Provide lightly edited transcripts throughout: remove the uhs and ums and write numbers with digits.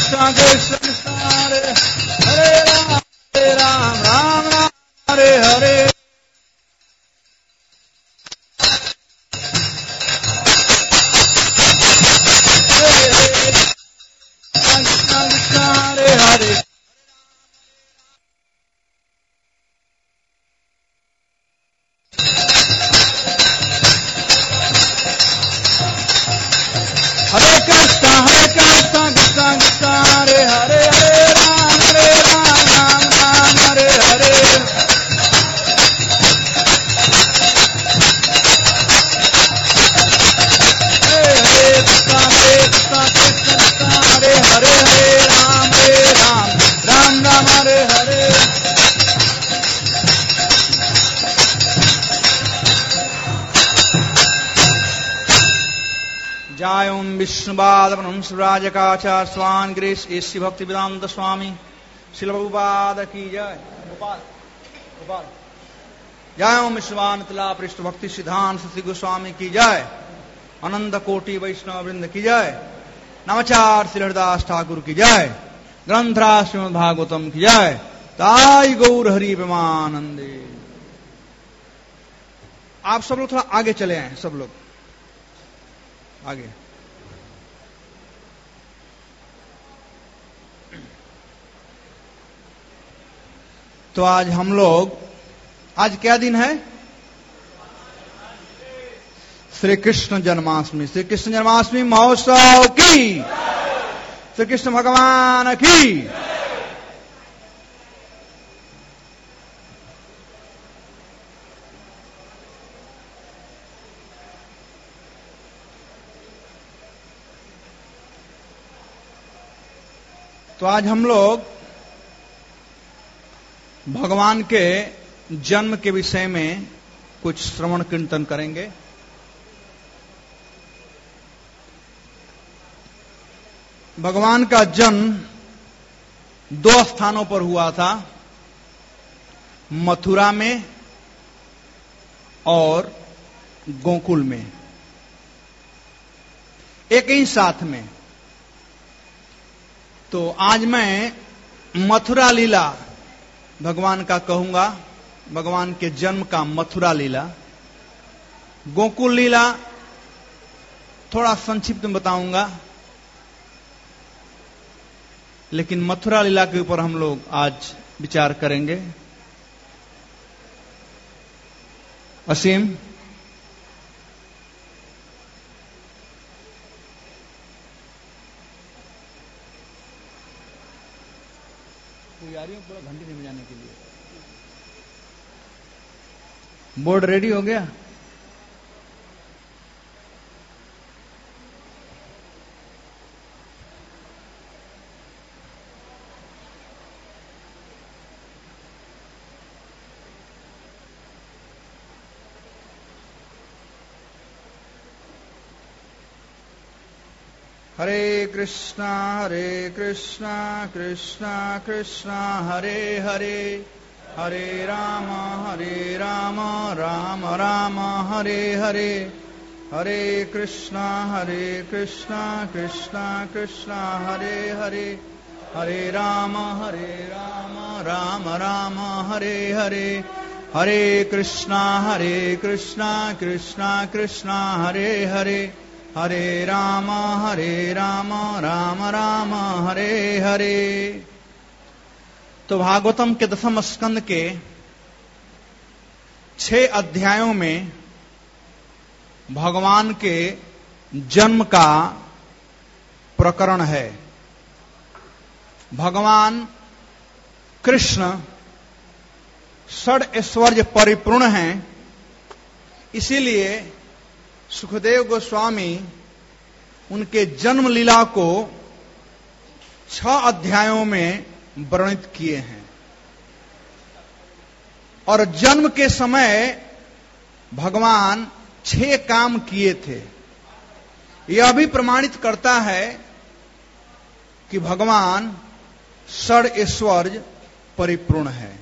Krishna Krishna Krishna Hare Hare Ram Ram Ram Hare Hare. Krishna Krishna Hare Hare. Hare Krishna Krishna Krishna Hare Hare Hare Ram Ram Ram Hare Hare. Hare Krishna Krishna Krishna Hare Hare Hare Ram Ram Ram Hare Hare. जय ओम विष्णुपाद ब्रह्मराजकाचार्य स्वान Girish AC भक्ति वेदांत स्वामी श्रील प्रभुपाद की जय. गोपाल जय ओम विष्णुवान तिला पृष्ठ भक्ति सिद्धांत श्री गोस्वामी की जय. अनंत कोटि वैष्णव वृंद की जय. नवाचार श्री हरिदास ठाकुर की जय. ग्रंथराज श्रीमद् भागवतम की जय. ताई गौर हरि प्रेमानंदे. आप सब लोग थोड़ा आगे चले आए. सब लोग आगे. तो आज हम लोग, आज क्या दिन है? श्री कृष्ण जन्माष्टमी. श्री कृष्ण जन्माष्टमी महोत्सव की, श्री कृष्ण भगवान की. तो आज हम लोग भगवान के जन्म के विषय में कुछ श्रवण कीर्तन करेंगे. भगवान का जन्म दो स्थानों पर हुआ था, मथुरा में और गोकुल में, एक ही साथ में. तो आज मैं मथुरा लीला भगवान का कहूंगा, भगवान के जन्म का मथुरा लीला. गोकुल लीला थोड़ा संक्षिप्त में बताऊंगा, लेकिन मथुरा लीला के ऊपर हम लोग आज विचार करेंगे. असीम तैयारियों पूरा घंटे नहीं बजाने के लिए. बोर्ड रेडी हो गया? हरे कृष्णा कृष्णा कृष्णा हरे हरे, हरे राम राम राम हरे हरे. हरे कृष्णा कृष्णा कृष्णा हरे हरे, हरे राम राम राम हरे हरे. हरे कृष्णा कृष्णा कृष्णा हरे हरे, हरे राम राम राम हरे हरे. तो भागवतम के 10वें स्कंद के 6 अध्यायों में भगवान के जन्म का प्रकरण है. भगवान कृष्ण षड ऐश्वर्य परिपूर्ण हैं, इसीलिए सुखदेव गोस्वामी उनके जन्म लीला को 6 अध्यायों में वर्णित किए हैं. और जन्म के समय भगवान 6 काम किए थे. यह भी प्रमाणित करता है कि भगवान षड ऐश्वर्य परिपूर्ण है.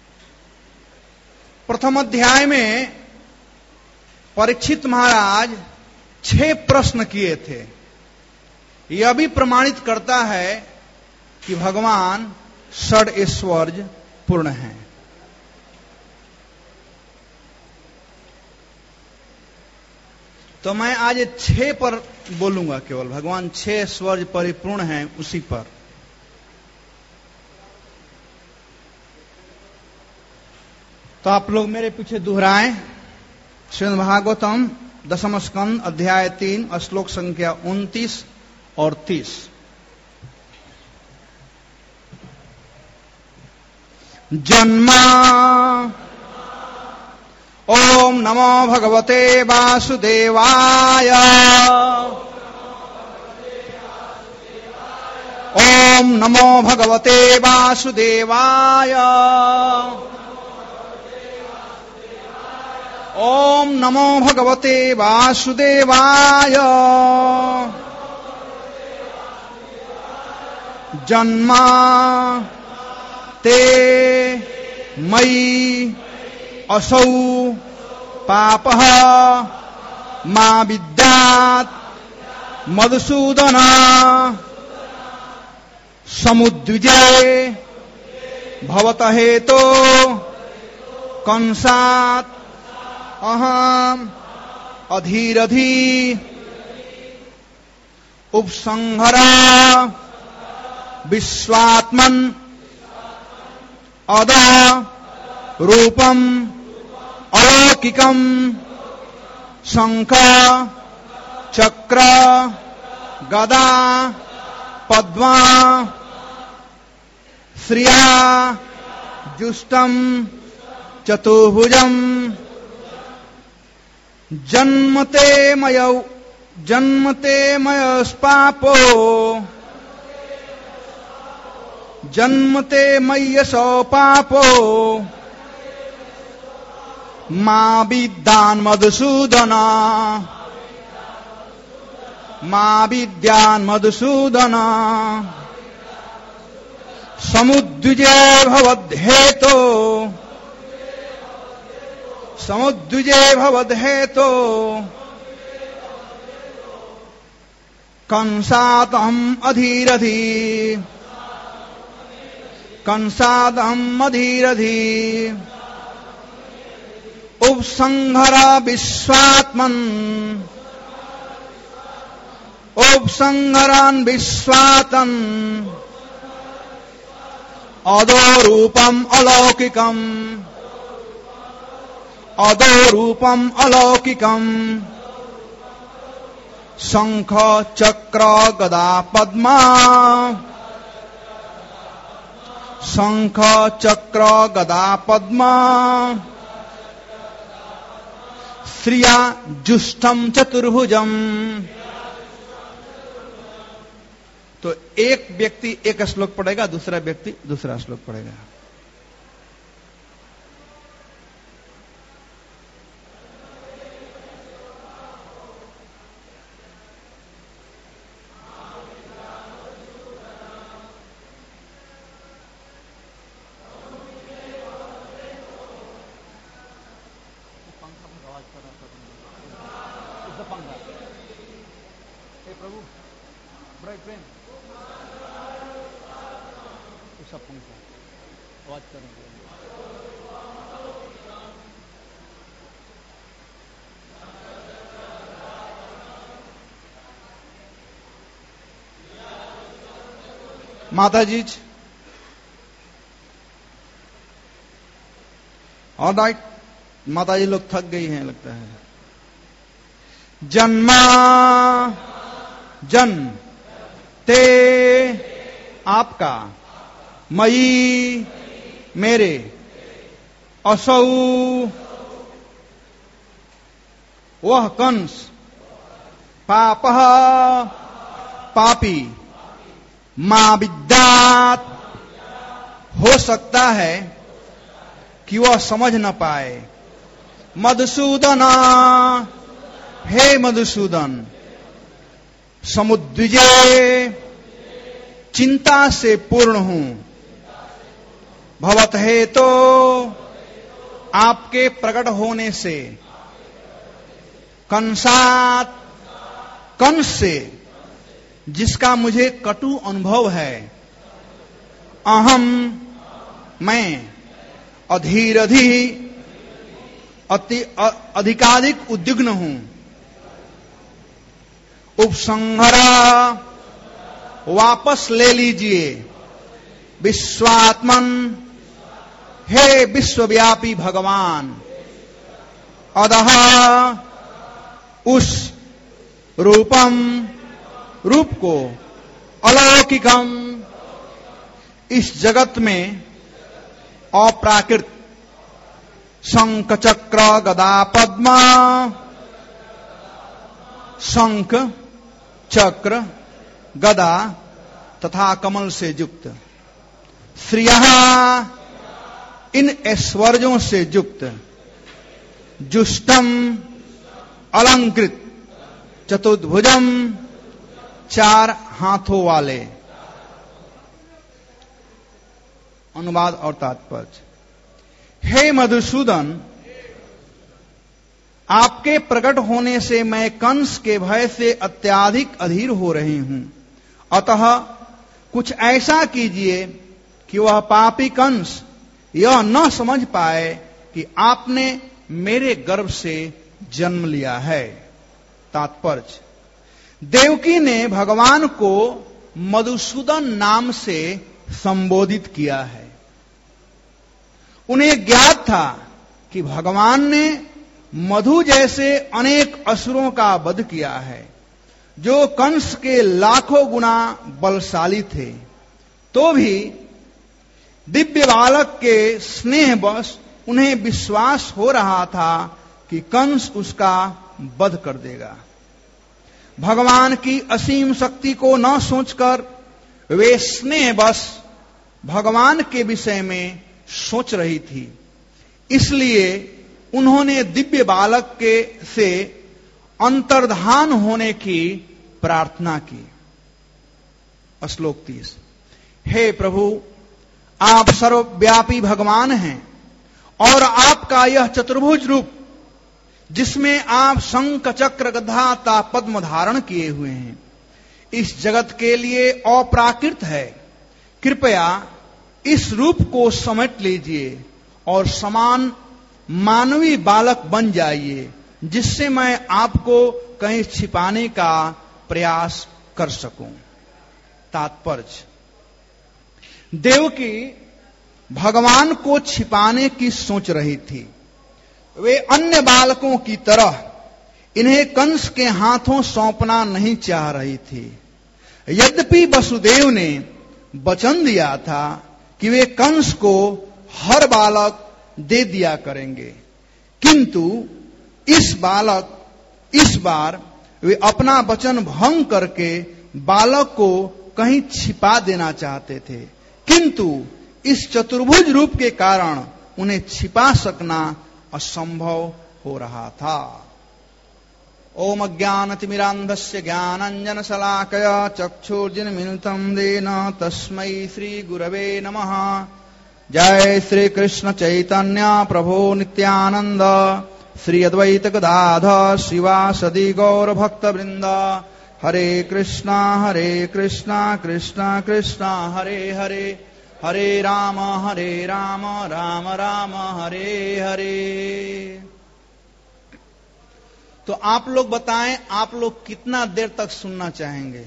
प्रथम अध्याय में परीक्षित महाराज 6 प्रश्न किए थे. यह भी प्रमाणित करता है कि भगवान षड ऐश्वर्य पूर्ण हैं। तो मैं आज 6 पर बोलूंगा, केवल भगवान 6 ऐश्वर्य परिपूर्ण हैं उसी पर। तो आप लोग मेरे पीछे दोहराएं। श्रीमद् भागवतम 10वां स्कंद अध्याय 3 श्लोक संख्या 29 और 30। जन्मा ओम नमो भगवते वासुदेवाय। ओम नमो भगवते वासुदेवाय। ओम नमो भगवते वासुदेवाय। जन्मा ते मयि असौ पापः मा विद्यात् मधुसूदन समुद्विजे भवत हेतो कंसात् अहम अधीरधि उपसंहरा विश्वात्मन अद रूपम अलौकिकम शंख चक्र गदा पद्मा श्रिया जुष्टम चतुर्भुजम जन्मते मयस्पापो जन्मते मय्यसो पापो मा विद्यान् मधुसूदन मा विद्यान् मधुसूदन समुद्विजे भवद्धेतो समुद्विजे भवद्धेतो कंसादहम् अधीरधि कंसादहम् अधीरधि उपसंहरा विश्वात्मन उपसंहरान् विश्वातन अदो रूपम अलौकिकम अदो रूपम अलौकिकम शंख चक्र गदा पद्मा शंख चक्र गदा पद्मा श्रिया जुष्टम चतुर्भुजम। तो एक व्यक्ति एक श्लोक पढ़ेगा, दूसरा व्यक्ति दूसरा श्लोक पढ़ेगा। माता जी और राइट, माता जी लोग थक गई हैं लगता है। जन्मा जन्म ते आपका मयि मेरे असौ वह कंस पापः पापी मां विद्यात् हो सकता है कि वह समझ न पाए। मधुसूदन हे मधुसूदन समुद्विजे चिंता से पूर्ण हूं। भवत हे तो आपके प्रकट होने से कंसात कंस से जिसका मुझे कटु अनुभव है अहम मैं अधीरधि अधिकाधिक उद्विग्न हूं। उपसंहरा वापस ले लीजिए। विश्वात्मन हे विश्वव्यापी भगवान। अदह उस रूपम रूप को अलौकिकम इस जगत में अप्राकृत शंख चक्र गदा पद्मा शंख चक्र गदा तथा कमल से युक्त श्रियः इन ऐश्वर्यों से युक्त जुष्टम अलंकृत चतुर्भुजम चार हाथों वाले। अनुवाद और तात्पर्य। हे मधुसूदन, आपके प्रकट होने से मैं कंस के भय से अत्याधिक अधीर हो रही हूं। अतः कुछ ऐसा कीजिए कि वह पापी कंस यह न समझ पाए कि आपने मेरे गर्भ से जन्म लिया है। तात्पर्य। देवकी ने भगवान को मधुसूदन नाम से संबोधित किया है। उन्हें ज्ञात था कि भगवान ने मधु जैसे अनेक असुरों का वध किया है जो कंस के लाखों गुना बलशाली थे। तो भी दिव्य बालक के स्नेहवश उन्हें विश्वास हो रहा था कि कंस उसका वध कर देगा। भगवान की असीम शक्ति को न सोचकर वे स्नेहवश भगवान के विषय में सोच रही थी। इसलिए उन्होंने दिव्य बालक के से अंतर्धान होने की प्रार्थना की। श्लोक 30। हे प्रभु, आप सर्वव्यापी भगवान हैं और आपका यह चतुर्भुज रूप जिसमें आप शंख चक्र गदा ता पद्म धारण किए हुए हैं इस जगत के लिए अप्राकृत है। कृपया इस रूप को समेट लीजिए और समान मानवी बालक बन जाइए जिससे मैं आपको कहीं छिपाने का प्रयास कर सकूं। तात्पर्य। देवकी भगवान को छिपाने की सोच रही थी। वे अन्य बालकों की तरह इन्हें कंस के हाथों सौंपना नहीं चाह रही थी। यद्यपि वसुदेव ने वचन दिया था कि वे कंस को हर बालक दे दिया करेंगे, किंतु इस बार वे अपना वचन भंग करके बालक को कहीं छिपा देना चाहते थे, किंतु इस चतुर्भुज रूप के कारण उन्हें छिपा सकना असंभव हो रहा था। ओम अज्ञानतिमिरान्धस्य ज्ञानाञ्जनशलाकया चक्षुर्जिन्मीलितं येन तस्मै श्री गुरवे नमः। जय श्री कृष्ण चैतन्य प्रभु नित्यानंद श्री अद्वैत गदाधर शिवासदि गौर भक्त वृंद। हरे कृष्णा कृष्णा कृष्णा हरे हरे, हरे राम राम राम हरे हरे। तो आप लोग बताएं, आप लोग कितना देर तक सुनना चाहेंगे?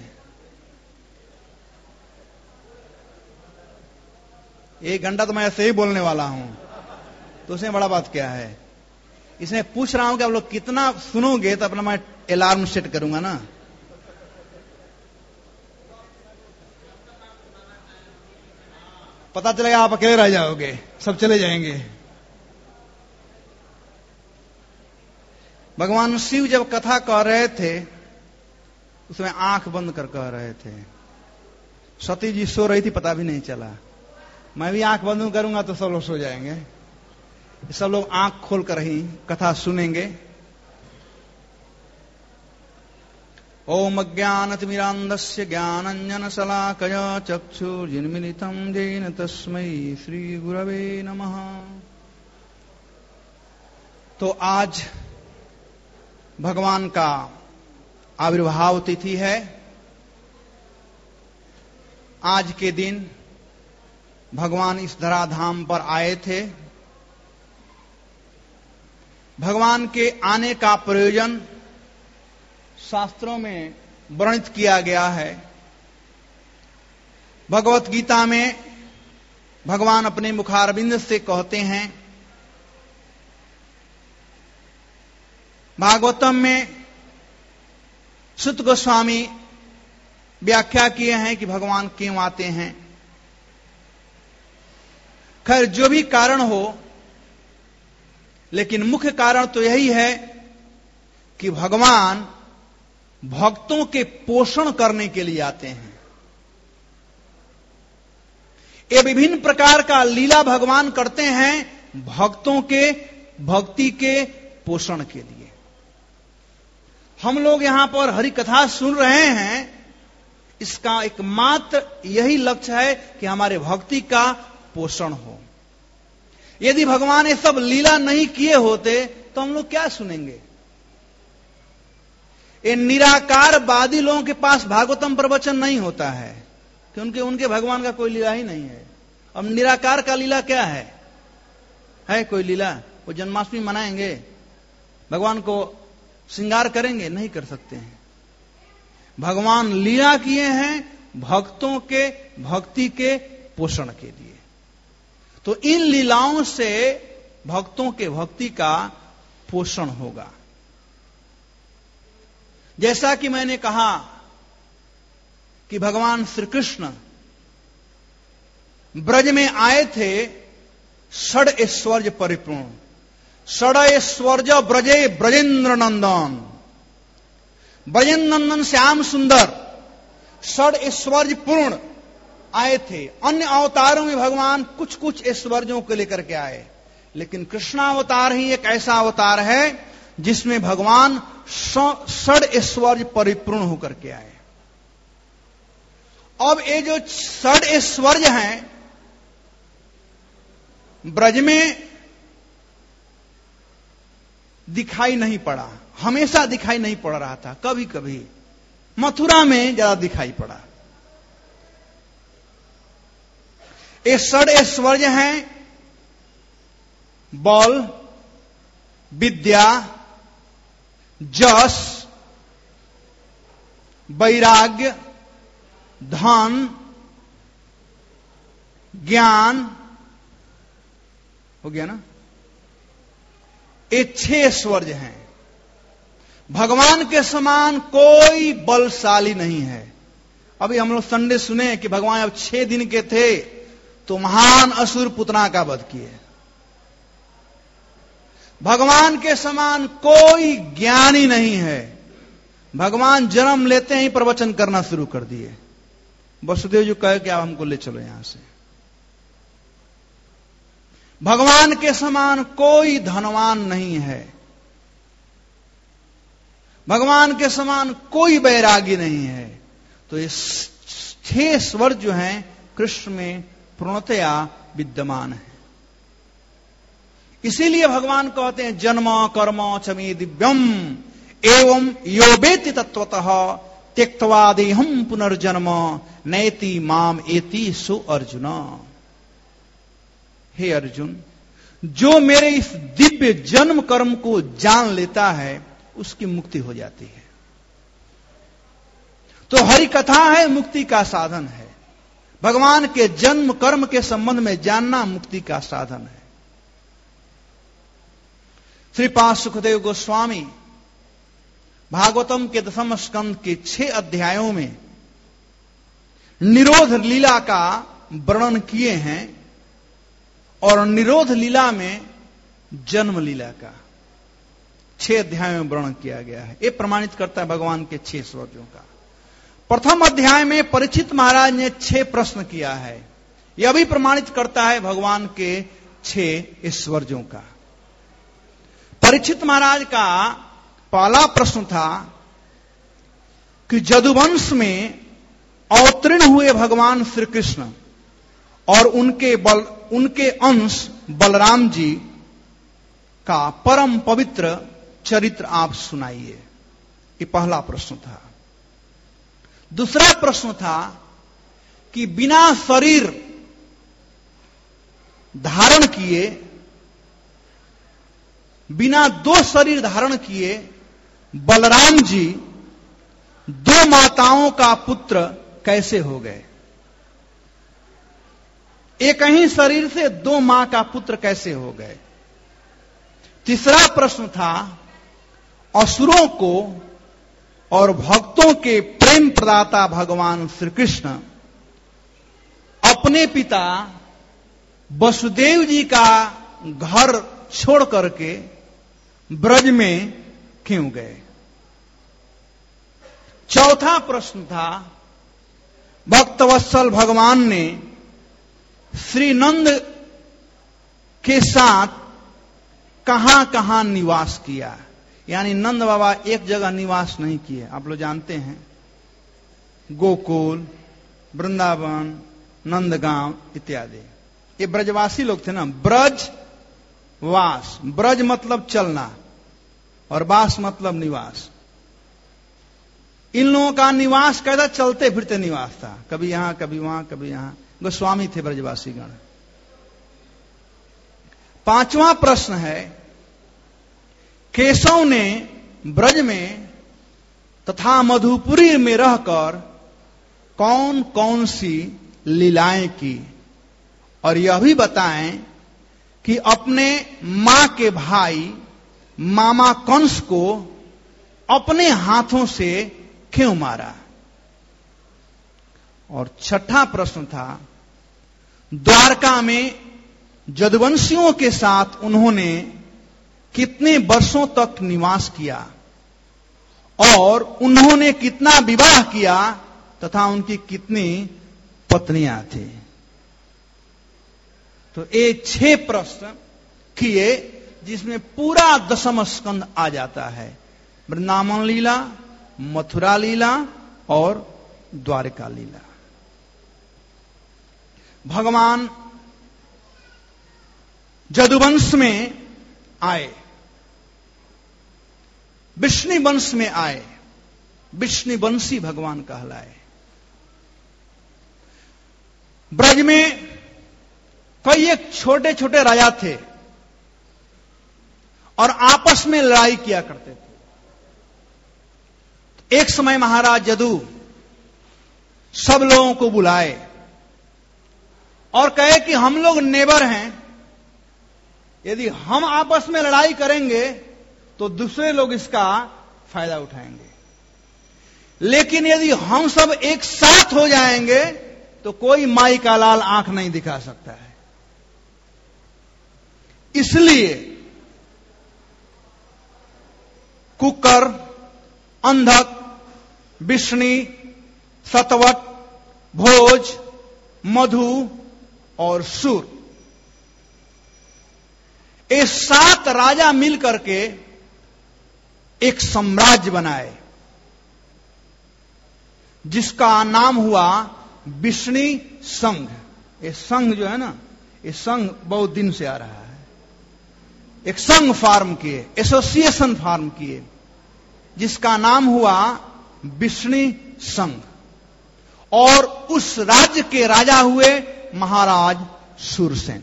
1 घंटा तो मैं ऐसे ही बोलने वाला हूं, तो उसमें बड़ा बात क्या है? इसमें पूछ रहा हूं कि आप लोग कितना सुनोगे, तो अपना मैं अलार्म सेट करूंगा ना। पता चलेगा आप अकेले रह जाओगे, सब चले जाएंगे। भगवान शिव जब कथा कह रहे थे उसमें आंख बंद कर कह रहे थे। सती जी सो रही थी, पता भी नहीं चला। मैं भी आंख बंद करूंगा तो सब लोग सो जाएंगे। सब लोग आंख खोल कर ही कथा सुनेंगे। ओम अज्ञानतिमिरान्धस्य ज्ञानाञ्जनशलाकया चक्षुर्जिन्मीलितं येन तस्मै श्री गुरवे नमः। तो आज भगवान का आविर्भाव तिथि है। आज के दिन भगवान इस धराधाम पर आए थे। भगवान के आने का प्रयोजन शास्त्रों में वर्णित किया गया है। भगवत गीता में भगवान अपने मुखारविंद से कहते हैं, भागवतम में सुत गोस्वामी व्याख्या किए हैं कि भगवान क्यों आते हैं। खैर जो भी कारण हो, लेकिन मुख्य कारण तो यही है कि भगवान भक्तों के पोषण करने के लिए आते हैं। ये विभिन्न प्रकार का लीला भगवान करते हैं भक्तों के भक्ति के पोषण के लिए। हम लोग यहां पर हरि कथा सुन रहे हैं, इसका एकमात्र यही लक्ष्य है कि हमारे भक्ति का पोषण हो। यदि भगवान ये सब लीला नहीं किए होते तो हम लोग क्या सुनेंगे। ये निराकारवादी लोगों के पास भागवतम प्रवचन नहीं होता है कि उनके भगवान का कोई लीला ही नहीं है। अब निराकार का लीला क्या है कोई लीला? वो जन्माष्टमी मनाएंगे, भगवान को श्रृंगार करेंगे? नहीं कर सकते हैं। भगवान लीला किए हैं भक्तों के भक्ति के पोषण के लिए। तो इन लीलाओं से भक्तों के भक्ति का पोषण होगा। जैसा कि मैंने कहा कि भगवान श्री कृष्ण ब्रज में आए थे षड ऐश्वर्य परिपूर्ण। षड ऐश्वर्य ब्रजे ब्रजेंद्र नंदन, ब्रजेंद्र नंदन श्याम सुंदर षड ऐश्वर्य पूर्ण आए थे। अन्य अवतारों में भगवान कुछ कुछ ऐश्वर्यों को लेकर के आए, लेकिन कृष्णावतार ही एक ऐसा अवतार है जिसमें भगवान षड ऐश्वर्य परिपूर्ण होकर के आए। अब ये जो षड ऐश्वर्य हैं ब्रज में दिखाई नहीं पड़ा, हमेशा दिखाई नहीं पड़ रहा था, कभी कभी मथुरा में ज्यादा दिखाई पड़ा। ये षड ऐश्वर्य हैं बल, विद्या, जस, वैराग्य, धन, ज्ञान, हो गया ना। ये 6 ऐश्वर्य हैं। भगवान के समान कोई बलशाली नहीं है। अभी हम लोग संडे सुने कि भगवान अब 6 दिन के थे तो महान असुर पुतना का वध किए। भगवान के समान कोई ज्ञानी नहीं है। भगवान जन्म लेते ही प्रवचन करना शुरू कर दिए। वसुदेव जी कहे कि आप हमको ले चलो यहां से। भगवान के समान कोई धनवान नहीं है। भगवान के समान कोई वैरागी नहीं है। तो ये 6 ऐश्वर्य जो हैं कृष्ण में पूर्णतया विद्यमान है। इसीलिए भगवान कहते हैं जन्म कर्म च मे दिव्यम एवं यो वेत्ति तत्वतः त्यक्त्वा देहं पुनर्जन्म नैति माम एति सो अर्जुन। हे अर्जुन, जो मेरे इस दिव्य जन्म कर्म को जान लेता है उसकी मुक्ति हो जाती है। तो हरि कथा है मुक्ति का साधन है। भगवान के जन्म कर्म के संबंध में जानना मुक्ति का साधन है। श्रीपाद सुखदेव गोस्वामी भागवतम के 10वें स्कंद के 6 अध्यायों में निरोध लीला का वर्णन किए हैं और निरोध लीला में जन्म लीला का 6 अध्यायों में वर्णन किया गया है। यह प्रमाणित करता है भगवान के 6 ऐश्वर्यों का। प्रथम अध्याय में परीक्षित महाराज ने 6 प्रश्न किया है। यह भी प्रमाणित करता है भगवान के 6 ऐश्वर्यों का। परीक्षित महाराज का पहला प्रश्न था कि जदुवंश में अवतीर्ण हुए भगवान श्री कृष्ण और उनके अंश बलराम जी का परम पवित्र चरित्र आप सुनाइए। ये पहला प्रश्न था। दूसरा प्रश्न था कि बिना शरीर धारण किए, बिना 2 शरीर धारण किए बलराम जी 2 माताओं का पुत्र कैसे हो गए? एक ही शरीर से 2 मां का पुत्र कैसे हो गए? तीसरा प्रश्न था, असुरों को और भक्तों के प्रेम प्रदाता भगवान श्री कृष्ण अपने पिता वसुदेव जी का घर छोड़ करके ब्रज में क्यों गए? चौथा प्रश्न था, भक्तवत्सल भगवान ने श्री नंद के साथ कहां कहां निवास किया? यानी नंद बाबा एक जगह निवास नहीं किए। आप लोग जानते हैं, गोकुल, वृंदावन, नंदगांव इत्यादि, ये ब्रजवासी लोग थे ना। ब्रज वास, ब्रज मतलब चलना और वास मतलब निवास। इन लोगों का निवास कैसा? चलते फिरते निवास था, कभी यहां कभी वहां कभी यहां। गोस्वामी थे ब्रजवासी गण। 5वां प्रश्न है, केशव ने ब्रज में तथा मधुपुरी में रहकर कौन कौन सी लीलाएं की, और यह भी बताएं कि अपने मां के भाई मामा कंस को अपने हाथों से क्यों मारा? और 6ठा प्रश्न था, द्वारका में जदुवंशियों के साथ उन्होंने कितने वर्षों तक निवास किया और उन्होंने कितना विवाह किया तथा उनकी कितनी पत्नियां थी? तो ये 6 प्रश्न किए, जिसमें पूरा 10वां स्कंद आ जाता है। वृंदावन लीला, मथुरा लीला और द्वारका लीला। भगवान जदुवंश में आए, विष्णु वंश में आए, विष्णुवंशी भगवान कहलाए। ब्रज में कई एक छोटे छोटे राजा थे और आपस में लड़ाई किया करते थे। एक समय महाराज जदु सब लोगों को बुलाए और कहे कि हम लोग नेबर हैं, यदि हम आपस में लड़ाई करेंगे तो दूसरे लोग इसका फायदा उठाएंगे, लेकिन यदि हम सब एक साथ हो जाएंगे तो कोई माई का लाल आंख नहीं दिखा सकता है। इसलिए कुकर, अंधक, विष्णु, सतवट, भोज, मधु और सूर, ये 7 राजा मिलकर के एक साम्राज्य बनाए, जिसका नाम हुआ विष्णु संघ। ये संघ जो है ना, ये संघ बहुत दिन से आ रहा है। एक संघ फॉर्म किए, एसोसिएशन फॉर्म किए, जिसका नाम हुआ विष्णु संघ। और उस राज्य के राजा हुए महाराज शूरसेन।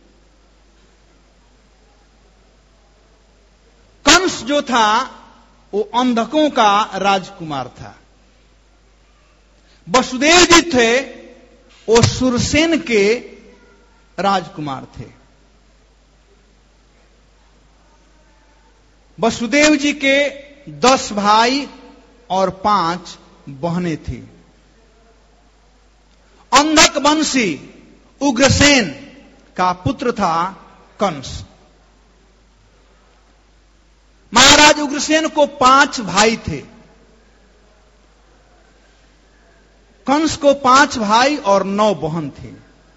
कंस जो था वो अंधकों का राजकुमार था। वसुदेव जी थे, वो शूरसेन के राजकुमार थे। वसुदेव जी के 10 भाई और 5 बहनें थी। अंधक वंशी उग्रसेन का पुत्र था कंस। महाराज उग्रसेन को 5 भाई थे। कंस को 5 भाई और 9 बहन थी।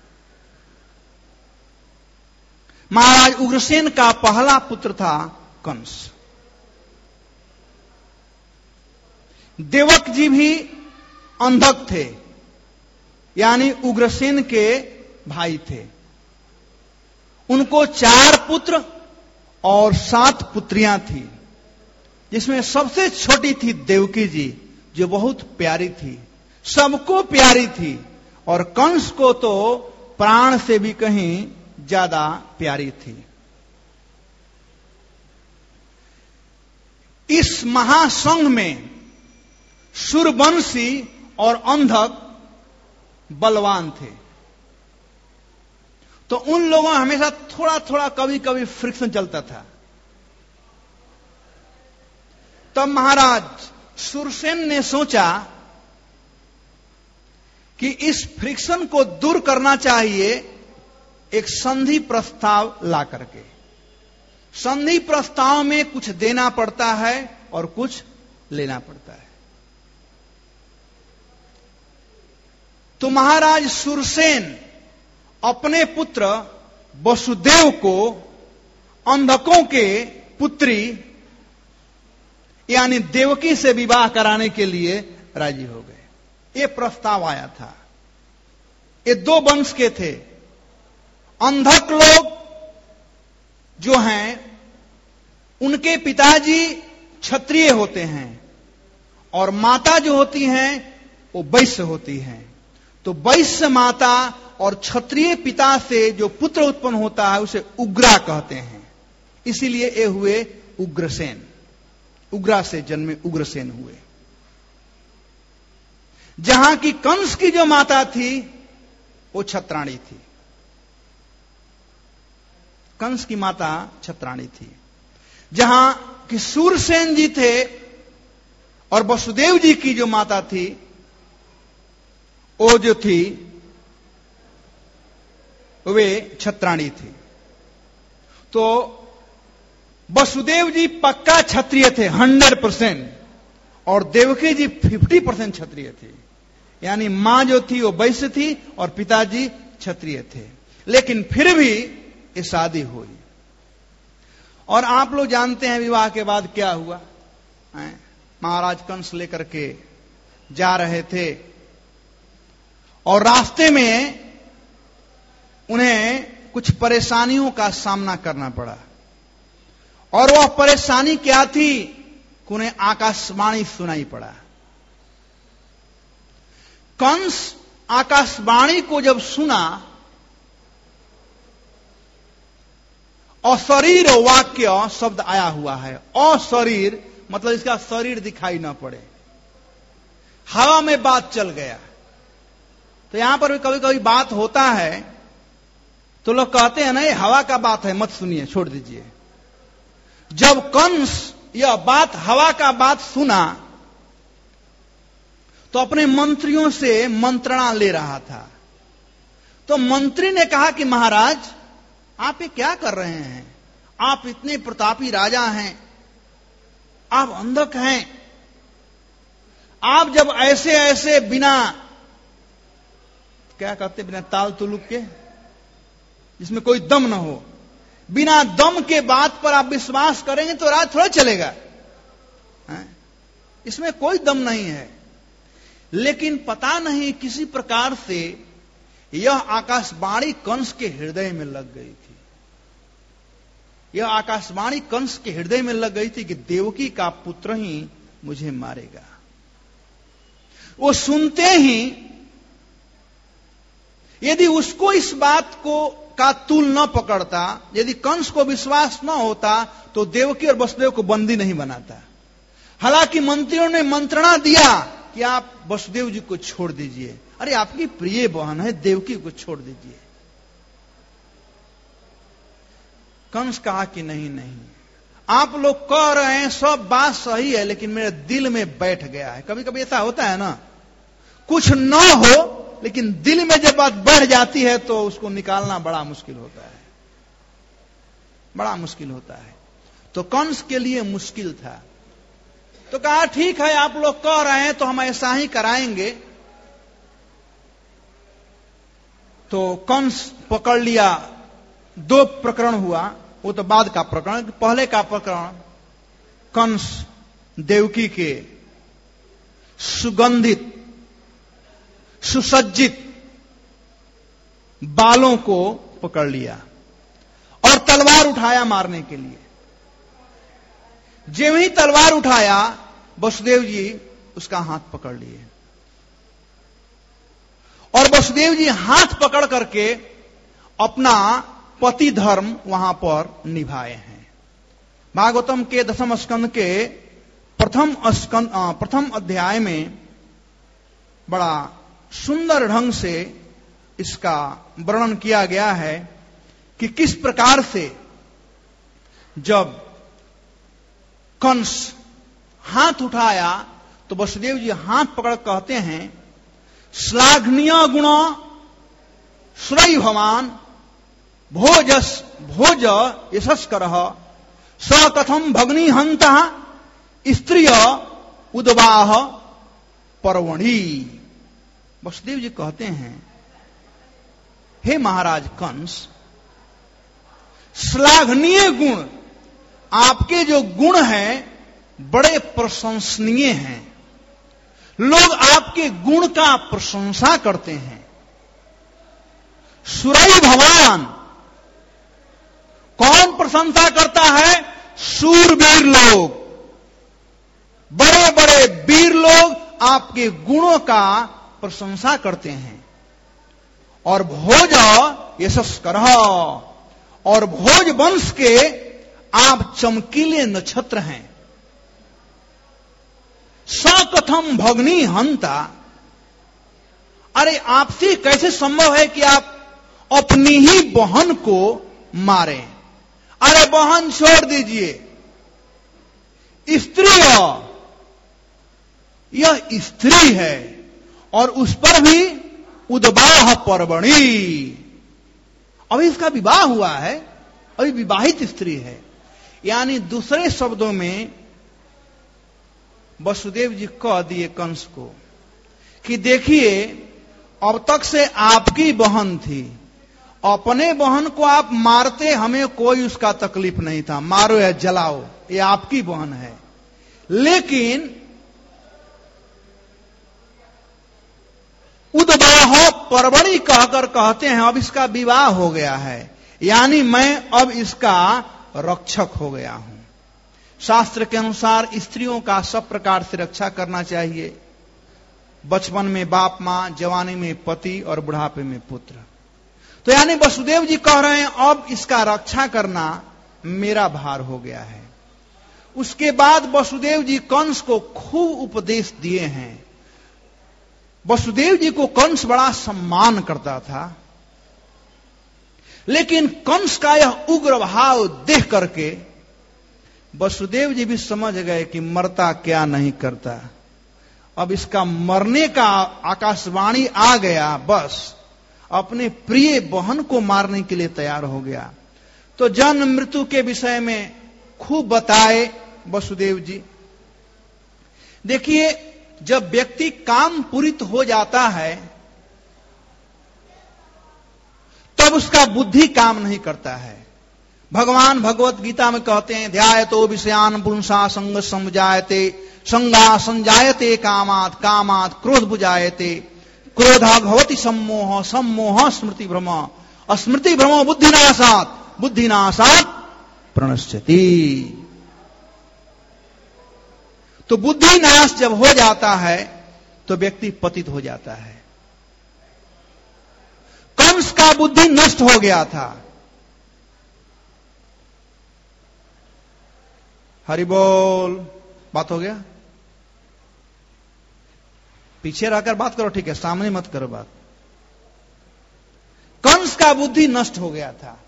महाराज उग्रसेन का पहला पुत्र था कंस। देवक जी भी अंधक थे, यानी उग्रसेन के भाई थे। उनको 4 पुत्र और 7 पुत्रियां थी, जिसमें सबसे छोटी थी देवकी जी, जो बहुत प्यारी थी, सबको प्यारी थी, और कंस को तो प्राण से भी कहीं ज्यादा प्यारी थी। इस महासंघ में सूर्यवंशी और अंधक बलवान थे, तो उन लोगों में हमेशा थोड़ा थोड़ा कभी कभी फ्रिक्शन चलता था। तब महाराज सूरसेन ने सोचा कि इस फ्रिक्शन को दूर करना चाहिए एक संधि प्रस्ताव ला करके। संधि प्रस्ताव में कुछ देना पड़ता है और कुछ लेना पड़ता है। तो महाराज सूरसेन अपने पुत्र वसुदेव को अंधकों के पुत्री यानी देवकी से विवाह कराने के लिए राजी हो गए। ये प्रस्ताव आया था। ये दो वंश के थे। अंधक लोग जो हैं उनके पिताजी क्षत्रिय होते हैं और माता जो होती हैं वो वैश्य होती हैं। तो वैश्य माता और क्षत्रिय पिता से जो पुत्र उत्पन्न होता है उसे उग्रा कहते हैं। इसीलिए ये हुए उग्रसेन। उग्रा से जन्मे उग्रसेन हुए। जहां की कंस की जो माता थी वो छत्राणी थी। कंस की माता छत्राणी थी। जहां कि सूरसेन जी थे और वसुदेव जी की जो माता थी वो जो थी वे छत्राणी थी। तो वसुदेव जी पक्का क्षत्रिय थे 100% और देवकी जी 50% क्षत्रिय थे। यानी मां जो थी वो वैश्य थी और पिताजी क्षत्रिय थे। लेकिन फिर भी ये शादी हुई। और आप लोग जानते हैं विवाह के बाद क्या हुआ। महाराज कंस लेकर के जा रहे थे और रास्ते में उन्हें कुछ परेशानियों का सामना करना पड़ा। और वह परेशानी क्या थी कि उन्हें आकाशवाणी सुनाई पड़ा। कंस आकाशवाणी को जब सुना, अशरीर वाक्य शब्द आया हुआ है। अशरीर मतलब इसका शरीर दिखाई ना पड़े, हवा में बात चल गया। तो यहां पर भी कभी कभी बात होता है तो लोग कहते हैं ना ये हवा का बात है, मत सुनिए, छोड़ दीजिए। जब कंस यह बात हवा का बात सुना तो अपने मंत्रियों से मंत्रणा ले रहा था। तो मंत्री ने कहा कि महाराज आप ये क्या कर रहे हैं? आप इतने प्रतापी राजा हैं, आप अंधक हैं, आप जब ऐसे ऐसे बिना क्या कहते बिना ताल तुलुक के, जिसमें कोई दम न हो, बिना दम के बात पर आप विश्वास करेंगे तो राज थोड़ा चलेगा। इसमें कोई दम नहीं है। लेकिन पता नहीं किसी प्रकार से यह आकाशवाणी कंस के हृदय में लग गई थी। यह आकाशवाणी कंस के हृदय में लग गई थी कि देवकी का पुत्र ही मुझे मारेगा। वो सुनते ही यदि उसको इस बात को का तूल न पकड़ता, यदि कंस को विश्वास न होता तो देवकी और वसुदेव को बंदी नहीं बनाता। हालांकि मंत्रियों ने मंत्रणा दिया कि आप वसुदेव जी को छोड़ दीजिए, अरे आपकी प्रिय बहन है, देवकी को छोड़ दीजिए। कंस कहा कि नहीं नहीं, आप लोग कह रहे हैं सब बात सही है, लेकिन मेरे दिल में बैठ गया है। कभी कभी ऐसा होता है ना, कुछ न हो लेकिन दिल में जब बात बढ़ जाती है तो उसको निकालना बड़ा मुश्किल होता है, बड़ा मुश्किल होता है। तो कंस के लिए मुश्किल था। तो कहा ठीक है, आप लोग कह रहे हैं तो हम ऐसा ही कराएंगे। तो कंस पकड़ लिया। 2 प्रकरण हुआ, वो तो बाद का प्रकरण। पहले का प्रकरण, कंस देवकी के सुगंधित सुसज्जित बालों को पकड़ लिया और तलवार उठाया मारने के लिए। ज्यों ही तलवार उठाया, वसुदेव जी उसका हाथ पकड़ लिए और वसुदेव जी हाथ पकड़ करके अपना पति धर्म वहां पर निभाए हैं। भागवतम के 10वें स्कंद के प्रथम अध्याय में बड़ा सुंदर ढंग से इसका वर्णन किया गया है कि किस प्रकार से जब कंस हाथ उठाया तो वसुदेव जी हाथ पकड़ कहते हैं, श्लाघनीय गुण श्रय भवान भोज यशस्कर स कथम भग्नि हंता स्त्रिय उद्वाह पर्वणि। वसुदेव जी कहते हैं, हे महाराज कंस, श्लाघनीय गुण, आपके जो गुण हैं बड़े प्रशंसनीय हैं, लोग आपके गुण का प्रशंसा करते हैं। सुरई भवान, कौन प्रशंसा करता है? शूरवीर लोग, बड़े बड़े वीर लोग आपके गुणों का प्रशंसा करते हैं। और भोज यशस्कर, और भोज वंश के आप चमकीले नक्षत्र हैं। सकथम भग्नि हंता, अरे आपसे कैसे संभव है कि आप अपनी ही बहन को मारें? अरे बहन छोड़ दीजिए, स्त्री, यह स्त्री है और उस पर भी उद्वाह पर्वणि, अभी इसका विवाह हुआ है, अभी विवाहित स्त्री है। यानी दूसरे शब्दों में वसुदेव जी कह दिए कंस को कि देखिए, अब तक से आपकी बहन थी, अपने बहन को आप मारते, हमें कोई उसका तकलीफ नहीं था, मारो या जलाओ, ये आपकी बहन है। लेकिन उद्वाह पर्वणि कहकर कहते हैं अब इसका विवाह हो गया है, यानी मैं अब इसका रक्षक हो गया हूं। शास्त्र के अनुसार स्त्रियों का सब प्रकार से रक्षा करना चाहिए। बचपन में बाप मां, जवानी में पति और बुढ़ापे में पुत्र। तो यानी वसुदेव जी कह रहे हैं अब इसका रक्षा करना मेरा भार हो गया है। उसके बाद वसुदेव जी कंस को खूब उपदेश दिए हैं। वसुदेव जी को कंस बड़ा सम्मान करता था, लेकिन कंस का यह उग्र भाव देख करके वसुदेव जी भी समझ गए कि मरता क्या नहीं करता, अब इसका मरने का आकाशवाणी आ गया, बस अपने प्रिय बहन को मारने के लिए तैयार हो गया। तो जन्म मृत्यु के विषय में खूब बताए वसुदेव जी। देखिए, जब व्यक्ति काम पूरित हो जाता है तब उसका बुद्धि काम नहीं करता है। भगवान भगवत गीता में कहते हैं, ध्यायतो विषयान पुंसा संग समजायते, संगा संजायते कामात्, कामात् क्रोध बुजायते, क्रोधा भवति सम्मोह, सम्मोह स्मृति भ्रम, स्मृति भ्रमो बुद्धिनाशात्, बुद्धिनाशात् प्रणश्यति। तो बुद्धि नाश जब हो जाता है तो व्यक्ति पतित हो जाता है। कंस का बुद्धि नष्ट हो गया था। हरि बोल। बात हो गया? पीछे रहकर बात करो, ठीक है, सामने मत करो बात। कंस का बुद्धि नष्ट हो गया था,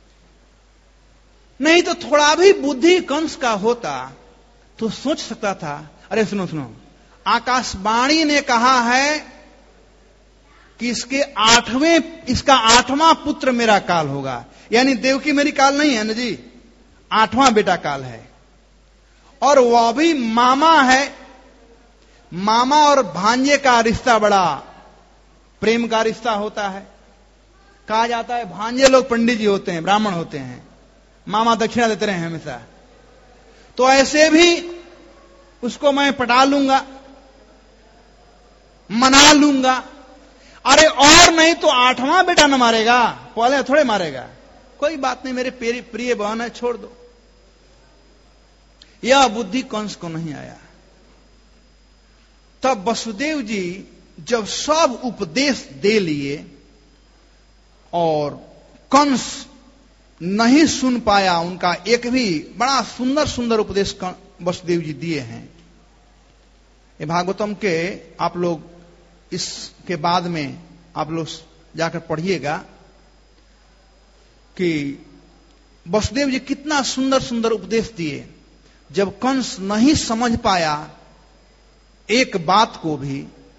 नहीं तो थोड़ा भी बुद्धि कंस का होता तो सोच सकता था, अरे सुनो सुनो, आकाशवाणी ने कहा है कि इसका 8वां पुत्र मेरा काल होगा, यानी देवकी मेरी काल नहीं है ना जी, 8वां बेटा काल है, और वह भी मामा है। मामा और भांजे का रिश्ता बड़ा प्रेम का रिश्ता होता है। कहा जाता है भांजे लोग पंडित जी होते हैं, ब्राह्मण होते हैं, मामा दक्षिणा देते रहे हमेशा। तो ऐसे भी उसको मैं पटा लूंगा, मना लूंगा। अरे और नहीं तो 8वां बेटा न मारेगा, पहले थोड़े मारेगा, कोई बात नहीं, मेरे प्रिय बहन है, छोड़ दो। यह बुद्धि कंस को नहीं आया। तब वसुदेव जी जब सब उपदेश दे लिए और कंस नहीं सुन पाया उनका एक भी बड़ा सुंदर सुंदर उपदेश वसुदेव जी दिए हैं। ये भागवतम के आप लोग इसके बाद में आप लोग जाकर पढ़िएगा कि वसुदेव जी कितना सुंदर सुंदर उपदेश दिए। जब कंस नहीं समझ पाया एक बात को भी,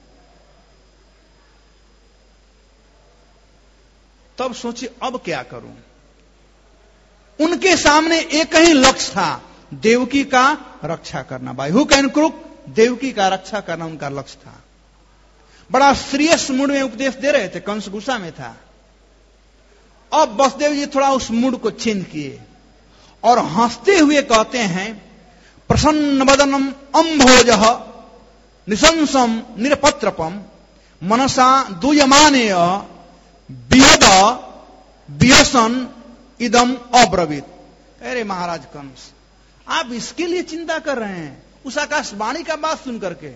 तब सोचे अब क्या करूं। उनके सामने एक ही लक्ष्य था, देवकी का रक्षा करना। By hook and crook Devaki का रक्षा करना उनका लक्ष्य था। बड़ा सीरियस मूड में उपदेश दे रहे थे, कंस गुस्सा में था। अब वसुदेव जी थोड़ा उस मूड को चेंज किए और हंसते हुए कहते हैं, प्रसन्न वदनम अम्भोजः निशंसम निरपत्रपम मनसा दूयमानेय विहद विहसन इदम अब्रवीत। अरे महाराज कंस, आप इसके लिए चिंता कर रहे हैं उस आकाशवाणी का बात सुन करके?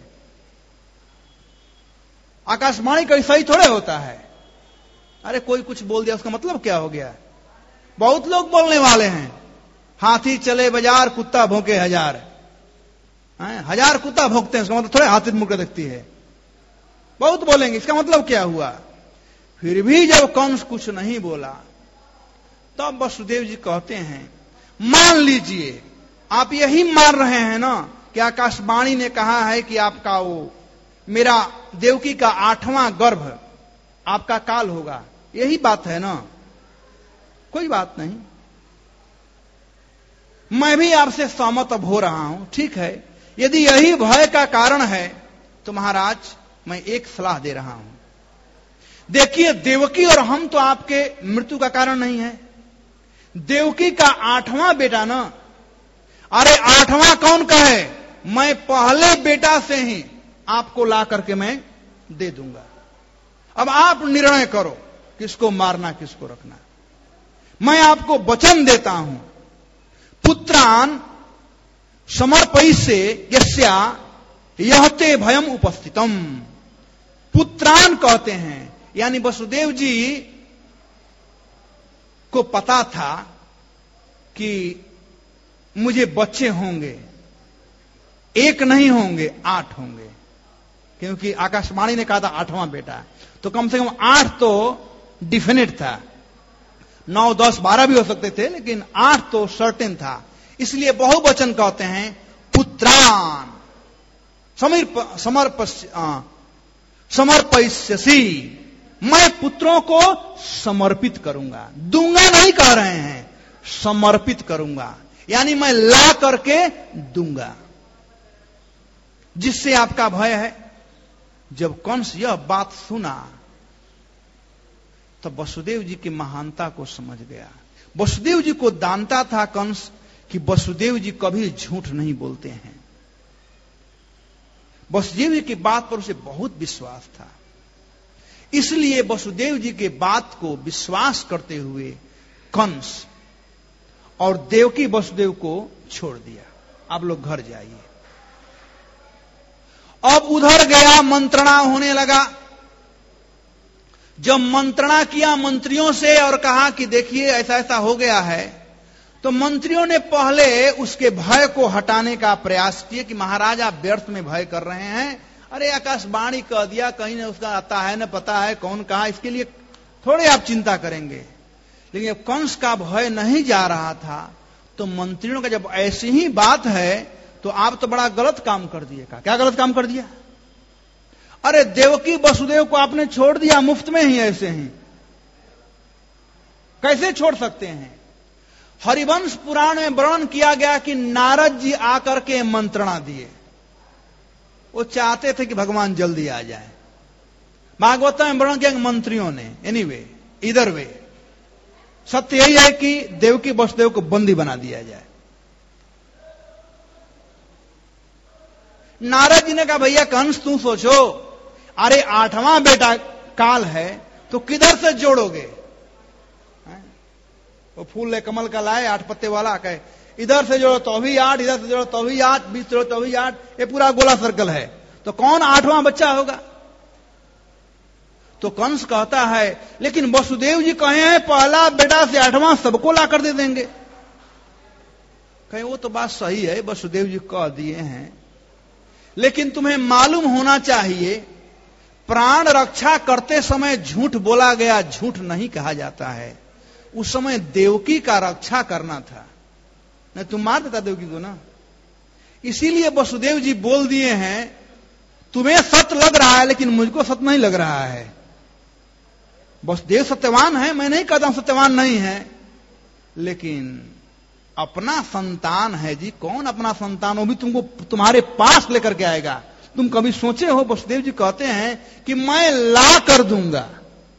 आकाशवाणी का सही थोड़े होता है। अरे कोई कुछ बोल दिया उसका मतलब क्या हो गया? बहुत लोग बोलने वाले हैं, हाथी चले बाजार कुत्ता भौंके हजार। हजार कुत्ता भौंकते हैं, उसका मतलब थोड़े हाथी मुड़ के देखती है। बहुत बोलेंगे, इसका मतलब क्या हुआ? फिर भी जब कंस कुछ नहीं बोला तब वसुदेव जी कहते हैं, मान लीजिए आप यही मान रहे हैं ना कि आकाशवाणी ने कहा है कि आपका वो मेरा देवकी का 8वां गर्भ आपका काल होगा, यही बात है ना? कोई बात नहीं, मैं भी आपसे सहमत अब हो रहा हूं। ठीक है, यदि यही भय का कारण है तो महाराज मैं एक सलाह दे रहा हूं। देखिए, देवकी और हम तो आपके मृत्यु का कारण नहीं है। देवकी का 8वां बेटा ना, अरे 8वां कौन का है? मैं पहले बेटा से ही आपको ला करके मैं दे दूंगा। अब आप निर्णय करो किसको मारना किसको रखना। मैं आपको वचन देता हूं, पुत्रान समर्पयिष्ये यस्या यहते भयम उपस्थितम। पुत्रान कहते हैं, यानी वसुदेव जी को पता था कि मुझे बच्चे होंगे, एक नहीं होंगे 8 होंगे, क्योंकि आकाशवाणी ने कहा था 8वां बेटा, तो कम से कम 8 तो डिफिनिट था। 9, 10, 12 भी हो सकते थे, लेकिन 8 तो सर्टेन था। इसलिए बहुवचन कहते हैं पुत्रान समर्पयिष्यसि, मैं पुत्रों को समर्पित करूंगा। दूंगा नहीं कह रहे हैं, समर्पित करूंगा, यानी मैं ला करके दूंगा। जिससे आपका भय है। जब कंस यह बात सुना तब वसुदेव जी की महानता को समझ गया। वसुदेव जी को जानता था कंस कि वसुदेव जी कभी झूठ नहीं बोलते हैं। वसुदेव जी की बात पर उसे बहुत विश्वास था, इसलिए वसुदेव जी के बात को विश्वास करते हुए कंस और देवकी वसुदेव को छोड़ दिया। आप लोग घर जाइए। अब उधर गया, मंत्रणा होने लगा। जब मंत्रणा किया मंत्रियों से और कहा कि देखिए ऐसा ऐसा हो गया है, तो मंत्रियों ने पहले उसके भय को हटाने का प्रयास किया कि महाराज आप व्यर्थ में भय कर रहे हैं। अरे आकाशवाणी कह दिया, कहीं न उसका आता है न पता है कौन कहा, इसके लिए थोड़े आप चिंता करेंगे। लेकिन जब कंस का भय नहीं जा रहा था तो मंत्रियों का जब ऐसी ही बात है तो आप तो बड़ा गलत काम कर दिएगा। क्या गलत काम कर दिया? अरे देवकी वसुदेव को आपने छोड़ दिया मुफ्त में ही, ऐसे ही कैसे छोड़ सकते हैं? हरिवंश पुराण में वर्णन किया गया कि नारद जी आकर के मंत्रणा दिए। वो चाहते थे कि भगवान जल्दी आ जाए। भागवत में वर्णन किया मंत्रियों ने। एनीवे, इधर वे सत्य यही है कि देवकी वसुदेव को बंदी बना दिया जाए। नारद जी ने कहा भैया कंस तू सोचो, अरे 8वां बेटा काल है तो किधर से जोड़ोगे? वो फूल ले कमल का लाए 8 पत्ते वाला, कहे इधर से जोड़ो तो भी 8, इधर से जोड़ो तो भी 8, बीच जोड़ो तो भी 8, ये पूरा गोला सर्कल है, तो कौन 8वां बच्चा होगा? तो कंस कहता है लेकिन वसुदेव जी कहे हैं पहला बेटा से 8वां सबको ला कर दे देंगे। कहे वो तो बात सही है, वसुदेव जी कह दिए हैं, लेकिन तुम्हें मालूम होना चाहिए प्राण रक्षा करते समय झूठ बोला गया, झूठ नहीं कहा जाता है। उस समय देवकी का रक्षा करना था, नहीं तुम मार देता देवकी को ना। इसीलिए वसुदेव जी बोल दिए हैं तुम्हें सत्य लग रहा है लेकिन मुझको सत्य नहीं लग रहा है। वसुदेव सत्यवान है, मैं नहीं कहता हूं सत्यवान नहीं है, लेकिन अपना संतान है जी। कौन अपना संतान? वो भी तुमको तुम्हारे पास लेकर के आएगा। तुम कभी सोचे हो? वसुदेव जी कहते हैं कि मैं ला कर दूंगा,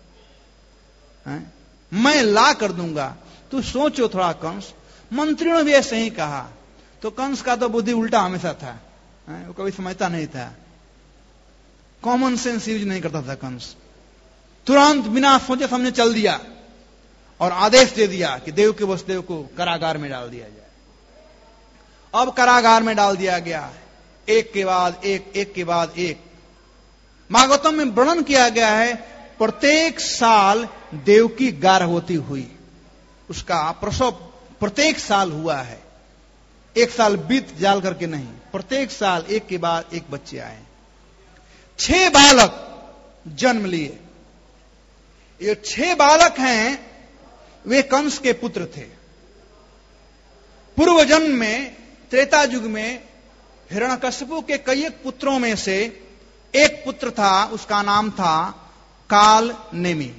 मैं ला कर दूंगा। तू सोचो थोड़ा कंस, मंत्रियों ने भी ऐसे ही कहा। तो कंस का तो बुद्धि उल्टा हमेशा था, वो कभी समझता नहीं था, कॉमन सेंस यूज नहीं करता था कंस। तुरंत बिना सोचे समझे चल दिया और आदेश दे दिया कि देव के वसुदेव को कारागार में डाल दिया जाए। अब कारागार में डाल दिया गया, एक के बाद एक, एक के बाद एक। भागवतम में वर्णन किया गया है प्रत्येक साल देव की गर्भवती हुई, उसका प्रसव प्रत्येक साल हुआ है। एक साल बीत जाल करके नहीं, प्रत्येक साल एक के बाद एक बच्चे आए। 6 बालक जन्म लिए। ये 6 बालक हैं, वे कंस के पुत्र थे। पूर्व जन्म में त्रेता युग में हिरण्यकशिपु के कई एक पुत्रों में से एक पुत्र था, उसका नाम था काल नेमी।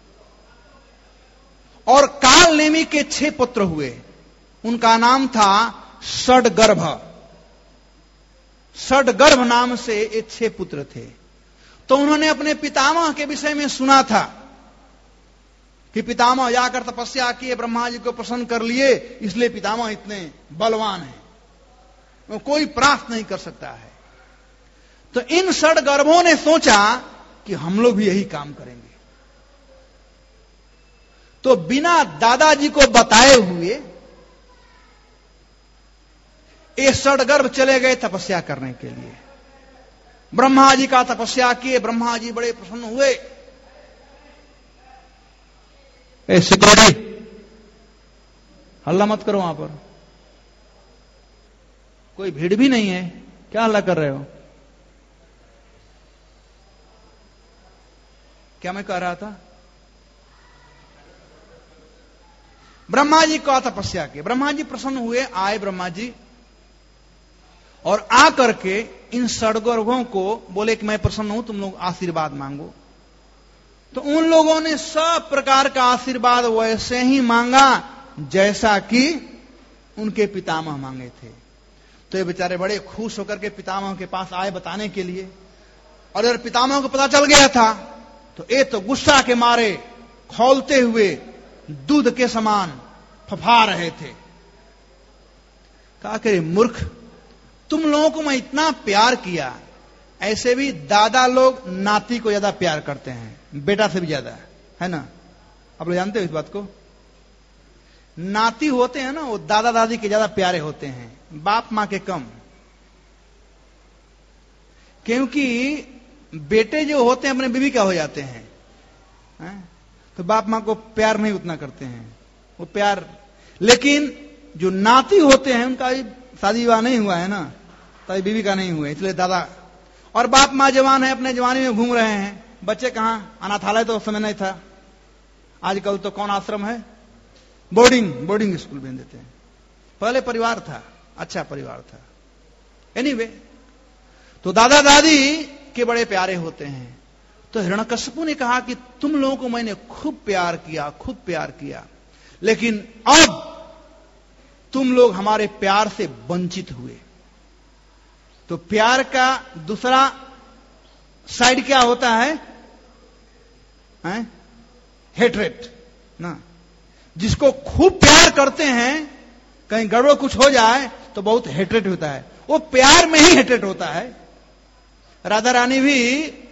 और काल नेमी के 6 पुत्र हुए, उनका नाम था षडगर्भ। षडगर्भ नाम से ये 6 पुत्र थे। तो उन्होंने अपने पितामह के विषय में सुना था कि पितामह जाकर तपस्या किए, ब्रह्मा जी को प्रसन्न कर लिए, इसलिए पितामह इतने बलवान हैं, वो कोई परास्त नहीं कर सकता है। तो इन षडगर्भों ने सोचा कि हम लोग भी यही काम करेंगे। तो बिना दादाजी को बताए हुए ये षडगर्भ चले गए तपस्या करने के लिए। ब्रह्मा जी का तपस्या किए, ब्रह्मा जी बड़े प्रसन्न हुए। सिक्योरिटी हल्ला मत करो, वहां पर कोई भीड़ भी नहीं है, क्या हल्ला कर रहे हो? क्या मैं कह रहा था? ब्रह्मा जी का तपस्या की, ब्रह्मा जी प्रसन्न हुए, आए ब्रह्मा जी और आकर के इन षडगर्भों को बोले कि मैं प्रसन्न हूं, तुम लोग आशीर्वाद मांगो। तो उन लोगों ने सब प्रकार का आशीर्वाद वैसे ही मांगा जैसा कि उनके पितामह मांगे थे। तो ये बेचारे बड़े खुश होकर के पितामह के पास आए बताने के लिए। और अगर पितामह को पता चल गया था तो ये तो गुस्सा के मारे खौलते हुए दूध के समान फफा रहे थे। कहा करे मूर्ख, तुम लोगों को मैं इतना प्यार किया, ऐसे भी दादा लोग नाती को ज्यादा प्यार करते हैं, बेटा से भी ज्यादा, है ना? आप लोग जानते हो इस बात को? नाती होते हैं ना, वो दादा दादी के ज्यादा प्यारे होते हैं, बाप मां के कम। क्योंकि बेटे जो होते हैं अपने बीवी का हो जाते हैं, तो बाप मां को प्यार नहीं उतना करते हैं, वो प्यार। लेकिन जो नाती होते हैं उनका शादी विवाह नहीं हुआ है ना, तभी बीवी का नहीं हुआ, इसलिए दादा। और बाप मां जवान है, अपने जवानी में घूम रहे हैं। बच्चे कहां? अनाथालय तो उस समय नहीं था, आजकल तो कौन आश्रम है, बोर्डिंग स्कूल भेज देते हैं। पहले परिवार था, अच्छा परिवार था। एनीवे, तो दादा दादी के बड़े प्यारे होते हैं। तो हिरण्यकशिपु ने कहा कि तुम लोगों को मैंने खूब प्यार किया, लेकिन अब तुम लोग हमारे प्यार से वंचित हुए। तो प्यार का दूसरा साइड क्या होता है? हेट्रेट ना। जिसको खूब प्यार करते हैं, कहीं गड़बड़ कुछ हो जाए तो बहुत हेट्रेट होता है, वो प्यार में ही हेट्रेट होता है। राधा रानी भी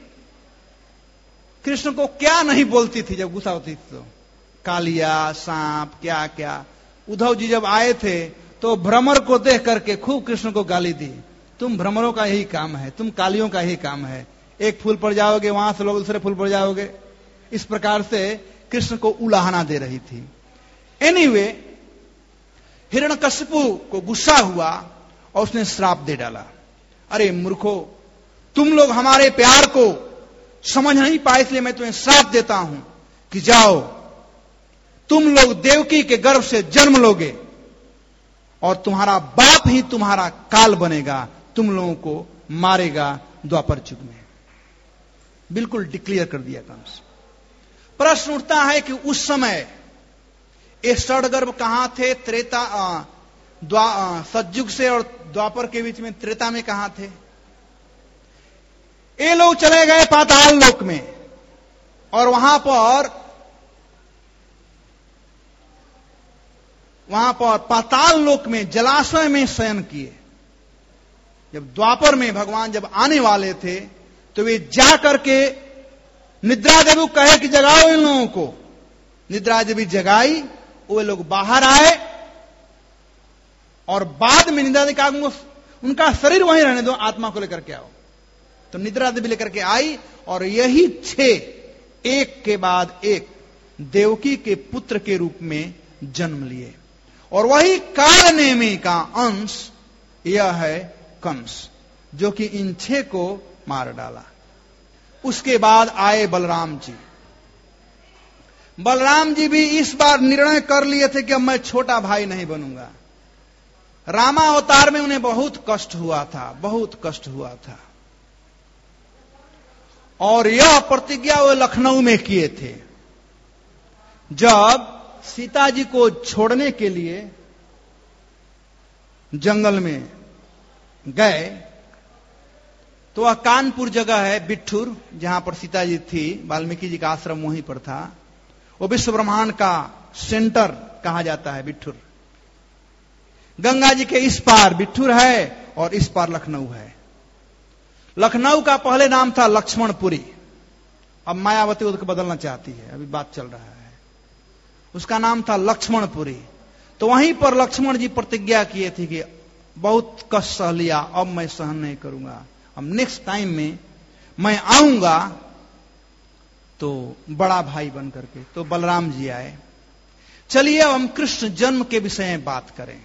कृष्ण को क्या नहीं बोलती थी जब गुस्सा होती थी तो, कालिया, सांप, क्या क्या। उद्धव जी जब आए थे तो भ्रमर को देख करके खूब कृष्ण को गाली दी, तुम भ्रमरों का यही काम है, तुम कालियों का यही काम है, एक फूल पर जाओगे, वहां से लोग दूसरे फूल पर जाओगे। इस प्रकार से कृष्ण को उलाहना दे रही थी। एनीवे, हिरण्यकशिपु को गुस्सा हुआ और उसने श्राप दे डाला। अरे मूर्खो, तुम लोग हमारे प्यार को समझ नहीं पाए, इसलिए मैं तुम्हें श्राप देता हूं कि जाओ, तुम लोग देवकी के गर्भ से जन्म लोगे और तुम्हारा बाप ही तुम्हारा काल बनेगा, तुम लोगों को मारेगा द्वापर युग में। बिल्कुल डिक्लेयर कर दिया कंस। प्रश्न उठता है कि उस समय ये षडगर्भ कहां थे? सतयुग से और द्वापर के बीच में, त्रेता में कहां थे? ये लोग चले गए पाताल लोक में और वहां पर पाताल लोक में जलाशय में शयन किए। जब द्वापर में भगवान जब आने वाले थे तो वे जा करके निद्रा देवी कहे कि जगाओ इन लोगों को। निद्रा देवी जगाई, वे लोग बाहर आए और बाद में निद्रा देवी कहा उनका शरीर वहीं रहने दो, आत्मा को लेकर के आओ। तो निद्रा देवी लेकर के आई और यही 6 एक के बाद एक देवकी के पुत्र के रूप में जन्म लिए। और वही कालनेमी का अंश यह है कंस, जो कि इन 6 को मार डाला। उसके बाद आए बलराम जी। बलराम जी भी इस बार निर्णय कर लिए थे कि अब मैं छोटा भाई नहीं बनूंगा। रामावतार में उन्हें बहुत कष्ट हुआ था, बहुत कष्ट हुआ था। और यह प्रतिज्ञा वो लखनऊ में किए थे। जब सीता जी को छोड़ने के लिए जंगल में गए तो वह कानपुर जगह है बिट्ठुर, जहां पर सीता जी थी, वाल्मीकि जी का आश्रम वहीं पर था। वो विश्व ब्रह्मांड का सेंटर कहा जाता है बिट्ठुर। गंगा जी के इस पार बिट्ठुर है और इस पार लखनऊ है। लखनऊ का पहले नाम था लक्ष्मणपुरी, अब मायावती उसको बदलना चाहती है, अभी बात चल रहा है। उसका नाम था लक्ष्मणपुरी। तो वहीं पर लक्ष्मण जी प्रतिज्ञा किए थे कि बहुत कष्ट सह लिया, अब मैं सहन नहीं करूंगा, अब नेक्स्ट टाइम में मैं आऊंगा तो बड़ा भाई बन करके। तो बलराम जी आए। चलिए अब हम कृष्ण जन्म के विषय में बात करें।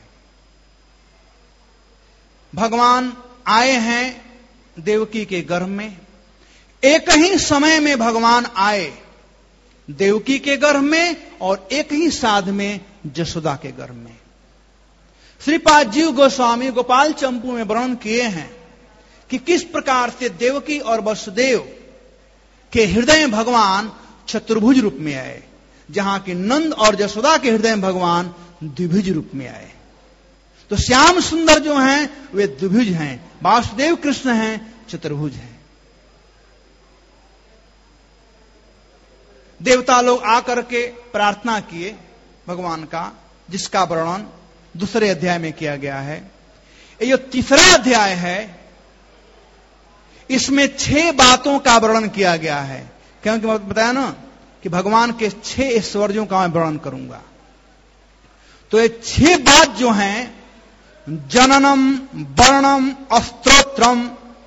भगवान आए हैं देवकी के गर्भ में। एक ही समय में भगवान आए देवकी के गर्भ में और एक ही साध में जशोदा के गर्भ में। श्रीपाद जीव गोस्वामी गोपाल चंपू में वर्णन किए हैं कि किस प्रकार से देवकी और वसुदेव के हृदय में भगवान चतुर्भुज रूप में आए, जहां कि नंद और जशोदा के हृदय में भगवान द्विभुज रूप में आए। तो श्याम सुंदर जो हैं वे द्विभुज हैं, वासुदेव कृष्ण हैं चतुर्भुज हैं। देवता लोग आकर के प्रार्थना किए भगवान का, जिसका वर्णन दूसरे अध्याय में किया गया है। ये जो तीसरा अध्याय है इसमें 6 बातों का वर्णन किया गया है, क्योंकि मैं बताया ना कि भगवान के 6 ऐश्वर्यों का मैं वर्णन करूंगा। तो ये 6 बात जो हैं, जननम वर्णम अस्त्रोत्रम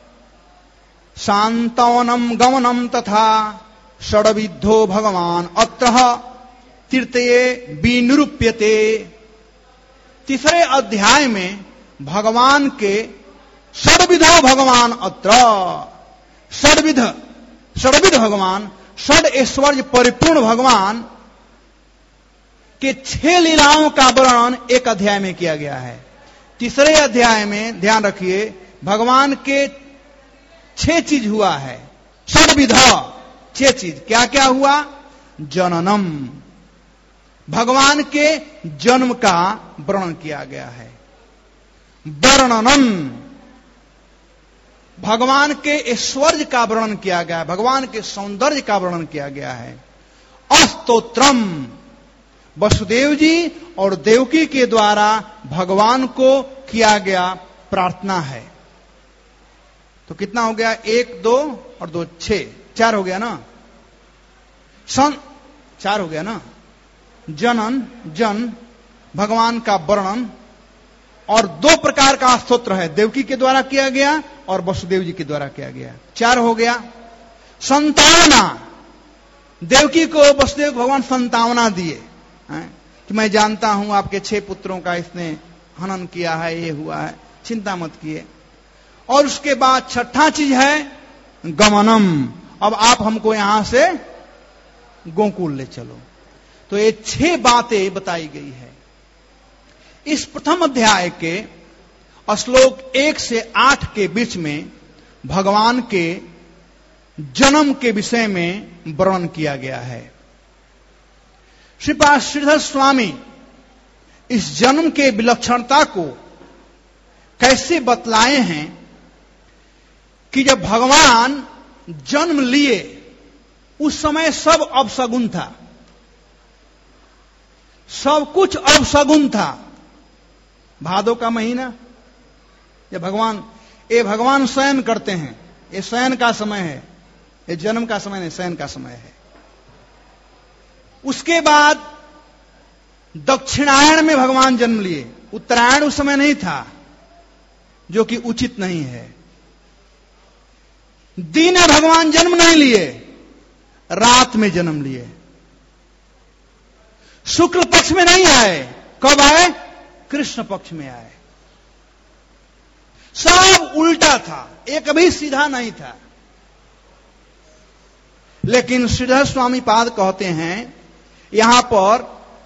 शांतवनम गमनम तथा षड्विधो भगवान अत्र तीर्थये विनिरूप्यते। तीसरे अध्याय में भगवान के षड्विधो भगवान अत्र, षड्विध भगवान, षड ऐश्वर्य परिपूर्ण भगवान के 6 लीलाओं का वर्णन एक अध्याय में किया गया है। तीसरे अध्याय में ध्यान रखिए भगवान के 6 चीज हुआ है। षड्विधा 6 चीज क्या क्या हुआ? जननम, भगवान के जन्म का वर्णन किया गया है। वर्णनम, भगवान के ऐश्वर्य का वर्णन किया गया है, भगवान के सौंदर्य का वर्णन किया गया है। अस्तोत्रम, वसुदेव जी और देवकी के द्वारा भगवान को किया गया प्रार्थना है। तो कितना हो गया? 1 2 और 2 6, 4 हो गया ना? 4 हो गया ना? जनन, जन, भगवान का वर्णन और 2 प्रकार का स्तोत्र है। देवकी के द्वारा किया गया और वसुदेव जी के द्वारा किया गया। 4 हो गया। संतावना, देवकी को वसुदेव भगवान संतावना दिए कि मैं जानता हूं आपके 6 पुत्रों का इसने हनन किया है, ये हुआ है, चिंता मत किए। और उसके बाद 6ठा चीज है गमनम, अब आप हमको यहां से गोकुल ले चलो। तो ये 6 बातें बताई गई है। इस प्रथम अध्याय के श्लोक 1 से 8 के बीच में भगवान के जन्म के विषय में वर्णन किया गया है। श्रीपाद श्रीधर स्वामी इस जन्म के विलक्षणता को कैसे बतलाए हैं कि जब भगवान जन्म लिए उस समय सब अपशगुन था, सब कुछ अपशगुन था। भादो का महीना जब भगवान शयन करते हैं, ये शयन का समय है, ये जन्म का समय नहीं, शयन का समय है। उसके बाद दक्षिणायन में भगवान जन्म लिए, उत्तरायण उस समय नहीं था, जो कि उचित नहीं है। दिन में भगवान जन्म नहीं लिए, रात में जन्म लिए। शुक्ल पक्ष में नहीं आए, कब आए? कृष्ण पक्ष में आए। सब उल्टा था, एक भी सीधा नहीं था। लेकिन श्रीधर स्वामी पाद कहते हैं यहां पर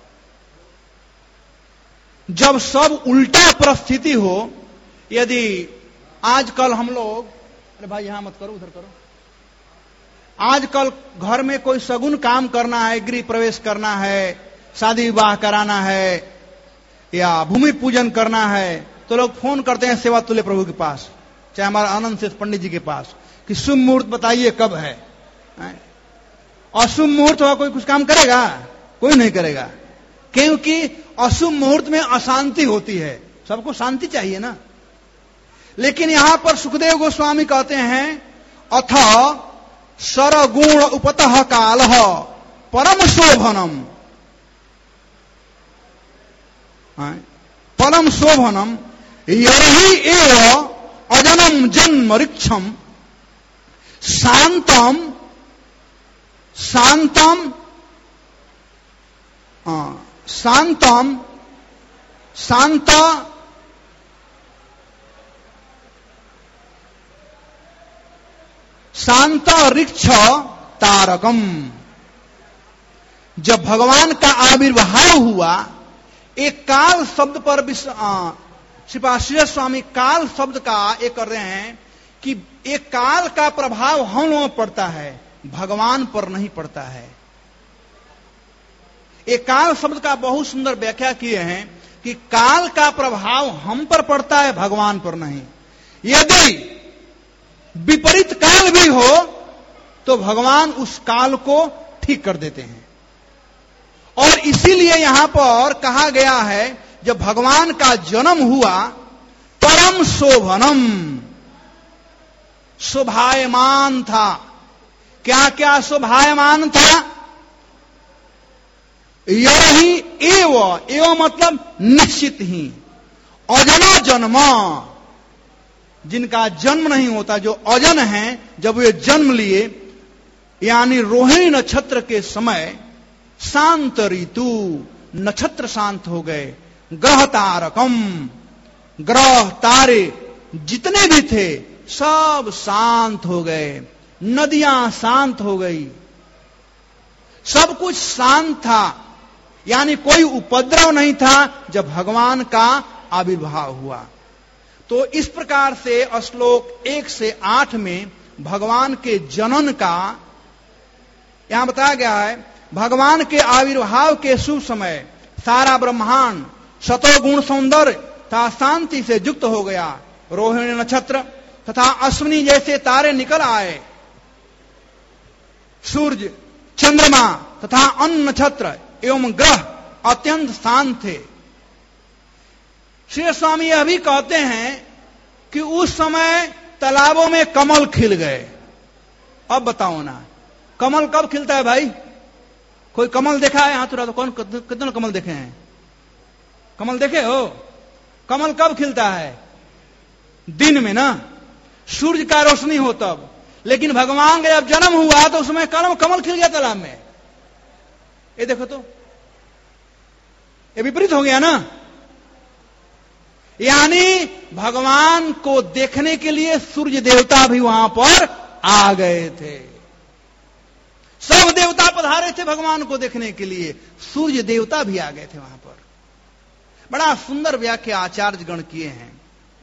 जब सब उल्टा परिस्थिति हो, यदि आजकल हम लोग, अरे भाई यहां मत करो, उधर करो, आजकल घर में कोई सगुन काम करना है, गृह प्रवेश करना है, शादी विवाह कराना है या भूमि पूजन करना है, तो लोग फोन करते हैं सेवा तुल्य प्रभु के पास, चाहे हमारा आनंद शेष पंडित जी के पास, कि शुभ मुहूर्त बताइए कब है। अशुभ मुहूर्त हुआ कोई कुछ काम करेगा? कोई नहीं करेगा, क्योंकि अशुभ मुहूर्त में अशांति होती है, सबको शांति चाहिए ना। लेकिन यहां पर सुखदेव गोस्वामी कहते हैं अथ सरगुण उपतः कालः परम शोभनम, परम शोभनम यही एव अजनम जन्म ऋक्षम शांतम शांतम शांतम शांत शांत ऋक्ष तारकम। जब भगवान का आविर्भाव हुआ, एक काल शब्द पर श्रीपाद श्रीधर स्वामी काल शब्द का एक कर रहे हैं कि एक काल का प्रभाव हम लोगों पर पड़ता है, भगवान पर नहीं पड़ता है। एक काल शब्द का बहुत सुंदर व्याख्या किए हैं कि काल का प्रभाव हम पर पड़ता है, भगवान पर नहीं। यदि विपरीत काल भी हो तो भगवान उस काल को ठीक कर देते हैं। और इसीलिए यहां पर कहा गया है जब भगवान का जन्म हुआ, परम शोभनम, शोभायमान था। क्या क्या शोभायमान था? यही एव मतलब निश्चित ही, अजना जन्म, जिनका जन्म नहीं होता, जो अजन हैं, जब वे जन्म लिए, यानी रोहिणी नक्षत्र के समय शांत ऋतु, नक्षत्र शांत हो गए, ग्रह तारकम, ग्रह तारे जितने भी थे सब शांत हो गए, नदियां शांत हो गई, सब कुछ शांत था, यानी कोई उपद्रव नहीं था जब भगवान का आविर्भाव हुआ। तो इस प्रकार से श्लोक 1 से 8 में भगवान के जनन का यहां बताया गया है। भगवान के आविर्भाव के शुभ समय सारा ब्रह्मांड सतोगुण सौंदर्य तथा शांति से युक्त हो गया। रोहिणी नक्षत्र तथा अश्विनी जैसे तारे निकल आए, सूर्य, चंद्रमा तथा अन्य नक्षत्र एवं ग्रह अत्यंत शांत थे। श्री स्वामी यह भी कहते हैं कि उस समय तालाबों में कमल खिल गए। अब बताओ ना, कमल कब खिलता है भाई? कोई कमल देखा है? हाथ उठा तो कौन, कितने कमल देखे हैं? कमल देखे हो? कमल कब खिलता है? दिन में ना। सूर्य का रोशनी हो तब। लेकिन भगवान का जब जन्म हुआ तो उसमें कमल खिल गया तालाब में। ये देखो तो, ये विपरीत हो गया ना। यानी भगवान को देखने के लिए सूर्य देवता भी वहां पर आ गए थे। सब देवता पधारे थे भगवान को देखने के लिए, सूर्य देवता भी आ गए थे वहां पर। बड़ा सुंदर व्याख्या आचार्य गण किए हैं।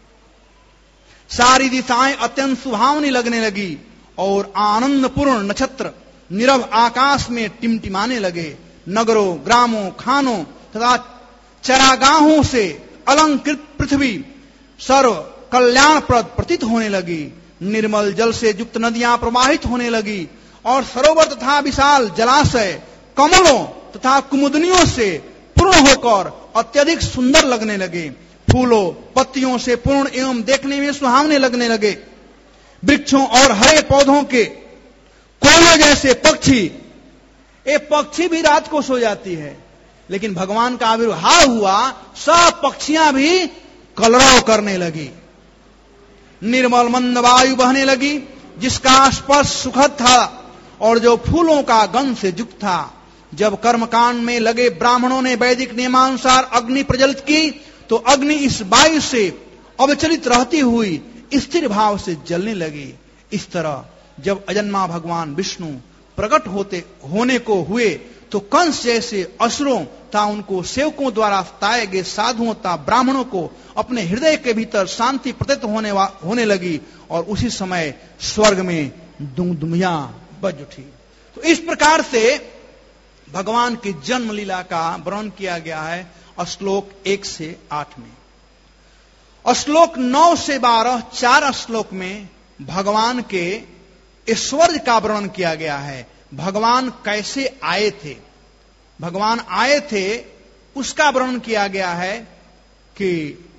सारी दिशाएं अत्यंत सुहावनी लगने लगी और आनंदपूर्ण नक्षत्र नीरव आकाश में टिमटिमाने लगे। नगरों, ग्रामों, खानों तथा चरागाहों से अलंकृत पृथ्वी सर्व कल्याणप्रद प्रतीत होने लगी। निर्मल जल से युक्त नदियां प्रवाहित होने लगी और सरोवर तथा विशाल जलाशय कमलों तथा कुमुदनियों से पूर्ण होकर अत्यधिक सुंदर लगने लगे। फूलों पत्तियों से पूर्ण एवं देखने में सुहावने लगने लगे। वृक्षों और हरे पौधों के कोयलों जैसे पक्षी, ये पक्षी भी रात को सो जाती है, लेकिन भगवान का आविर्भाव हुआ, सब पक्षियां भी कलरव करने लगी। निर्मल मंद वायु बहने लगी जिसका स्पर्श सुखद था और जो फूलों का गंध से युक्त था। जब कर्मकांड में लगे ब्राह्मणों ने वैदिक नियमानुसार अग्नि प्रज्वलित की तो अग्नि इस वायु से अविचलित रहती हुई स्थिर भाव से जलने लगी। इस तरह जब अजन्मा भगवान विष्णु प्रकट होने को हुए तो कंस जैसे असुरों तथा उनको सेवकों द्वारा सताए गए साधुओं तथा ब्राह्मणों को अपने हृदय के भीतर शांति प्रतीत होने लगी और उसी समय स्वर्ग में दुमदुमियां बज उठी। तो इस प्रकार से भगवान की जन्म लीला का वर्णन किया गया है श्लोक 1 से 8 में। श्लोक 9 से 12 4 श्लोक में भगवान के ऐश्वर्य का वर्णन किया गया है। भगवान कैसे आए थे, भगवान आए थे उसका वर्णन किया गया है कि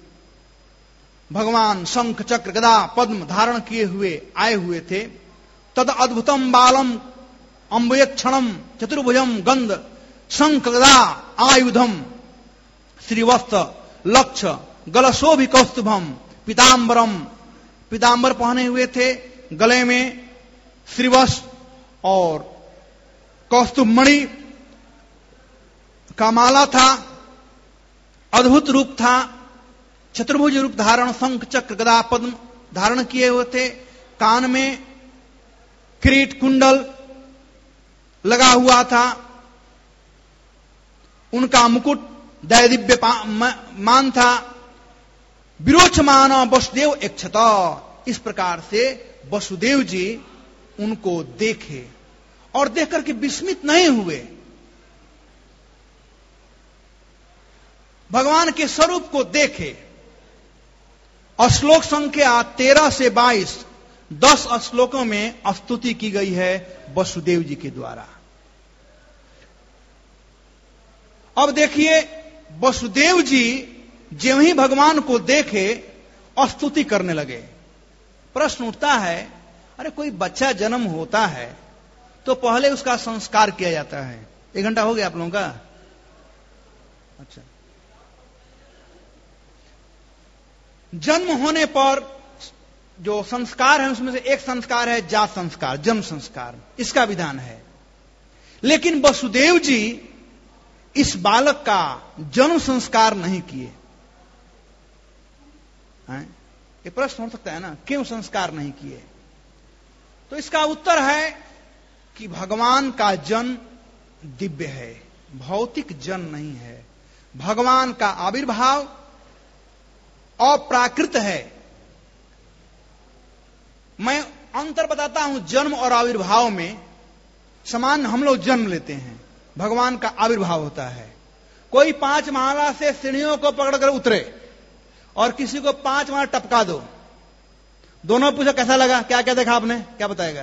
भगवान शंख चक्र गदा पद्म धारण किए हुए आए हुए थे। तद अद्भुतम बालम अम्बुयक्षणम चतुर्भुजम गंध शंख गदा आयुधम श्रीवस्त्र लक्ष्य गलशोभि कौस्तुभम पीतांबरम, पीतांबर पहने हुए थे, गले में श्रीवस्त्र और कौस्तुभ मणि का माला था। अद्भुत रूप था, चतुर्भुज रूप धारण, शंख चक्र गदा पद्म धारण किए हुए थे। कान में किरीट कुंडल लगा हुआ था। उनका मुकुट दैदिव्य मान था। विरोचमान वसुदेव इक्षत, इस प्रकार से वसुदेव जी उनको देखे और देख करके विस्मित नहीं हुए। भगवान के स्वरूप को देखे। श्लोक संख्या 13 से 22 10 श्लोकों में स्तुति की गई है वसुदेव जी के द्वारा। अब देखिए, वसुदेव जी ज्यों ही भगवान को देखे स्तुति करने लगे। प्रश्न उठता है, अरे कोई बच्चा जन्म होता है तो पहले उसका संस्कार किया जाता है। 1 घंटा हो गया आप लोगों का? अच्छा। जन्म होने पर जो संस्कार है उसमें से एक संस्कार है जात संस्कार, जन्म संस्कार, इसका विधान है। लेकिन वसुदेव जी इस बालक का जन्म संस्कार नहीं किए। ये प्रश्न हो सकता है ना, क्यों संस्कार नहीं किए? तो इसका उत्तर है कि भगवान का जन्म दिव्य है, भौतिक जन्म नहीं है। भगवान का आविर्भाव अप्राकृत है। मैं अंतर बताता हूं जन्म और आविर्भाव में। समान हम लोग जन्म लेते हैं, भगवान का आविर्भाव होता है। कोई 5 माला से सीढ़ियों को पकड़कर उतरे और किसी को 5 माला टपका दो, दोनों पूछो कैसा लगा, क्या क्या देखा आपने, क्या बताएगा?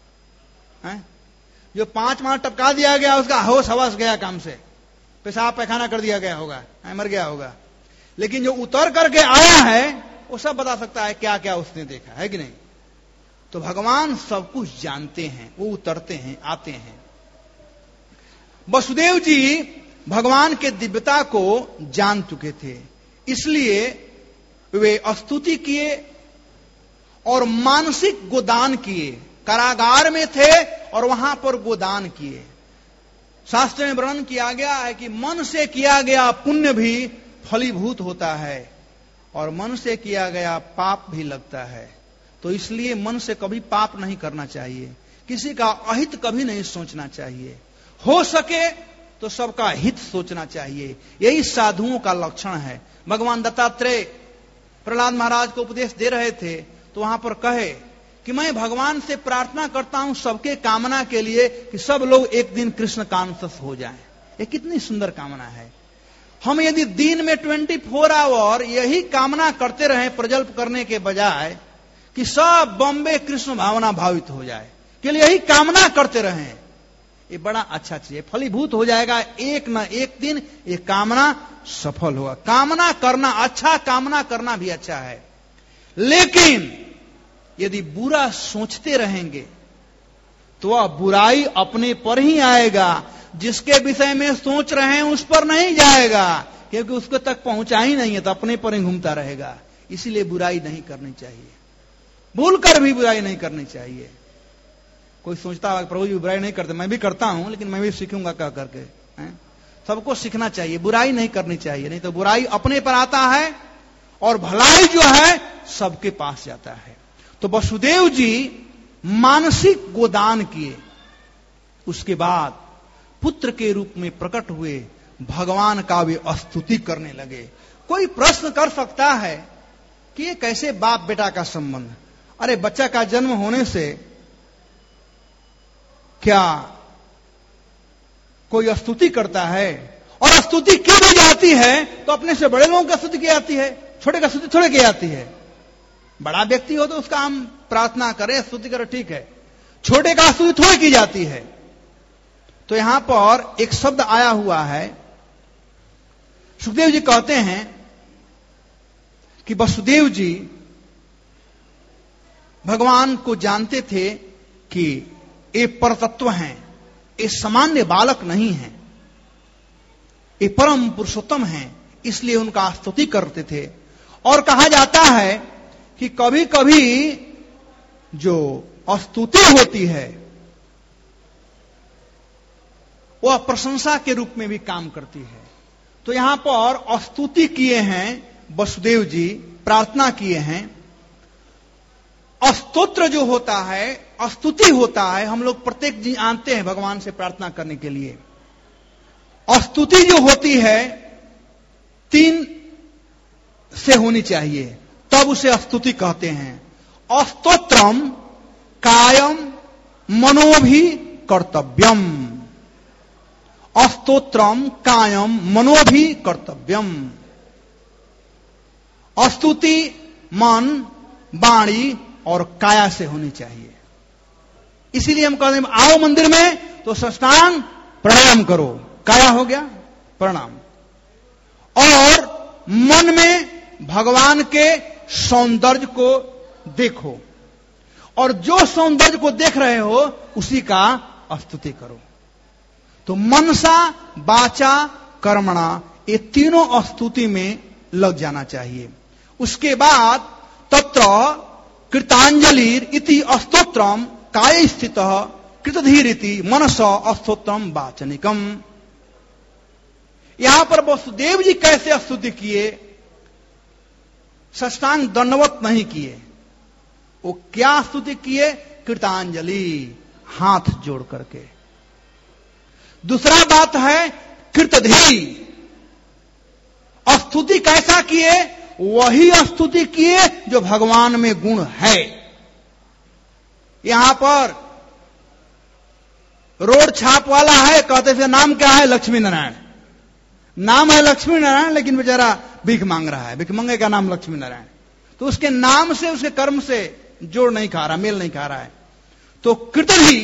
जो 5 माला टपका दिया गया उसका होश हवस गया काम से, पेशाब पैखाना कर दिया गया होगा, मर गया होगा। लेकिन जो उतर करके आया है वो सब बता सकता है क्या क्या उसने देखा है कि नहीं। तो भगवान सब कुछ जानते हैं, वो उतरते हैं, आते हैं। वसुदेव जी भगवान के दिव्यता को जान चुके थे, इसलिए वे स्तुति किए और मानसिक गोदान किए। कारागार में थे और वहां पर गोदान किए। शास्त्र में वर्णन किया गया है कि मन से किया गया पुण्य भी फलीभूत होता है और मन से किया गया पाप भी लगता है। तो इसलिए मन से कभी पाप नहीं करना चाहिए, किसी का अहित कभी नहीं सोचना चाहिए, हो सके तो सबका हित सोचना चाहिए। यही साधुओं का लक्षण है। भगवान दत्तात्रेय प्रहलाद महाराज को उपदेश दे रहे थे तो वहां पर कहे कि मैं भगवान से प्रार्थना करता हूं सबके कामना के लिए कि सब लोग एक दिन कृष्ण कांसस हो जाएं। ये कितनी सुंदर कामना है। हम यदि दिन में 24 आवर यही कामना करते रहें प्रजल्प करने के बजाय कि सब बॉम्बे कृष्ण भावना भावित हो जाए, के लिए यही कामना करते रहें, ये बड़ा अच्छा चीज है, फलीभूत हो जाएगा। एक न एक दिन ये कामना सफल होगा। कामना करना अच्छा, कामना करना भी अच्छा है, लेकिन यदि बुरा सोचते रहेंगे तो वह बुराई अपने पर ही आएगा। जिसके विषय में सोच रहे हैं उस पर नहीं जाएगा, क्योंकि उसको तक पहुंचा ही नहीं है, तो अपने पर ही घूमता रहेगा। इसीलिए बुराई नहीं करनी चाहिए, भूल कर भी बुराई नहीं करनी चाहिए। कोई सोचता है प्रभु जी बुराई नहीं करते, मैं भी करता हूं लेकिन मैं भी सीखूंगा क्या करके। सबको सीखना चाहिए, बुराई नहीं करनी चाहिए, नहीं तो बुराई अपने पर आता है और भलाई जो है सबके पास जाता है। तो वसुदेव जी मानसिक गोदान किए, उसके बाद पुत्र के रूप में प्रकट हुए, भगवान का वे स्तुति करने लगे। कोई प्रश्न कर सकता है कि ये कैसे बाप बेटा का संबंध? अरे बच्चा का जन्म होने से क्या कोई स्तुति करता है? और स्तुति की भी जाती है तो अपने से बड़े लोगों की स्तुति की जाती है, छोटे का स्तुति थोड़े की जाती है। बड़ा व्यक्ति हो तो उसका हम प्रार्थना करें, स्तुति करें, ठीक है, छोटे का स्तुति थोड़ी की जाती है। तो यहां पर एक शब्द आया हुआ है, सुखदेव जी कहते हैं कि वसुदेव जी भगवान को जानते थे कि ये परतत्व हैं, ये सामान्य बालक नहीं हैं, ये परम पुरुषोत्तम हैं, इसलिए उनका स्तुति करते थे। और कहा जाता है कि कभी कभी जो स्तुति होती है वह प्रशंसा के रूप में भी काम करती है। तो यहां पर स्तुति किए हैं वसुदेव जी, प्रार्थना किए हैं। स्तोत्र जो होता है, स्तुति होता है, हम लोग प्रत्येक दिन आते हैं भगवान से प्रार्थना करने के लिए। स्तुति जो होती है 3 से होनी चाहिए, तब उसे स्तुति कहते हैं। स्तोत्रम कायम मनोभि कर्तव्यम, स्तोत्रम कायम मनोभि कर्तव्यम। स्तुति मन, वाणी और काया से होनी चाहिए। इसीलिए हम कहते हैं आओ मंदिर में तो साष्टांग प्रणाम करो, काया हो गया प्रणाम। और मन में भगवान के सौंदर्य को देखो, और जो सौंदर्य को देख रहे हो उसी का स्तुति करो। तो मनसा वाचा कर्मणा, ये तीनों स्तुति में लग जाना चाहिए। उसके बाद तत्र कृतांजलिर इति स्तोत्रम काय स्थित कृतधीर इति मनस स्तोत्रम वाचनिकम। यहां पर वसुदेव जी कैसे स्तुति किए? साष्टांग दंडवत नहीं किए, वो क्या स्तुति किए? कृतांजलि, हाथ जोड़ करके। दूसरा बात है कृतधी, स्तुति कैसा किए? वही स्तुति किए जो भगवान में गुण है। यहां पर रोड छाप वाला है, कहते थे नाम क्या है? लक्ष्मी नारायण। नाम है लक्ष्मी नारायण, लेकिन बेचारा भीख मांग रहा है, भीखमंगे का नाम लक्ष्मी नारायण। तो उसके नाम से, उसके कर्म से जोड़ नहीं खा रहा, मेल नहीं खा रहा है। तो कृतधी,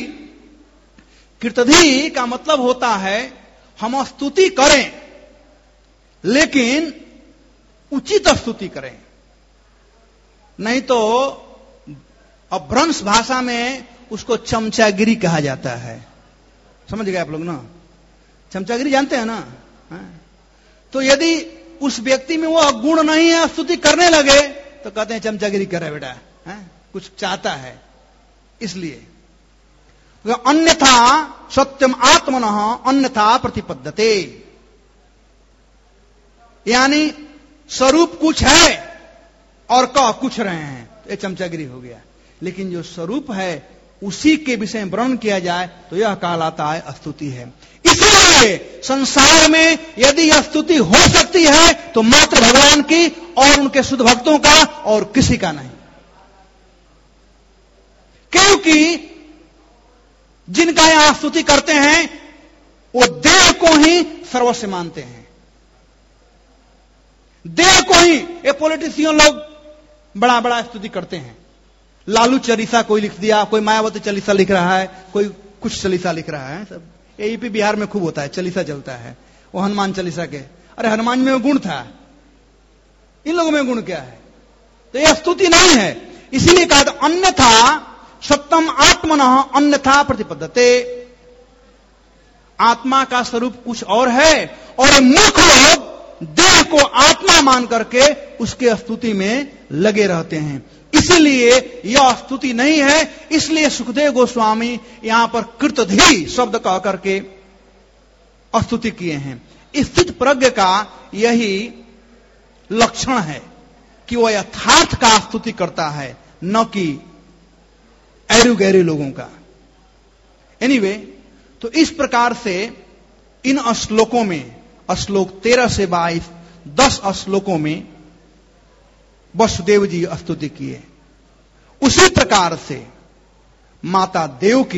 कृतधी का मतलब होता है हम स्तुति करें लेकिन उचित स्तुति करें, नहीं तो अपभ्रंश भाषा में उसको चमचागिरी कहा जाता है। समझ गए आप लोग ना? चमचागिरी जानते हैं ना? तो यदि उस व्यक्ति में वह गुण नहीं है, स्तुति करने लगे तो कहते हैं चमचागिरी कर रहे बेटा, कुछ चाहता है, इसलिए अन्यथा सत्यम आत्मनः अन्यथा प्रतिपद्यते, यानी स्वरूप कुछ है और कह कुछ रहे हैं, तो ये चमचागिरी हो गया। लेकिन जो स्वरूप है उसी के विषय में वर्णन किया जाए तो यह कहलाता है स्तुति है। इसलिए संसार में यदि यह स्तुति हो सकती है तो मात्र भगवान की और उनके शुद्ध भक्तों का, और किसी का नहीं। क्योंकि जिनका यहां स्तुति करते हैं वो देह को ही सर्वस्व मानते हैं, देह को ही। ये पॉलिटिशियन लोग बड़ा बड़ा स्तुति करते हैं, लालू चालीसा कोई लिख दिया, कोई मायावती चालीसा लिख रहा है, कोई कुछ चालीसा लिख रहा है, सब यूपी बिहार में खूब होता है, चालीसा चलता है वो हनुमान चालीसा के। अरे हनुमान में गुण था, इन लोगों में गुण क्या है? तो यह स्तुति नहीं है। इसीलिए कहा था अन्यथा सत्यम आत्मनः अन्यथा प्रतिपद्यते, आत्मा का स्वरूप कुछ और है और मूर्ख लोग देह को आत्मा मान करके उसके स्तुति में लगे रहते हैं। इसलिए यह स्तुति नहीं है। इसलिए सुखदेव गोस्वामी यहां पर कृतधी शब्द कह करके स्तुति किए हैं। स्थित प्रज्ञ का यही लक्षण है कि वह यथार्थ का स्तुति करता है, न कि ऐरू गैरू लोगों का। एनीवे, तो इस प्रकार से इन श्लोकों में, श्लोक 13 से 22, 10 श्लोकों में वसुदेव जी स्तुति किए। उसी प्रकार से माता देवकी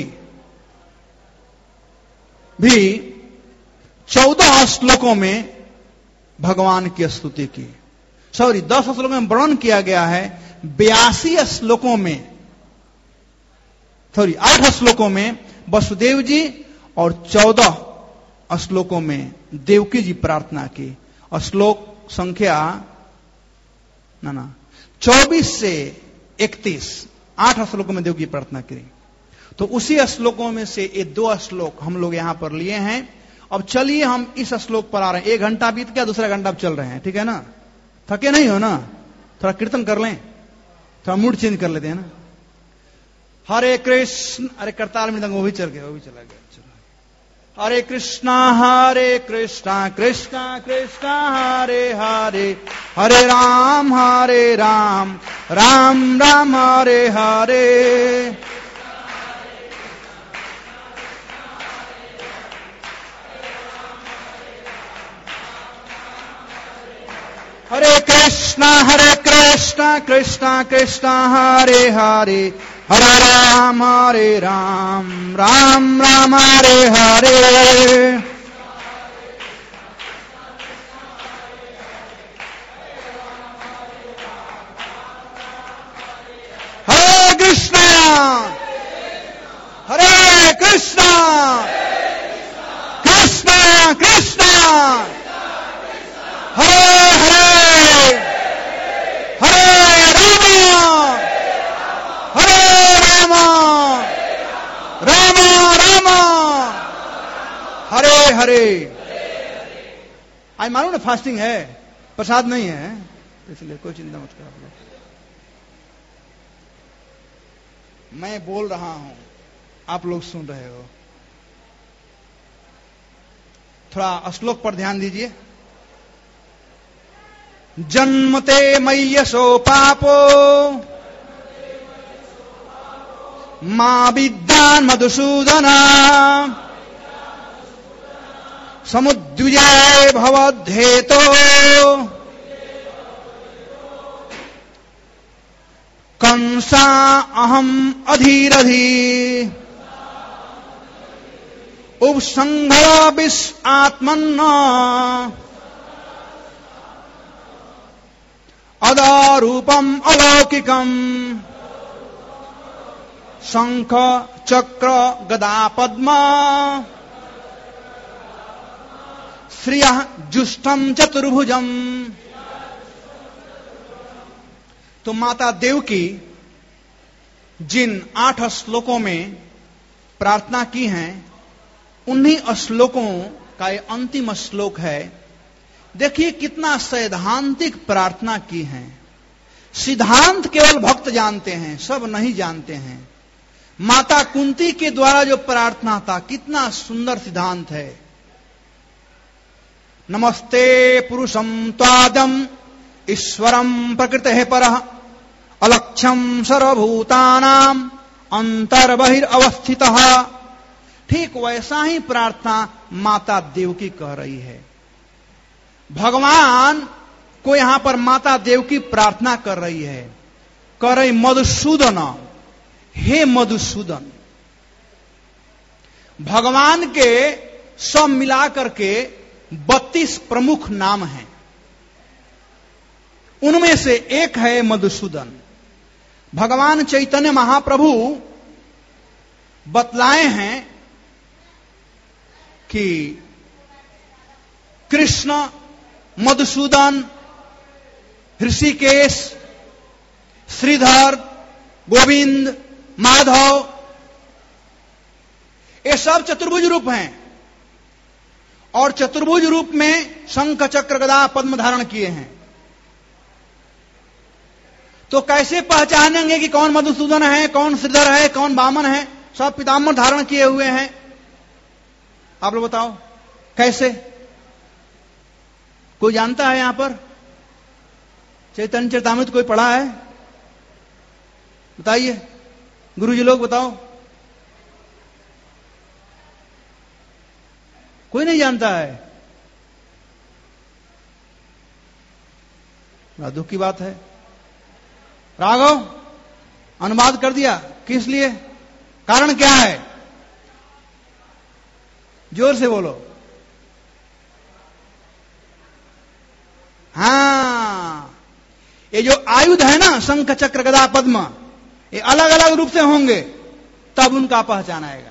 भी 14 श्लोकों में भगवान की स्तुति की। 10 श्लोकों में वर्णन किया गया है, 82 श्लोकों में 8 श्लोकों में वसुदेव जी और 14 श्लोकों में देवकी जी प्रार्थना की। और श्लोक संख्या 24 से 31, 8 श्लोकों में देवकी प्रार्थना की। तो उसी श्लोकों में से ये 2 श्लोक हम लोग यहां पर लिए हैं। अब चलिए हम इस श्लोक पर आ रहे हैं। 1 घंटा बीत गया, दूसरा घंटा अब चल रहे हैं, ठीक है ना? थके नहीं हो ना? थोड़ा कीर्तन कर लें, थोड़ा मूड चेंज कर लेते हैं ना। हरे कृष्ण, अरे करताल मृदंग वो भी चल गया, वो भी चला गया। चलो, हरे कृष्णा कृष्णा कृष्णा हरे हरे, हरे राम राम राम हरे हरे। हरे कृष्णा कृष्णा कृष्णा हरे हरे, हरे राम राम राम हरे हरे। हरे कृष्णा कृष्णा कृष्णा हरे हरे, हरे राम राम राम हरे हरे। आज मालूम ना फास्टिंग है, प्रसाद नहीं है, इसलिए कोई चिंता मत करो। मैं बोल रहा हूं, आप लोग सुन रहे हो। थोड़ा श्लोक पर ध्यान दीजिए। जन्मते मय्यसो पापो मा विद्यान् मधुसूदन, समुद्विजय भवद्धेतो कंसा अहम अधीरधि, उपसंघर विष आत्मन्न अदारूपम अलौकिकम, शंख चक्र गदा पद्म श्रियः जुष्टम चतुर्भुजम। तो माता देवकी जिन 8 श्लोकों में प्रार्थना की हैं, उन्हीं श्लोकों का ये अंतिम श्लोक है। देखिए कितना सैद्धांतिक प्रार्थना की है। सिद्धांत केवल भक्त जानते हैं, सब नहीं जानते हैं। माता कुंती के द्वारा जो प्रार्थना था, कितना सुंदर सिद्धांत है। नमस्ते पुरुषम त्वादम ईश्वरम प्रकृते परः अलक्ष्यम सर्वभूतानाम अंतर्बहिर्अवस्थितः। ठीक वैसा ही प्रार्थना माता देवकी कह रही है। भगवान को यहां पर माता देवकी प्रार्थना कर रही है, कह रही मधुसूदन, हे मधुसूदन। भगवान के सब मिलाकर के 32 प्रमुख नाम हैं, उनमें से एक है मधुसूदन। भगवान चैतन्य महाप्रभु बतलाए हैं कि कृष्ण, मधुसूदन, ऋषिकेश, श्रीधर, गोविंद, माधव, ये सब चतुर्भुज रूप हैं और चतुर्भुज रूप में शंख चक्र गदा पद्म धारण किए हैं। तो कैसे पहचानेंगे कि कौन मधुसूदन है, कौन श्रीधर है, कौन वामन है? सब पीताम्बर धारण किए हुए हैं। आप लोग बताओ कैसे? कोई जानता है यहां पर? चैतन्य चरितामृत कोई पढ़ा है? बताइए, गुरुजी लोग बताओ। कोई नहीं जानता है। बड़ा दुख की बात है। राघव, अनुवाद कर दिया, किस लिए? कारण क्या है? जोर से बोलो। हाँ, ये जो आयुध है ना, शंख चक्र गदा पद्म, ये अलग अलग रूप से होंगे, तब उनका पहचान आएगा।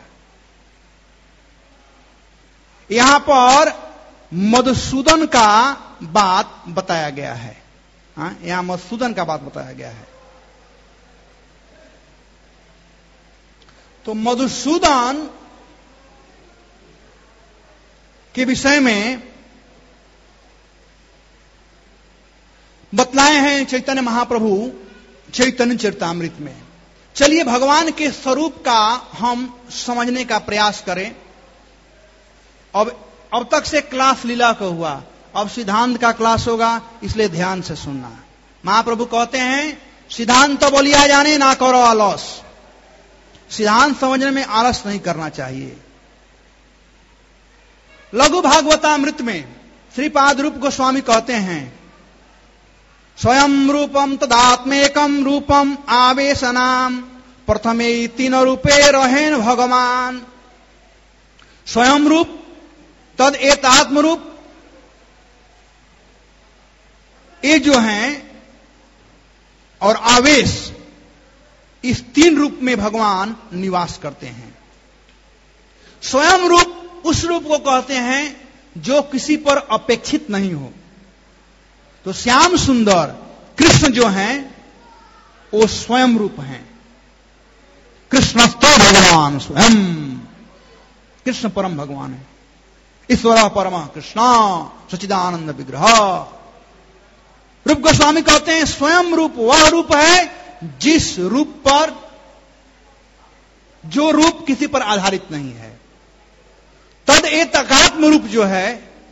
यहां पर मधुसूदन का बात बताया गया है। हाँ, यहां मधुसूदन का बात बताया गया है। तो मधुसूदन के विषय में बतलाए हैं चैतन्य महाप्रभु चैतन्य चरितामृत में। चलिए भगवान के स्वरूप का हम समझने का प्रयास करें। अब तक से क्लास लीला का हुआ, अब सिद्धांत का क्लास होगा, इसलिए ध्यान से सुनना। महाप्रभु कहते हैं सिद्धांत तो बोलिया जाने, ना करो आलस। सिद्धांत समझने में आलस नहीं करना चाहिए। लघु भागवतामृत में श्रीपाद रूप गोस्वामी कहते हैं स्वयं रूपम तदात्मेकम रूपम आवेशनाम प्रथमे तीन रूपे रहेन भगवान। स्वयं रूप, तद एक आत्म रूप, ये जो हैं, और आवेश, इस तीन रूप में भगवान निवास करते हैं। स्वयं रूप उस रूप को कहते हैं जो किसी पर अपेक्षित नहीं हो। तो श्याम सुंदर कृष्ण जो हैं वो स्वयं रूप हैं। कृष्णस्तो भगवान स्वयं, कृष्ण परम भगवान है। ईश्वर परम कृष्ण सच्चिदानंद विग्रह। रूप गोस्वामी कहते हैं स्वयं रूप वह रूप है जिस रूप पर, जो रूप किसी पर आधारित नहीं है। तद एक एकात्म रूप जो है,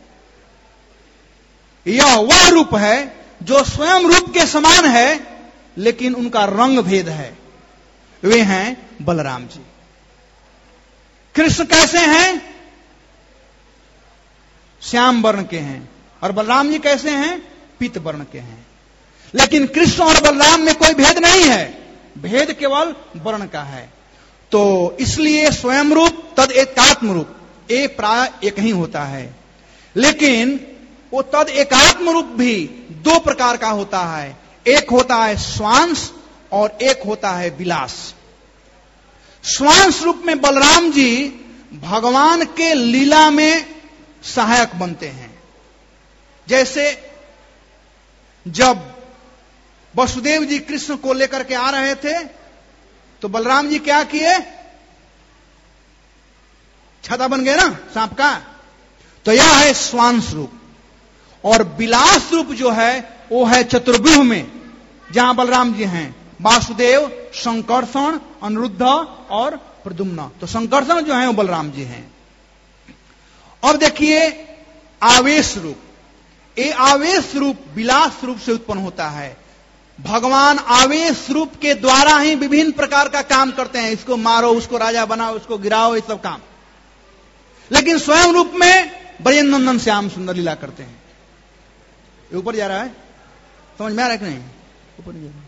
यह वह रूप है जो स्वयं रूप के समान है, लेकिन उनका रंग भेद है। वे हैं बलराम जी। कृष्ण कैसे हैं? श्याम वर्ण के हैं, और बलराम जी कैसे हैं? पीत वर्ण के हैं। लेकिन कृष्ण और बलराम में कोई भेद नहीं है, भेद केवल वर्ण का है। तो इसलिए स्वयं रूप तद एकात्म रूप, एक प्राय एक ही होता है। लेकिन वो तद एकात्म रूप भी दो प्रकार का होता है। एक होता है स्वांश और एक होता है विलास। स्वांश रूप में बलराम जी भगवान के लीला में सहायक बनते हैं। जैसे जब वसुदेव जी कृष्ण को लेकर के आ रहे थे तो बलराम जी क्या किए? छता बन गए ना सांप का। तो यह है स्वांश रूप। और विलास रूप जो है वो है चतुर्व्यूह में, जहां बलराम जी हैं, वासुदेव, संकर्षण, अनिरुद्ध और प्रद्युम्न। तो संकर्षण जो है वो बलराम जी हैं। अब देखिए आवेश रूप, ये आवेश रूप विलास रूप से उत्पन्न होता है। भगवान आवेश रूप के द्वारा ही विभिन्न प्रकार का काम करते हैं। इसको मारो, उसको राजा बनाओ, उसको गिराओ, ये सब काम। लेकिन स्वयं रूप में ब्रजनंदन श्याम सुंदर लीला करते हैं। ये ऊपर जा रहा है, समझ में आ रहा है कि नहीं? ऊपर जा रहा है।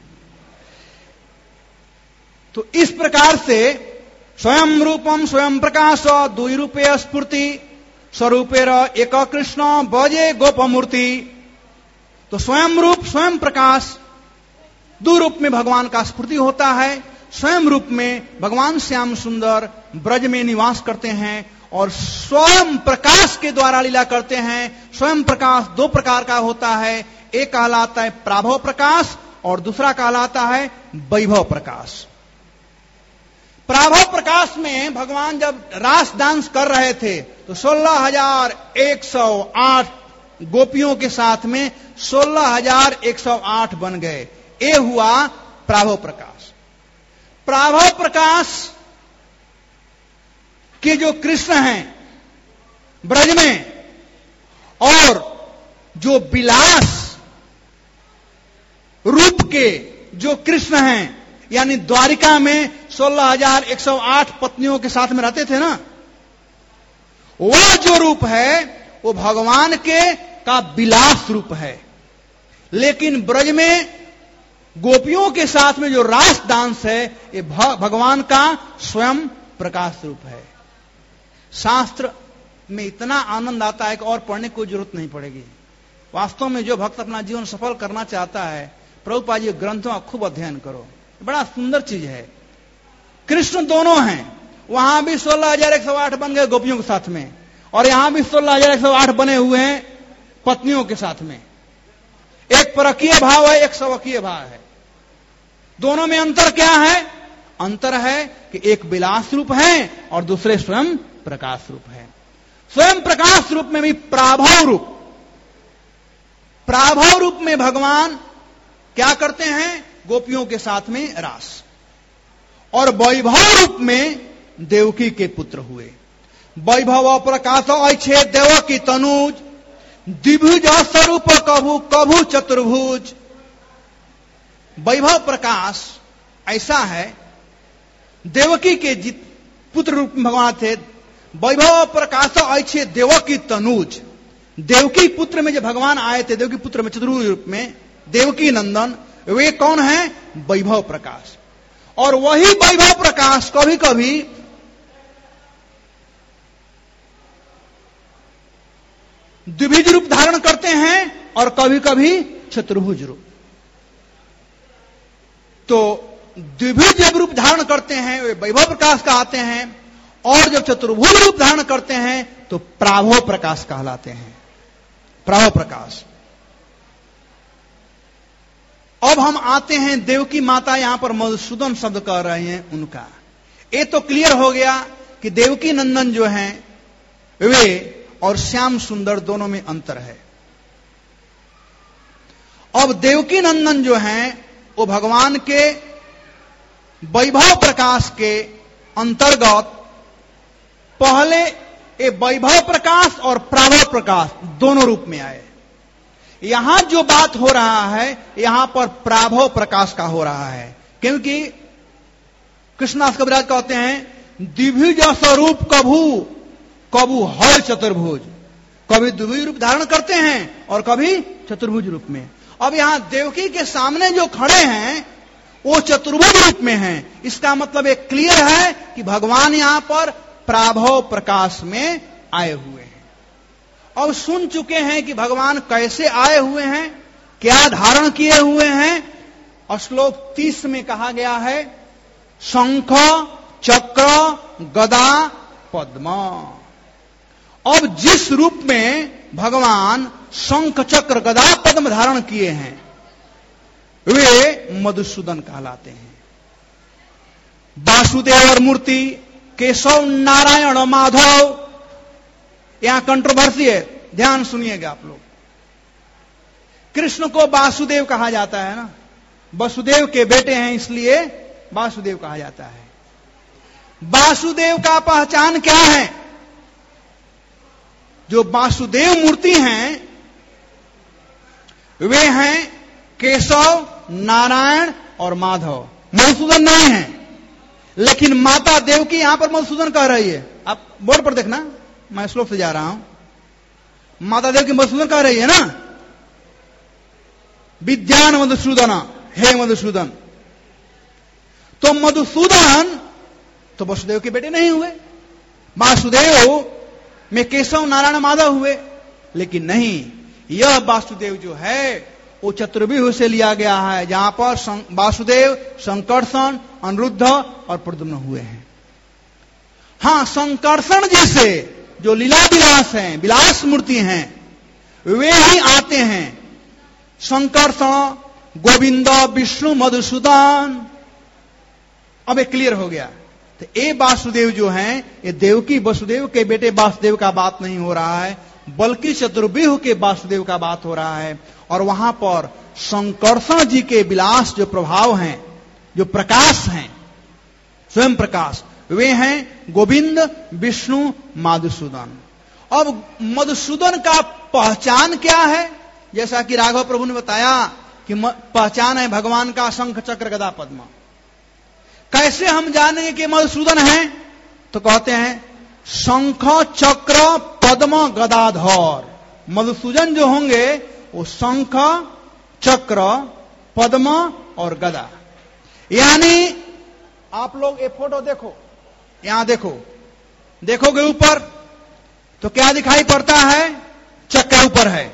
तो इस प्रकार से स्वयं रूपम स्वयं प्रकाश दुई रूपे स्फूर्ति स्वरूपेर एक कृष्ण बजे गोपमूर्ति। तो स्वयं रूप स्वयं प्रकाश, दो रूप में भगवान का स्फूर्ति होता है। स्वयं रूप में भगवान श्याम सुंदर ब्रज में निवास करते हैं और स्वयं प्रकाश के द्वारा लीला करते हैं। स्वयं प्रकाश दो प्रकार का होता है, एक कहलाता है प्राभव प्रकाश और दूसरा कहलाता है वैभव प्रकाश। प्राभव प्रकाश में भगवान जब रास डांस कर रहे थे तो 16,108 गोपियों के साथ में 16,108 बन गए। ये हुआ प्राभव प्रकाश। प्राभव प्रकाश के जो कृष्ण हैं ब्रज में और जो विलास रूप के जो कृष्ण हैं, यानी द्वारिका में 16,108 पत्नियों के साथ में रहते थे ना, वह जो रूप है वो भगवान के का विलास रूप है। लेकिन ब्रज में गोपियों के साथ में जो रास डांस है ये भगवान का स्वयं प्रकाश रूप है। शास्त्र में इतना आनंद आता है कि और पढ़ने की कोई जरूरत नहीं पड़ेगी। वास्तव में जो भक्त अपना जीवन सफल करना चाहता है, प्रभुपाद जी ग्रंथों का खूब अध्ययन करो, बड़ा सुंदर चीज है। कृष्ण दोनों हैं, वहां भी 16,108 बन गए गोपियों के साथ में और यहां भी 16,108 बने हुए हैं पत्नियों के साथ में। एक परकीय भाव है, एक स्वकीय भाव है। दोनों में अंतर क्या है? अंतर है कि एक विलास रूप है और दूसरे स्वयं प्रकाश रूप है। स्वयं प्रकाश रूप में भी प्राभव रूप, प्राभव रूप में भगवान क्या करते हैं? गोपियों के साथ में रास। और वैभव रूप में देवकी के पुत्र हुए। वैभव प्रकाश ऐछे देवकी तनुज द्विभुज स्वरूप कभु कभु चतुर्भुज। वैभव प्रकाश ऐसा है, देवकी के पुत्र रूप में भगवान थे। वैभव प्रकाश ऐछे देवकी तनुज, देवकी पुत्र में जो भगवान आए थे, देवकी पुत्र में चतुर्भुज रूप में देवकी नंदन, वे कौन है? वैभव प्रकाश। और वही वैभव प्रकाश कभी कभी द्विभुज रूप धारण करते हैं और कभी कभी चतुर्भुज रूप। तो द्विभुज जब रूप धारण करते हैं वे वैभव प्रकाश कहलाते हैं और जब चतुर्भुज रूप धारण करते हैं तो प्राभव प्रकाश कहलाते हैं। प्राभव प्रकाश। अब हम आते हैं देवकी माता, यहां पर मधुसूदन शब्द कह रहे हैं उनका। ये तो क्लियर हो गया कि देवकी नंदन जो हैं वे और श्याम सुंदर दोनों में अंतर है। अब देवकी नंदन जो हैं वो भगवान के वैभव प्रकाश के अंतर्गत पहले ये वैभव प्रकाश और प्राभव प्रकाश दोनों रूप में आए। यहां जो बात हो रहा है यहां पर प्राभव प्रकाश का हो रहा है, क्योंकि कृष्णदास कविराज कहते हैं द्विभुज स्वरूप कभू कभू हर चतुर्भुज। कभी द्विभुज रूप धारण करते हैं और कभी चतुर्भुज रूप में। अब यहां देवकी के सामने जो खड़े हैं वो चतुर्भुज रूप में हैं। इसका मतलब एक क्लियर है कि भगवान यहां पर प्राभव प्रकाश में आए हुए हैं। अब सुन चुके हैं कि भगवान कैसे आए हुए हैं, क्या धारण किए हुए हैं। और श्लोक 30 में कहा गया है शंख चक्र गदा पद्म। अब जिस रूप में भगवान शंख चक्र गदा पद्म धारण किए हैं वे मधुसूदन कहलाते हैं। वासुदेव मूर्ति केशव नारायण माधव, यहां कंट्रोवर्सी है, ध्यान सुनिएगा आप लोग। कृष्ण को वासुदेव कहा जाता है ना, वसुदेव के बेटे हैं, इसलिए वासुदेव कहा जाता है। वासुदेव का पहचान क्या है? जो वासुदेव मूर्ति हैं वे हैं केशव, नारायण और माधव। मधुसूदन नहीं है, लेकिन माता देवकी यहां पर मधुसूदन कह रही है। आप बोर्ड पर देखना, मैं श्लोक से जा रहा हूं। माता देवकी मधुसूदन कह रही है ना, विद्यान मधुसूदन, हे मधुसूदन। तो मधुसूदन तो वसुदेव के बेटे नहीं हुए। वासुदेव में केशव, नारायण, माधव हुए, लेकिन नहीं, यह वासुदेव जो है वो चतुर्व्यूह से लिया गया है, जहां पर वासुदेव, संकर्षण, अनिरुद्ध और प्रद्युम्न हुए हैं। हां, संकर्षण जी से जो लीला विलास हैं, विलास मूर्ति हैं, वे ही आते हैं। संकर्षण, गोविंद, विष्णु, मधुसूदन। अब एक क्लियर हो गया। तो ये वासुदेव जो हैं, ये देवकी वसुदेव के बेटे वासुदेव का बात नहीं हो रहा है, बल्कि चतुर्व्यूह के वासुदेव का बात हो रहा है। और वहां पर संकर्षण जी के विलास जो प्रभाव हैं, जो प्रकाश हैं, स्वयं प्रकाश, वे हैं गोविंद, विष्णु, मधुसूदन। अब मधुसूदन का पहचान क्या है? जैसा कि राघव प्रभु ने बताया कि पहचान है भगवान का शंख, चक्र, गदा, पद्म। कैसे हम जानेंगे कि मधुसूदन है? तो कहते हैं शंख, चक्र, पद्म, गदाधर। मधुसूदन जो होंगे वो शंख, चक्र, पद्म और गदा। यानी आप लोग ये फोटो देखो, यहां देखो, देखोगे ऊपर तो क्या दिखाई पड़ता है? चक्र ऊपर है,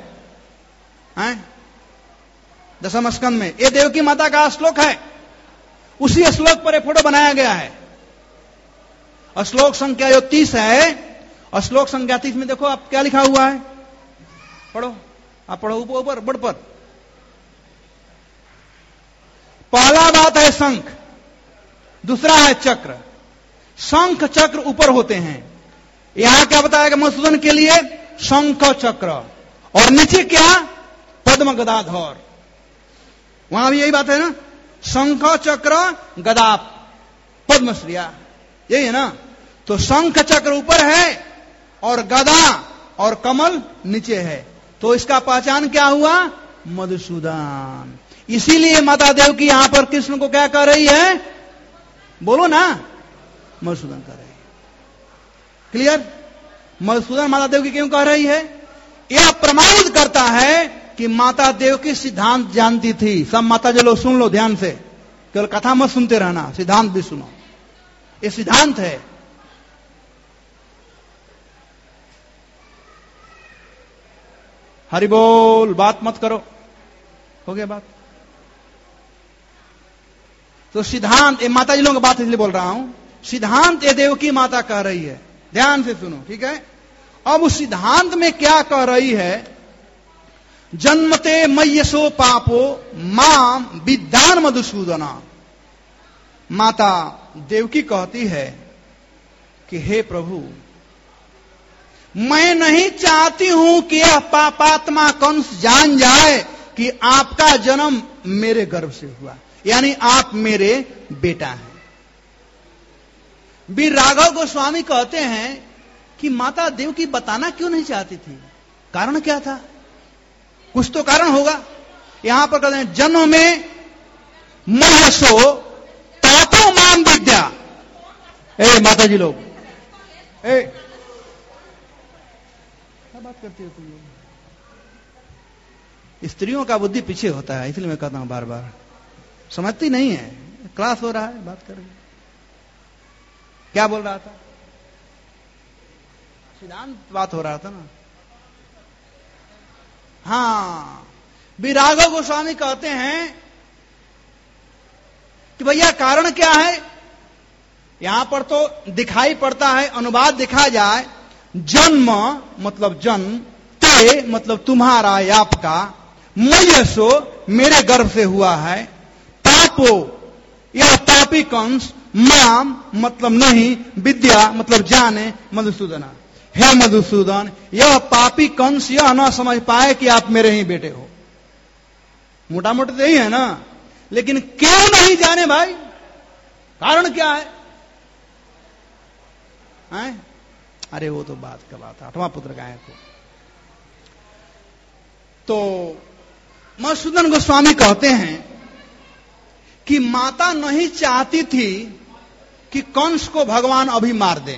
दशम स्कंद में। ये देवकी माता का श्लोक है, उसी श्लोक पर एक फोटो बनाया गया है। श्लोक संख्या जो 30 है, श्लोक संख्या 30 में देखो आप क्या लिखा हुआ है, पढ़ो, आप पढ़ो ऊपर बोर्ड पर। पहला बात है शंख, दूसरा है चक्र। शंख, चक्र ऊपर होते हैं। यहां क्या बताया गया मधुसूदन के लिए? शंख, चक्र, और नीचे क्या? पद्म, गदाधर। वहां भी यही बात है ना, शंख, चक्र, गदा, पद्म, श्रिया, यही है ना। तो शंख, चक्र ऊपर है और गदा और कमल नीचे है, तो इसका पहचान क्या हुआ? मधुसूदन। इसीलिए माता देव की यहां पर कृष्ण को क्या कर रही है? बोलो ना, मधुसूदन कर रही है। क्लियर? मधुसूदन माता देव की क्यों कह रही है? यह प्रमाणित करता है कि माता देव की सिद्धांत जानती थी। सब माता जी लोग सुन लो ध्यान से, केवल कथा मत सुनते रहना, सिद्धांत भी सुनो। ये सिद्धांत है। हरि बोल, बात मत करो, हो गया बात। तो सिद्धांत, ये माता जी लोगों की बात इसलिए बोल रहा हूं, सिद्धांत ये देवकी माता कह रही है, ध्यान से सुनो, ठीक है। अब उस सिद्धांत में क्या कह रही है? जन्मते मय्यसो पापो माम विद्यान मधुसूदना। माता देवकी कहती है कि हे प्रभु, मैं नहीं चाहती हूं कि यह पापात्मा कंस जान जाए कि आपका जन्म मेरे गर्भ से हुआ, यानी आप मेरे बेटा हैं। वीर राघव गोस्वामी कहते हैं कि माता देवकी बताना क्यों नहीं चाहती थी? कारण क्या था? कुछ तो कारण होगा। यहां पर कहते हैं जन्म में मयसो तातो माम विद्या। ए माता जी लोग, ए क्या बात करती हो तुम लोग? स्त्रियों का बुद्धि पीछे होता है, इसलिए मैं कहता हूं बार बार, समझती नहीं है। क्लास हो रहा है, बात कर रही। क्या बोल रहा था? सिद्धांत बात हो रहा था ना। हाँ, विराघव गोस्वामी कहते हैं कि भैया कारण क्या है? यहां पर तो दिखाई पड़ता है, अनुवाद देखा जाए, जन्म मतलब जन्म, ते मतलब तुम्हारा या आपका, मयसो मेरे गर्भ से हुआ है, तापो यह तापी कंस, माम मतलब नहीं, विद्या मतलब जाने, मधुसूदना। हे मधुसूदन, यह पापी कंस यह न समझ पाए कि आप मेरे ही बेटे हो। मोटा मोटा तो यही है ना, लेकिन क्यों नहीं जाने भाई? कारण क्या है? अरे वो तो बात का बात है, 8वां पुत्र गाय को। तो मधुसूदन गोस्वामी कहते हैं कि माता नहीं चाहती थी कि कंस को भगवान अभी मार दें।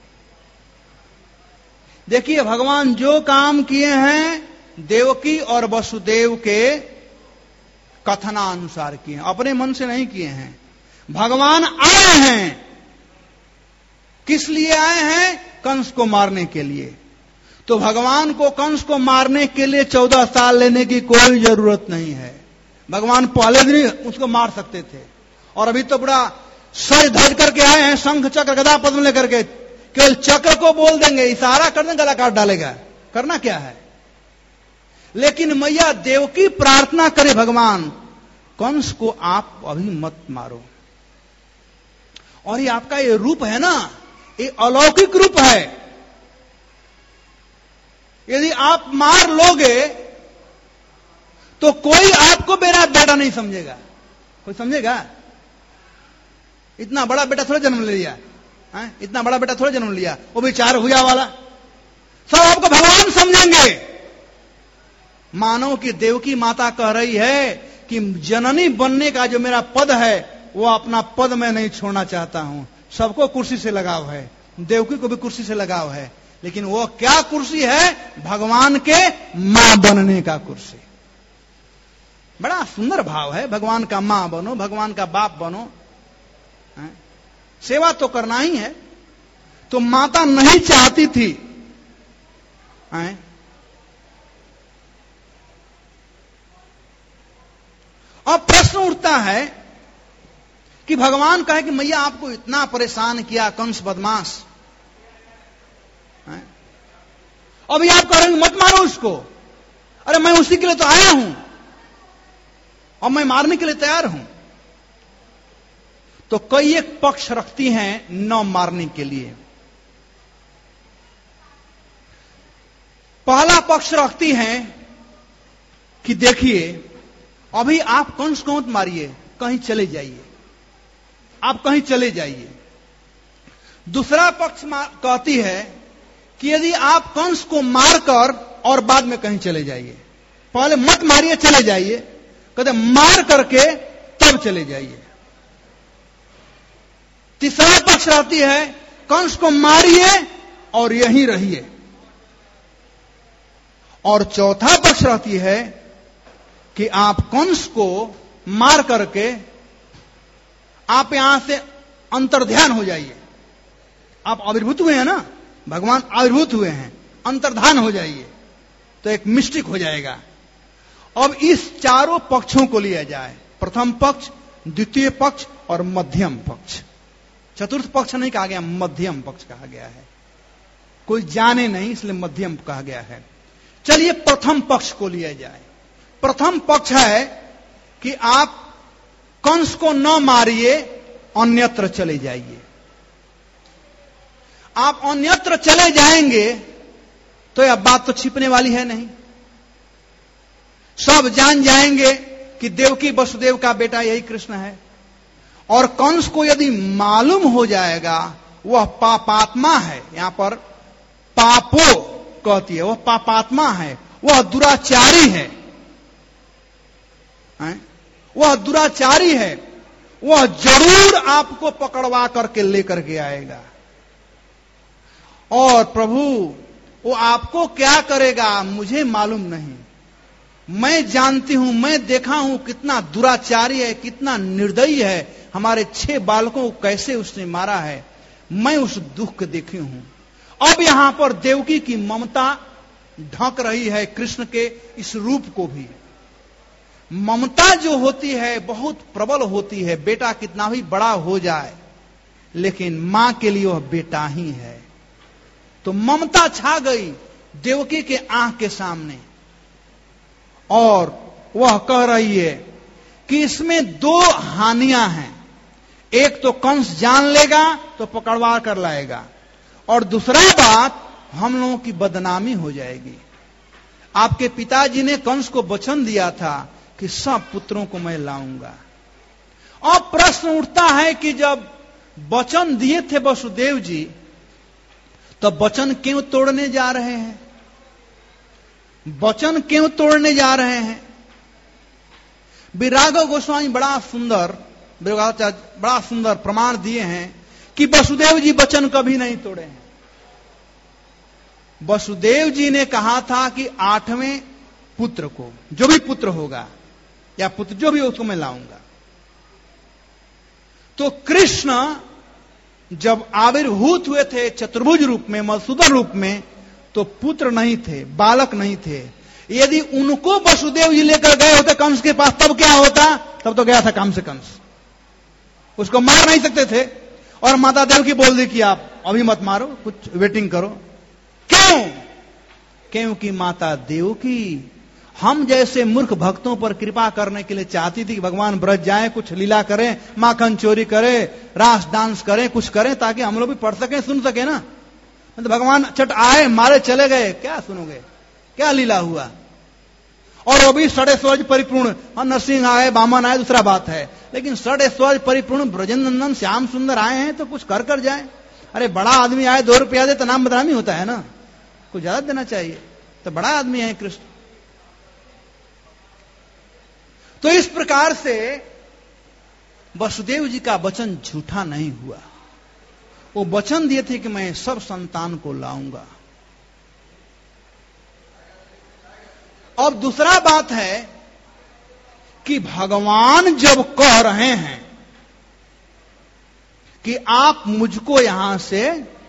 देखिए, भगवान जो काम किए हैं देवकी और वसुदेव के कथनानुसार किए हैं, अपने मन से नहीं किए हैं। भगवान आए हैं, किस लिए आए हैं? कंस को मारने के लिए। तो भगवान को कंस को मारने के लिए 14 साल लेने की कोई जरूरत नहीं है। भगवान पहले दिन उसको मार सकते थे, और अभी तो बड़ा सज धज करके आए हैं, शंख चक्र गदा पद्म लेकर के। केवल चक्र को बोल देंगे, इशारा कर देंगे, गला काट डालेगा। करना क्या है? लेकिन मैया देवकी प्रार्थना करे, भगवान कंस को आप अभी मत मारो। और ये आपका ये रूप है ना, ये अलौकिक रूप है। यदि आप मार लोगे तो कोई आपको मेरा बेटा नहीं समझेगा। कोई समझेगा? इतना बड़ा बेटा थोड़ा जन्म ले लिया, इतना बड़ा बेटा थोड़ा जन्म लिया, वो भी 4 भुजा वाला। सब आपको भगवान समझेंगे। मानो कि देवकी माता कह रही है कि जननी बनने का जो मेरा पद है, वो अपना पद मैं नहीं छोड़ना चाहता हूं। सबको कुर्सी से लगाव है, देवकी को भी कुर्सी से लगाव है, लेकिन वो क्या कुर्सी है? भगवान के मां बनने का कुर्सी। बड़ा सुंदर भाव है, भगवान का मां बनो, भगवान का बाप बनो, सेवा तो करना ही है। तो माता नहीं चाहती थी। अब प्रश्न उठता है कि भगवान कहे कि मैया आपको इतना परेशान किया कंस बदमाश, अभी आप कह रहे हैं मत मारो उसको। अरे मैं उसी के लिए तो आया हूं, और मैं मारने के लिए तैयार हूं। तो कई एक पक्ष रखती हैं न मारने के लिए। पहला पक्ष रखती हैं कि देखिए, अभी आप कंस को मत मारिए, कहीं चले जाइए, आप कहीं चले जाइए। दूसरा पक्ष कहती है कि यदि आप कंस को मारकर और बाद में कहीं चले जाइए, पहले मत मारिए, चले जाइए। कहते मार करके तब चले जाइए। तीसरा पक्ष रहती है कंस को मारिए और यहीं रहिए। और चौथा पक्ष रहती है कि आप कंस को मार करके आप यहां से अंतर्ध्यान हो जाइए। आप आविर्भूत हुए हैं ना, भगवान आविर्भूत हुए हैं, अंतर्धान हो जाइए, तो एक मिस्टिक हो जाएगा। अब इस चारों पक्षों को लिया जाए, प्रथम पक्ष, द्वितीय पक्ष और मध्यम पक्ष। चतुर्थ पक्ष नहीं कहा गया, मध्यम पक्ष कहा गया है। कोई जाने नहीं, इसलिए मध्यम कहा गया है। चलिए प्रथम पक्ष को लिया जाए। प्रथम पक्ष है कि आप कंस को न मारिए, अन्यत्र चले जाइए। आप अन्यत्र चले जाएंगे तो यह बात तो छिपने वाली है नहीं, सब जान जाएंगे कि देवकी वसुदेव का बेटा यही कृष्ण है। और कंस को यदि मालूम हो जाएगा वह पापात्मा है, यहां पर पापो कहती है, वह पापात्मा है, वह दुराचारी है, वह दुराचारी है, वह जरूर आपको पकड़वा करके लेकर के आएगा। और प्रभु वो आपको क्या करेगा मुझे मालूम नहीं, मैं जानती हूं, मैं देखा हूं कितना दुराचारी है, कितना निर्दयी है, हमारे 6 बालकों को कैसे उसने मारा है, मैं उस दुख को देखी हूं। अब यहां पर देवकी की ममता ढक रही है कृष्ण के इस रूप को भी। ममता जो होती है बहुत प्रबल होती है, बेटा कितना भी बड़ा हो जाए लेकिन मां के लिए वह बेटा ही है। तो ममता छा गई देवकी के आंख के सामने, और वह कह रही है कि इसमें 2 हानियां हैं। एक तो कंस जान लेगा तो पकड़वा कर लाएगा, और दूसरा बात हम लोगों की बदनामी हो जाएगी। आपके पिताजी ने कंस को वचन दिया था कि सब पुत्रों को मैं लाऊंगा, अब प्रश्न उठता है कि जब वचन दिए थे वसुदेव जी, तो वचन क्यों तोड़ने जा रहे हैं? वचन क्यों तोड़ने जा रहे हैं? विराग गोस्वामी बड़ा सुंदर प्रमाण दिए हैं कि वसुदेव जी वचन कभी नहीं तोड़े हैं। वसुदेव जी ने कहा था कि 8वें पुत्र को, जो भी पुत्र होगा या पुत्र जो भी उसको मैं लाऊंगा। तो कृष्ण जब आविर्भूत हुए थे चतुर्भुज रूप में, मधुसूदन रूप में, तो पुत्र नहीं थे, बालक नहीं थे। यदि उनको वसुदेव जी लेकर गए होते कंस के पास, तब क्या होता? तब तो गया था काम से कंस, उसको मार नहीं सकते थे। और माता देवकी बोल दी कि आप अभी मत मारो, कुछ वेटिंग करो। क्यों? क्योंकि माता देवकी हम जैसे मूर्ख भक्तों पर कृपा करने के लिए चाहती थी कि भगवान ब्रज जाएं, कुछ लीला करें, माखन चोरी करें, रास डांस करें, कुछ करें, ताकि हम लोग भी पढ़ सकें, सुन सके ना। तो भगवान चट आए, मारे चले गए, क्या सुनोगे? क्या लीला हुआ? और वो भी साढ़े स्वज परिपूर्ण। नरसिंह आए, बामन आए, दूसरा बात है, लेकिन साढ़े स्वज परिपूर्ण ब्रजेंद्र श्याम सुंदर आए हैं तो कुछ कर जाए। अरे बड़ा आदमी आए, 2 रुपया दे तो नाम बदनामी होता है ना, कुछ ज्यादा देना चाहिए। तो बड़ा आदमी है कृष्ण। तो इस प्रकार से वसुदेव जी का वचन झूठा नहीं हुआ। वो वचन दिए थे कि मैं सब संतान को लाऊंगा। अब दूसरा बात है कि भगवान जब कह रहे हैं कि आप मुझको यहां से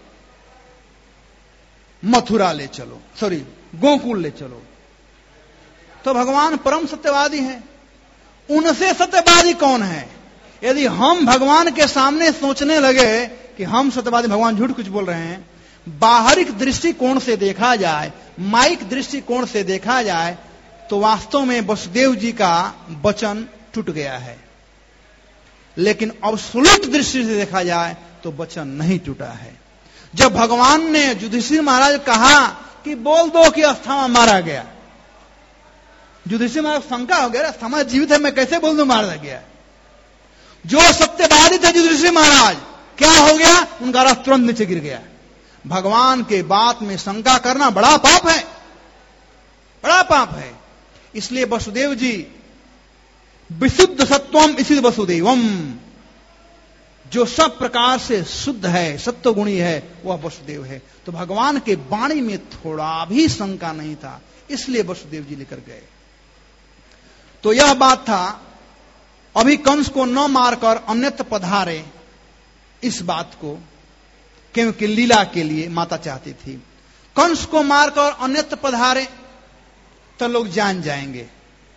मथुरा ले चलो, सॉरी गोकुल ले चलो, तो भगवान परम सत्यवादी हैं। उनसे सत्यवादी कौन है? यदि हम भगवान के सामने सोचने लगे कि हम सत्यवादी, भगवान झूठ कुछ बोल रहे हैं, बाहरिक दृष्टिकोण से देखा जाए, माइक दृष्टिकोण से देखा जाए, तो वास्तव में वसुदेव जी का वचन टूट गया है। लेकिन अब्सोल्यूट दृष्टि से देखा जाए तो वचन नहीं टूटा है। जब भगवान ने युधिष्ठिर महाराज कहा कि बोल दो कि अस्थामा मारा गया, युधिष्ठिर महाराज शंका हो गया, अस्थामा जीवित है, मैं कैसे बोल दूं मारा गया? जो सत्यवादी थे युधिष्ठिर महाराज, क्या हो गया? उनका रथ तुरंत नीचे गिर गया। भगवान के बात में शंका करना बड़ा पाप है, बड़ा पाप है। इसलिए वसुदेव जी विशुद्ध सत्वम इसी वसुदेवम, जो सब प्रकार से शुद्ध है, सत्वगुणी है, वह वसुदेव है। तो भगवान के वाणी में थोड़ा भी शंका नहीं था, इसलिए वसुदेव जी लेकर गए। तो यह बात था। अभी कंस को न मारकर अन्यत्र पधारे, इस बात को क्योंकि लीला के लिए माता चाहती थी। कंस को मारकर अन्यत्र पधारे तो लोग जान जाएंगे,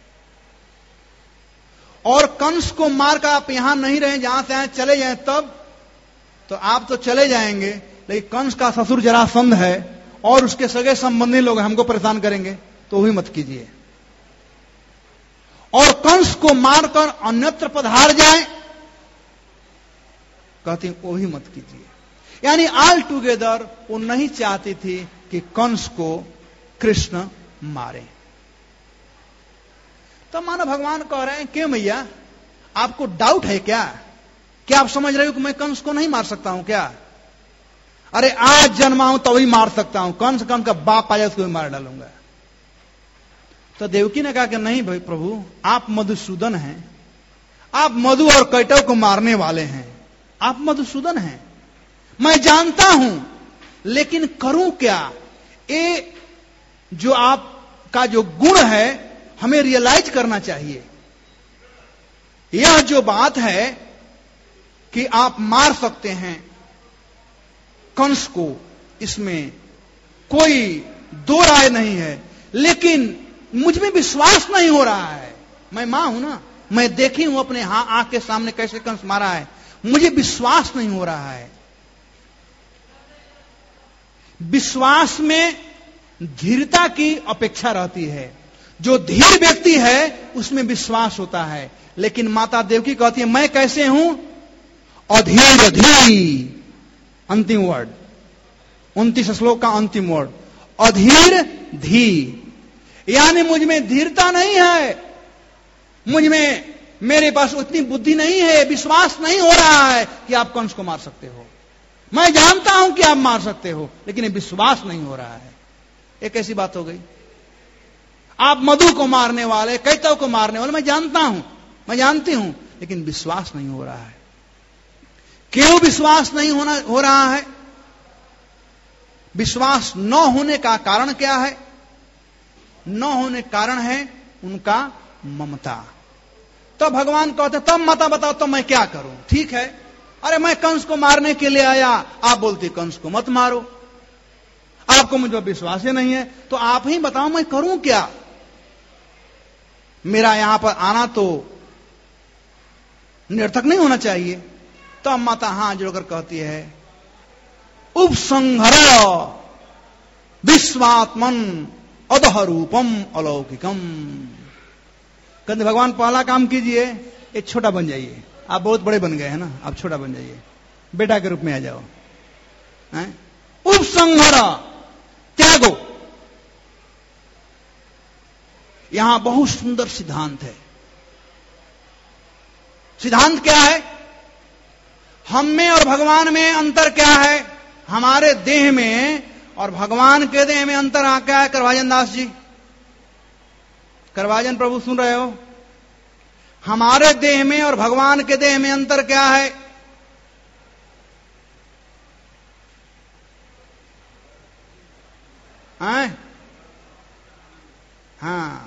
और कंस को मारकर आप यहां नहीं रहे, जहां से आए चले जाएं, तब तो आप तो चले जाएंगे, लेकिन कंस का ससुर जरासंध है और उसके सगे संबंधी लोग हमको परेशान करेंगे, तो वही मत कीजिए। और कंस को मारकर अन्यत्र पधार जाए, कहती वो भी मत कीजिए। यानी ऑल टुगेदर वो नहीं चाहती थी कि कंस को कृष्ण मारे। तो मानो भगवान कह रहे हैं, क्यों मैया, आपको डाउट है क्या? क्या आप समझ रहे हो कि मैं कंस को नहीं मार सकता हूं क्या? अरे आज जन्मा हूं तभी मार सकता हूं, कंस का बाप आया उसको भी मार डालूंगा। तो देवकी ने कहा कि नहीं भाई प्रभु, आप मधुसूदन हैं, आप मधु और कैटव को मारने वाले हैं, आप मधुसूदन हैं, मैं जानता हूं, लेकिन करूं क्या? ये जो आपका जो गुण है हमें रियलाइज करना चाहिए। यह जो बात है कि आप मार सकते हैं कंस को, इसमें कोई दो राय नहीं है, लेकिन मुझ में विश्वास नहीं हो रहा है। मैं मां हूं ना, मैं देखी हूं अपने आंख के सामने कैसे कंस मारा है, मुझे विश्वास नहीं हो रहा है। विश्वास में धीरता की अपेक्षा रहती है। जो धीर व्यक्ति है उसमें विश्वास होता है। लेकिन माता देवकी कहती है, मैं कैसे हूं? अधीर धी, अंतिम वर्ड, 29 श्लोक का अंतिम वर्ड, अधीर धी, यानी मुझ में धीरता नहीं है, मुझ में मेरे पास उतनी बुद्धि नहीं है, विश्वास नहीं हो रहा है कि आप कंस को मार सकते हो। मैं जानता हूं कि आप मार सकते हो, लेकिन ये विश्वास नहीं हो रहा है। एक ऐसी बात हो गई। आप मधु को मारने वाले, कैतव को मारने वाले, मैं जानता हूं, मैं जानती हूं, लेकिन विश्वास नहीं हो रहा है। क्यों विश्वास नहीं हो रहा है? विश्वास न होने का कारण क्या है? न होने कारण है उनका ममता। तो भगवान कहते तब मता बताओ तो मैं क्या करूं? ठीक है, अरे मैं कंस को मारने के लिए आया, आप बोलते कंस को मत मारो, आपको मुझ पर विश्वास ही नहीं है, तो आप ही बताओ मैं करूं क्या? मेरा यहां पर आना तो निरर्थक नहीं होना चाहिए। तो माता हां जोड़कर कहती है उपसंहर विश्वात्मन अदह रूपम अलौकिकम। कहते भगवान पहला काम कीजिए, एक छोटा बन जाइए। आप बहुत बड़े बन गए हैं ना, आप छोटा बन जाइए, बेटा के रूप में आ जाओ। उपसंहर, त्यागो। यहां बहुत सुंदर सिद्धांत है। सिद्धांत क्या है? हम में और भगवान में अंतर क्या है? हमारे देह में और भगवान के देह में अंतर क्या है? करवाजन दास जी, करवाजन प्रभु सुन रहे हो? हमारे देह में और भगवान के देह में अंतर क्या है? हाँ,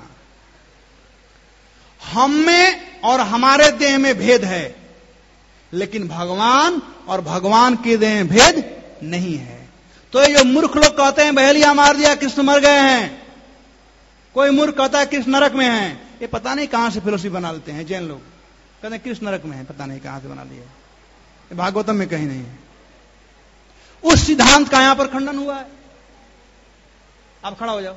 हम में और हमारे देह में भेद है, लेकिन भगवान और भगवान के देह में भेद नहीं है। तो ये जो मूर्ख लोग कहते हैं बहेलिया मार दिया कृष्ण मर गए हैं, कोई मूर्ख कहता है कृष्ण नरक में है, ये पता नहीं कहां से फिलोसफी बना लेते हैं जैन लोग। कहते हैं कृष्ण नरक में है, पता नहीं कहां से बना लिया, ये भागवतम में कहीं नहीं है। उस सिद्धांत का यहां पर खंडन हुआ है। आप खड़ा हो जाओ।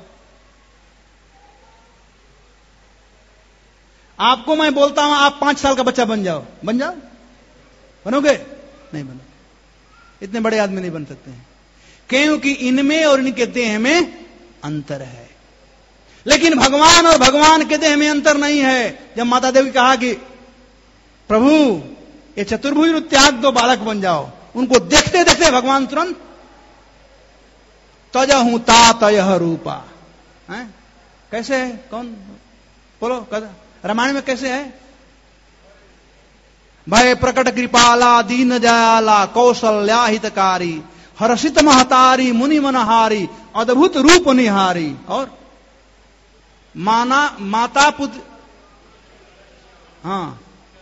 आपको मैं बोलता हूं आप 5 साल का बच्चा बन जाओ, बन जाओ? बनोगे? नहीं बनो। इतने बड़े आदमी नहीं बन सकते हैं, क्योंकि इनमें और इनके देह में अंतर है। लेकिन भगवान और भगवान के देह में अंतर नहीं है। जब माता देवी कहा कि प्रभु ये चतुर्भुज त्याग दो, बालक बन जाओ, उनको देखते देखते भगवान तुरंत तजहु तातयः रूपा। कैसे है? कौन बोलो? रामायण में कैसे है? भय प्रकट कृपाला दीन दयाला कौशल्या हितकारी हर्षित महतारी मुनि मनहारी अद्भुत रूप निहारी। और माता पुत्र, हाँ,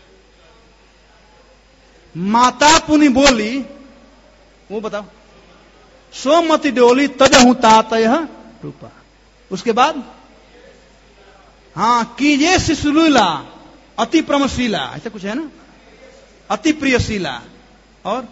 माता पुनि बोली, वो बताओ, सोमति डोली तजहु तातयः रूपा। उसके बाद हाँ, कीजे शिशुलीला अति प्रमशीला, ऐसा कुछ है ना, अति प्रियशीला। और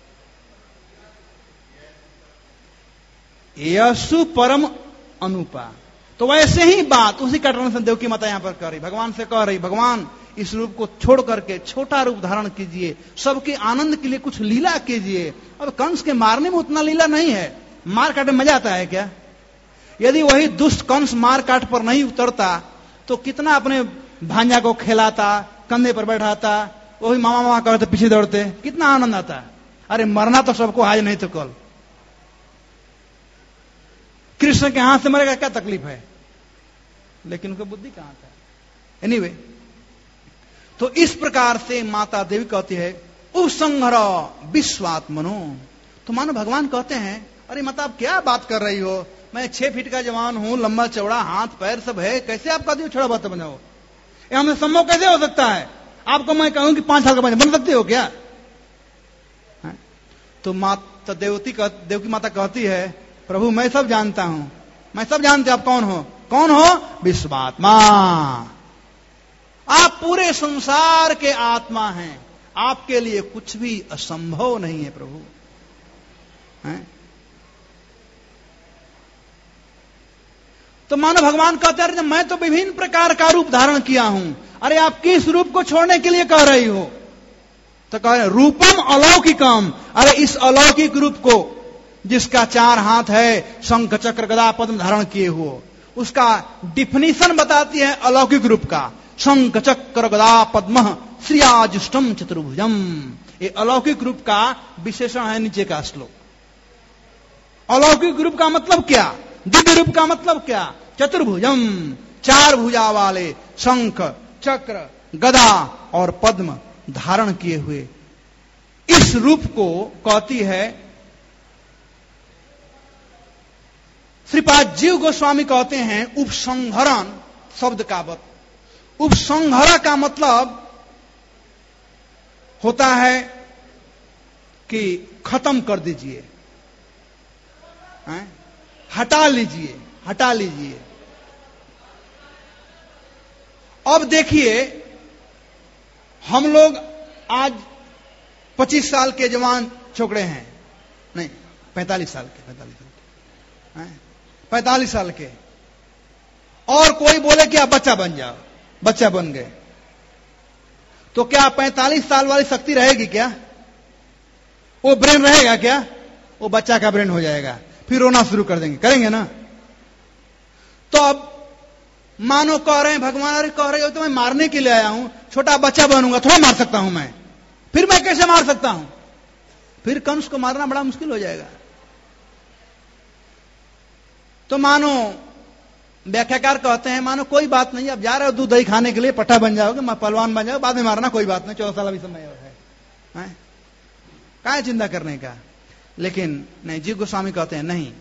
यशु परम अनुपा। तो वैसे ही बात उसी का ट्रांसलेशन देवकी माता यहां पर कर रही, भगवान से कह रही, भगवान इस रूप को छोड़ करके छोटा रूप धारण कीजिए, सबके आनंद के लिए कुछ लीला कीजिए। अब कंस के मारने में उतना लीला नहीं है, मार काट में मजा आता है क्या? यदि वही दुष्ट कंस मार काट पर नहीं उतरता तो कितना अपने भांजा को खिलाता, कंधे पर बैठाता, वही मामा मामा करते पीछे दौड़ते, कितना आनंद आता। अरे मरना तो सबको आज नहीं तो कल। कृष्ण के हाथ से मरेगा क्या तकलीफ है? लेकिन उनकी बुद्धि कहां था? एनीवे, तो इस प्रकार से माता देवी कहती है उपसंहर विश्वात्मनो। तो मानो भगवान कहते हैं अरे माता आप क्या बात कर रही हो, मैं 6 फीट का जवान हूं, लंबा चौड़ा हाथ पैर सब है, कैसे आप कहती हो छोड़ा बात बनाओ? ये हमें संभव कैसे हो सकता है? आपको मैं कहूं कि 5 साल का बन सकते हो क्या? तो माता देवकी माता कहती है प्रभु मैं सब जानता हूं, मैं सब जानते, आप कौन हो? कौन हो? विश्वात्मा। आप पूरे संसार के आत्मा हैं, आपके लिए कुछ भी असंभव नहीं है प्रभु। तो मानो भगवान कहते हैं मैं तो विभिन्न प्रकार का रूप धारण किया हूं, अरे आप किस रूप को छोड़ने के लिए कह रही हो? तो कह रहे रूपम अलौकिकम। अरे इस अलौकिक रूप को, जिसका 4 हाथ है, शंख चक्र गदा पद्म धारण किए हुए, उसका डिफिनीशन बताती है अलौकिक रूप का। शंख चक्र गदा पद्म श्रियाजुष्टम चतुर्भुजम। ये अलौकिक रूप का विशेषण है नीचे का श्लोक। अलौकिक रूप का मतलब क्या, दिव्य रूप का मतलब क्या? चतुर्भुजम, चार भुजा वाले, शंख चक्र गदा और पद्म धारण किए हुए। इस रूप को कहती है, श्रीपाद जीव गोस्वामी कहते हैं उपसंहरण शब्द का वत। उपसंहरण का मतलब होता है कि खत्म कर दीजिए, हटा लीजिए, हटा लीजिए। अब देखिए, हम लोग आज 25 साल के जवान छोकरे हैं, नहीं 45 साल के, 45 साल के, और कोई बोले कि आप बच्चा बन जाओ, बच्चा बन गए, तो क्या 45 साल वाली शक्ति रहेगी क्या? वो ब्रेन रहेगा क्या? वो बच्चा का ब्रेन हो जाएगा, फिर रोना शुरू कर देंगे, करेंगे ना? तो अब मानो कह रहे हैं भगवान, अरे कह रहे हो तो मैं मारने के लिए आया हूं, छोटा बच्चा बनूंगा, थोड़ा मार सकता हूं मैं, फिर मैं कैसे मार सकता हूं? फिर कंस को मारना बड़ा मुश्किल हो जाएगा। तो मानो व्याख्याकार कहते हैं, मानो कोई बात नहीं, अब जा रहे हो दूध दही खाने के लिए, पट्टा बन जाओगे, पहलवान बन जाओगे, बाद में मारना कोई बात नहीं, 14 साल अभी समय है, क्या है चिंता करने का? लेकिन नहीं, जीव गोस्वामी कहते हैं नहीं,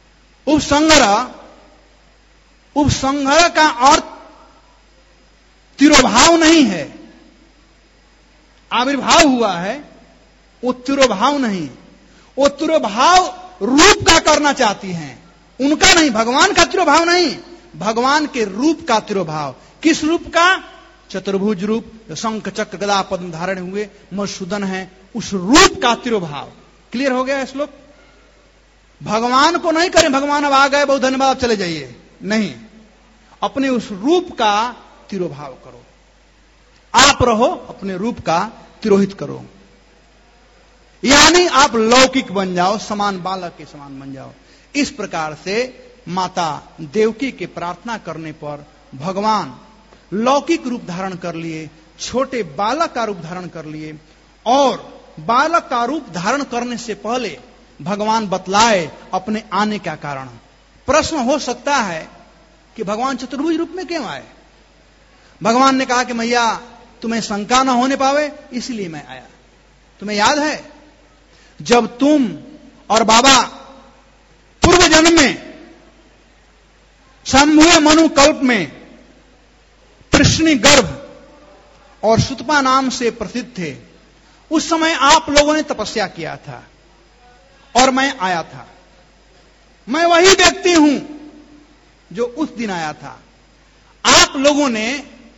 उपसंहर का अर्थ तिरोभाव नहीं है। आविर्भाव हुआ है, वो तिरोभाव नहीं, वो तिरोभाव रूप का करना चाहती हैं, उनका नहीं, भगवान का तिरोभाव नहीं, भगवान के रूप का तिरोभाव। किस रूप का? चतुर्भुज रूप, जो शंख चक्र गदा पद्म धारण हुए मधुसूदन है, उस रूप का तिरोभाव। क्लियर हो गया श्लोक? भगवान को नहीं करें, भगवान अब आ गए, बहुत धन्यवाद, चले जाइए, नहीं, अपने उस रूप का तिरोभाव करो। आप रहो, अपने रूप का तिरोहित करो, यानी आप लौकिक बन जाओ, समान बालक के समान बन जाओ। इस प्रकार से माता देवकी के प्रार्थना करने पर भगवान लौकिक रूप धारण कर लिए, छोटे बालक का रूप धारण कर लिए, और बालक का रूप धारण करने से पहले भगवान बतलाए अपने आने का कारण। प्रश्न हो सकता है कि भगवान चतुर्भुज रूप में क्यों आए? भगवान ने कहा कि मैया तुम्हें शंका न होने पावे, इसलिए मैं आया। तुम्हें याद है जब तुम और बाबा पूर्व जन्म में शंभु मनु कल्प में कृष्णी गर्भ और सुतपा नाम से प्रसिद्ध थे, उस समय आप लोगों ने तपस्या किया था और मैं आया था। मैं वही व्यक्ति हूं जो उस दिन आया था। आप लोगों ने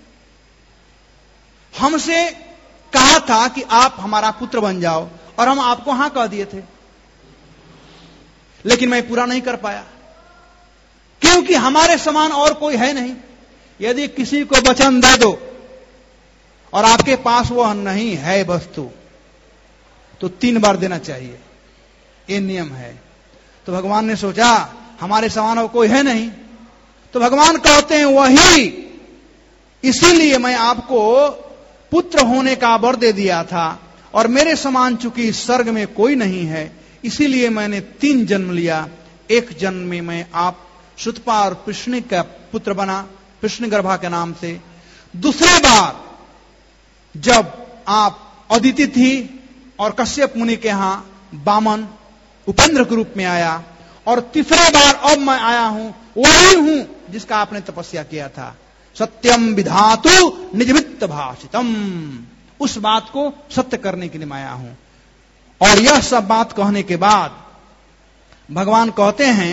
हमसे कहा था कि आप हमारा पुत्र बन जाओ, और हम आपको हां कह दिए थे, लेकिन मैं पूरा नहीं कर पाया, क्योंकि हमारे समान और कोई है नहीं। यदि किसी को वचन दे दो और आपके पास वह नहीं है वस्तु, तो 3 बार देना चाहिए, ये नियम है। तो भगवान ने सोचा हमारे समान और कोई है नहीं, तो भगवान कहते हैं वही, इसीलिए मैं आपको पुत्र होने का वर दे दिया था, और मेरे समान चूंकि स्वर्ग में कोई नहीं है, इसीलिए मैंने 3 जन्म लिया। एक जन्म में मैं आप सुतपा और कृष्ण का पुत्र बना, कृष्ण गर्भा के नाम से। दूसरी बार जब आप अदिति थी और कश्यप मुनि के यहां वामन उपेंद्र के रूप में आया, और तीसरी बार अब मैं आया हूं, वही हूं जिसका आपने तपस्या किया था। सत्यम विधातु निजमित्त भाषितम, उस बात को सत्य करने के लिए मैं आया हूं। और यह सब बात कहने के बाद भगवान कहते हैं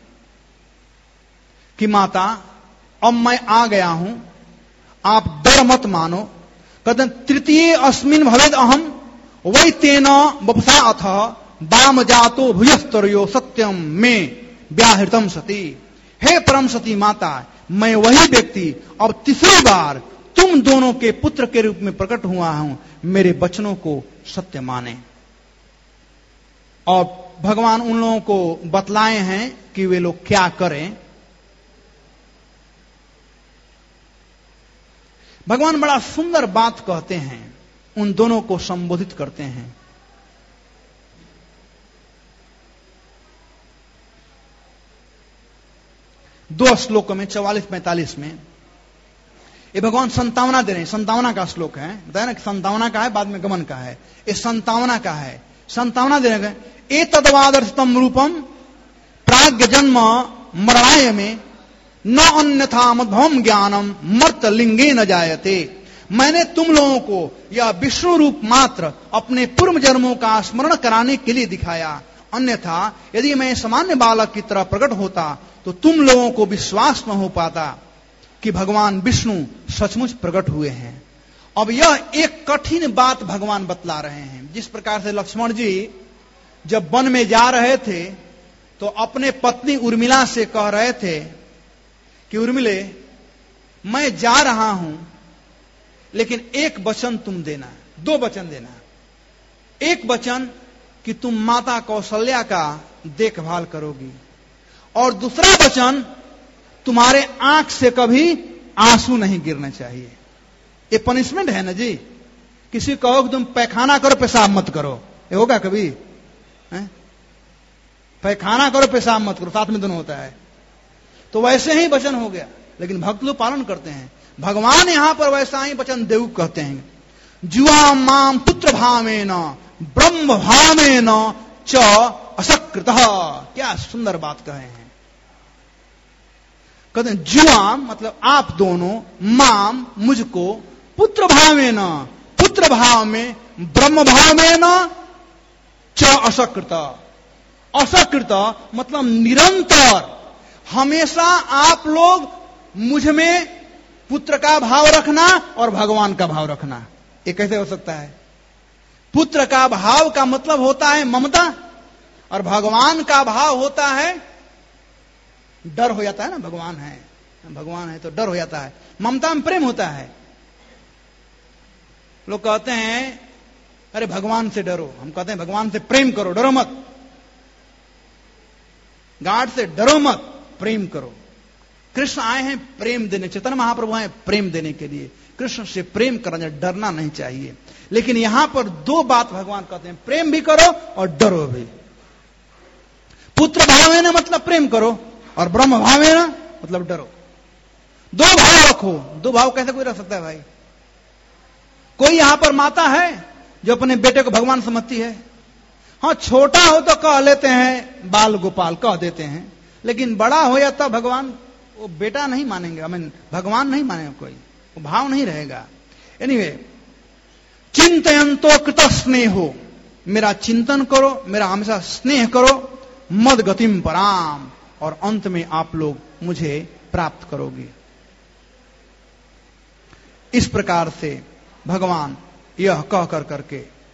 कि माता अब मैं आ गया हूं, आप डर मत मानो। कदम तृतीय अस्मिन भवेद अहम वै तेन वपुषा अथ वाम जातो भुजस्तरयो सत्यम में व्याहृतम सती। हे परम सती माता, मैं वही व्यक्ति अब तीसरी बार तुम दोनों के पुत्र के रूप में प्रकट हुआ हूं, मेरे वचनों को सत्य माने। और भगवान उन लोगों को बतलाए हैं कि वे लोग क्या करें। भगवान बड़ा सुंदर बात कहते हैं, उन दोनों को संबोधित करते हैं। दो श्लोकों में 44-45 में ये भगवान संतावना दे रहे हैं। संतावना का श्लोक है, बताया ना कि संतावना का है, बाद में गमन का है, ये संतावना का है। संतावना दे रहे हैं, ए तदवादर्शतम रूपम प्राज्ञ जन्म मरणाय में न अन्यथा मद्भवम ज्ञानम मर्त लिंगे न जायते। मैंने तुम लोगों को यह विष्णु रूप मात्र अपने पूर्व जन्मों का स्मरण कराने के लिए दिखाया, अन्यथा यदि मैं सामान्य बालक की तरह प्रकट होता तो तुम लोगों को विश्वास न हो पाता कि भगवान विष्णु सचमुच प्रकट हुए हैं। अब यह एक कठिन बात भगवान बतला रहे हैं। जिस प्रकार से लक्ष्मण जी जब वन में जा रहे थे तो अपने पत्नी उर्मिला से कह रहे थे कि उर्मिले, मैं जा रहा हूं, लेकिन एक वचन तुम देना, दो वचन देना। एक वचन कि तुम माता कौशल्या का देखभाल करोगी, और दूसरा वचन तुम्हारे आंख से कभी आंसू नहीं गिरने चाहिए। ये पनिशमेंट है ना जी। किसी कहो कि तुम पैखाना करो पेशाब मत करो, ये होगा कभी? पैखाना करो पेशाब मत करो, साथ में दोनों होता है। तो वैसे ही वचन हो गया, लेकिन भक्त लोग पालन करते हैं। भगवान यहां पर वैसा ही वचन देव कहते हैं, जुआ माम पुत्र भावेन ब्रह्म भावेन च असकृतः। क्या सुंदर बात कहे हैं। कहते हैं जुआ मतलब आप दोनों, माम मुझको, पुत्र भावेन पुत्र भाव में, ब्रह्म भावेन च असकृत। असकृत मतलब निरंतर हमेशा आप लोग मुझ में पुत्र का भाव रखना और भगवान का भाव रखना। ये कैसे हो सकता है? पुत्र का भाव का मतलब होता है ममता, और भगवान का भाव होता है डर हो जाता है ना। भगवान है तो डर हो जाता है। ममता में प्रेम होता है। लोग कहते हैं अरे भगवान से डरो, हम कहते हैं भगवान से प्रेम करो, डरो मत। गार्ड से डरो मत, प्रेम करो। कृष्ण आए हैं प्रेम देने, चैतन्य महाप्रभु आए प्रेम देने के लिए। कृष्ण से प्रेम करना, डरना नहीं चाहिए। लेकिन यहां पर दो बात भगवान कहते हैं, प्रेम भी करो और डरो भी। पुत्र भावेन मतलब प्रेम करो, और ब्रह्म भावेन मतलब डरो। दो भाव रखो। दो भाव कैसे कोई रख सकता है भाई? कोई यहां पर माता है जो अपने बेटे को भगवान समझती है? हाँ, छोटा हो तो कह लेते हैं बाल गोपाल, कह देते हैं, लेकिन बड़ा हो जाता भगवान, वो बेटा नहीं मानेंगे, भगवान नहीं मानेंगे, कोई वो भाव नहीं रहेगा। एनीवे, चिंतयंतो कृत स्नेहो, मेरा चिंतन करो, मेरा हमेशा स्नेह करो, मद गतिम पराम, और अंत में आप लोग मुझे प्राप्त करोगे। इस प्रकार से भगवान यह कह कर करके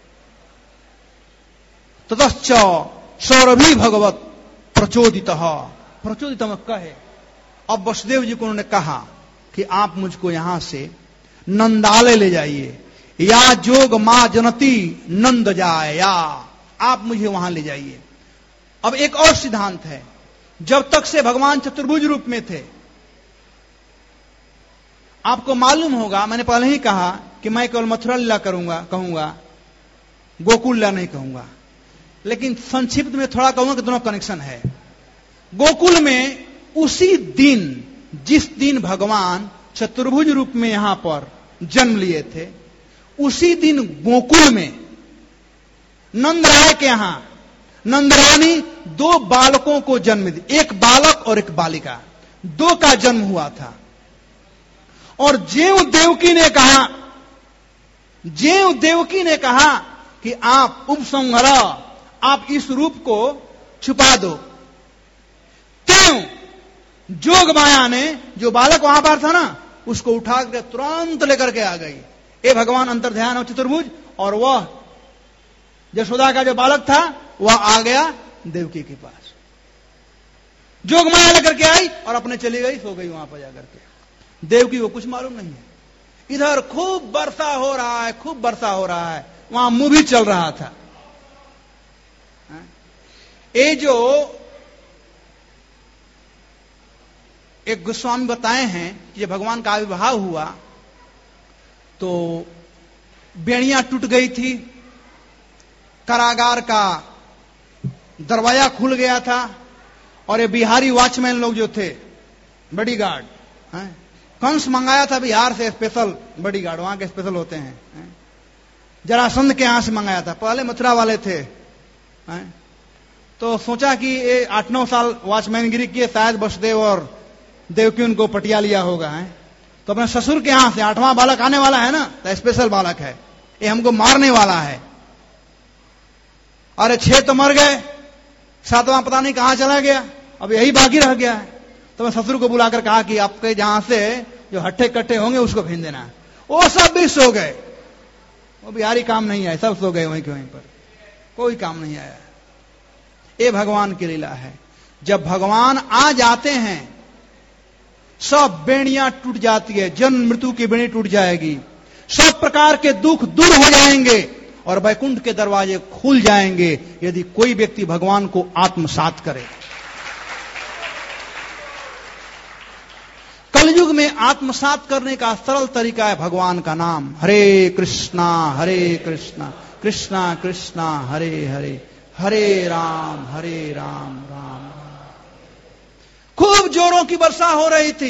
ततश्च सौरभी भगवत प्रचोदितः, प्रचोदित कहे। अब वसुदेव जी को उन्होंने कहा कि आप मुझको यहां से नंदालय ले जाइए, या जोग मां जनती नंद जाए, या आप मुझे वहां ले जाइए। अब एक और सिद्धांत है, जब तक से भगवान चतुर्भुज रूप में थे, आपको मालूम होगा, मैंने पहले ही कहा कि मैं केवल मथुरा लीला कहूंगा, गोकुल लीला नहीं कहूंगा, लेकिन संक्षिप्त में थोड़ा कहूंगा कि दोनों कनेक्शन है। गोकुल में उसी दिन, जिस दिन भगवान चतुर्भुज रूप में यहां पर जन्म लिए थे, उसी दिन गोकुल में नंदराय के यहां नंदरानी दो बालकों को जन्म दी, एक बालक और एक बालिका, दो का जन्म हुआ था। और ज्यों देवकी ने कहा कि आप उपसंहर, आप इस रूप को छुपा दो, त्यों जोग माया ने, जो बालक वहां पर था ना, उसको उठा कर तुरंत लेकर के आ गई। ये भगवान अंतर्ध्यान और चतुर्भुज, और वह यशोदा का जो बालक था वह आ गया देवकी के पास। जोग माया लेकर के आई और अपने चली गई, सो गई वहां पर जाकर के। देवकी को कुछ मालूम नहीं है। इधर खूब वर्षा हो रहा है, खूब वर्षा हो रहा है, वहां मूवी चल रहा था। ये जो एक गोस्वामी बताए हैं कि जब भगवान का आविर्भाव हुआ तो बेड़ियां टूट गई थी, कारागार का दरवाजा खुल गया था, और ये बिहारी वॉचमैन लोग जो थे, बॉडीगार्ड, कंस मंगाया था बिहार से स्पेशल बॉडीगार्ड, वहां के स्पेशल होते हैं, जरासंध के यहां से मंगाया था, पहले मथुरा वाले थे। तो सोचा कि ये 8-9 साल वॉचमैनगिरी किए, शायद वसुदेव और देवकी उनको पटिया लिया होगा, तो अपने ससुर के यहां से 8वां बालक आने वाला है ना, तो स्पेशल बालक है, ये हमको मारने वाला है। अरे 6 तो मर गए, 7वां पता नहीं कहां चला गया, अब यही बाकी रह गया है। तो मैं ससुर को बुलाकर कहा कि आपके जहां से जो हट्टे कट्टे होंगे उसको भेज देना। वो सब भी सो गए, वो बिहारी काम नहीं आए, सब सो गए वहीं के वहीं पर, कोई काम नहीं आया। ये भगवान की लीला है। जब भगवान आ जाते हैं सब बेड़ियां टूट जाती है, जन्म मृत्यु की बेड़ी टूट जाएगी, सब प्रकार के दुख दूर हो जाएंगे और वैकुंठ के दरवाजे खुल जाएंगे यदि कोई व्यक्ति भगवान को आत्मसात करे। कलयुग में आत्मसात करने का सरल तरीका है भगवान का नाम, हरे कृष्णा कृष्णा कृष्णा हरे हरे, हरे राम राम राम। खूब जोरों की वर्षा हो रही थी,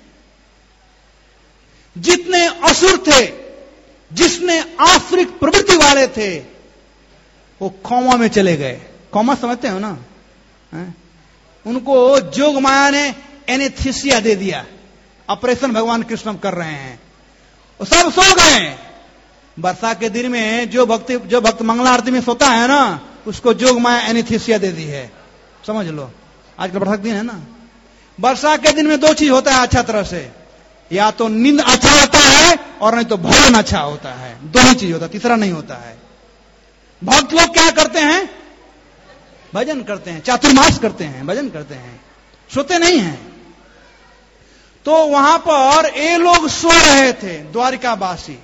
जितने असुर थे, जिसने आश्रित प्रवृत्ति वाले थे, वो कौमा में चले गए। कौमा समझते हो ना, उनको जोग माया ने एनेस्थीसिया दे दिया, ऑपरेशन भगवान कृष्ण कर रहे हैं, वो सब सो गए। वर्षा के दिन में जो भक्त मंगला आरती में सोता है ना, उसको जोग माया एनेस्थीसिया दे दी है, समझ लो। आजकल वर्षा दिन है ना, वर्षा के दिन में 2 चीज होता है अच्छा तरह से, या तो नींद अच्छा होता है और नहीं तो भोजन अच्छा होता है, 2 ही चीज होता है, तीसरा नहीं होता है। भक्त लोग क्या करते हैं? भजन करते हैं, चातुर्मास करते हैं, भजन करते हैं, सोते नहीं हैं। तो वहां पर ये लोग सो रहे थे, द्वारिकावासी,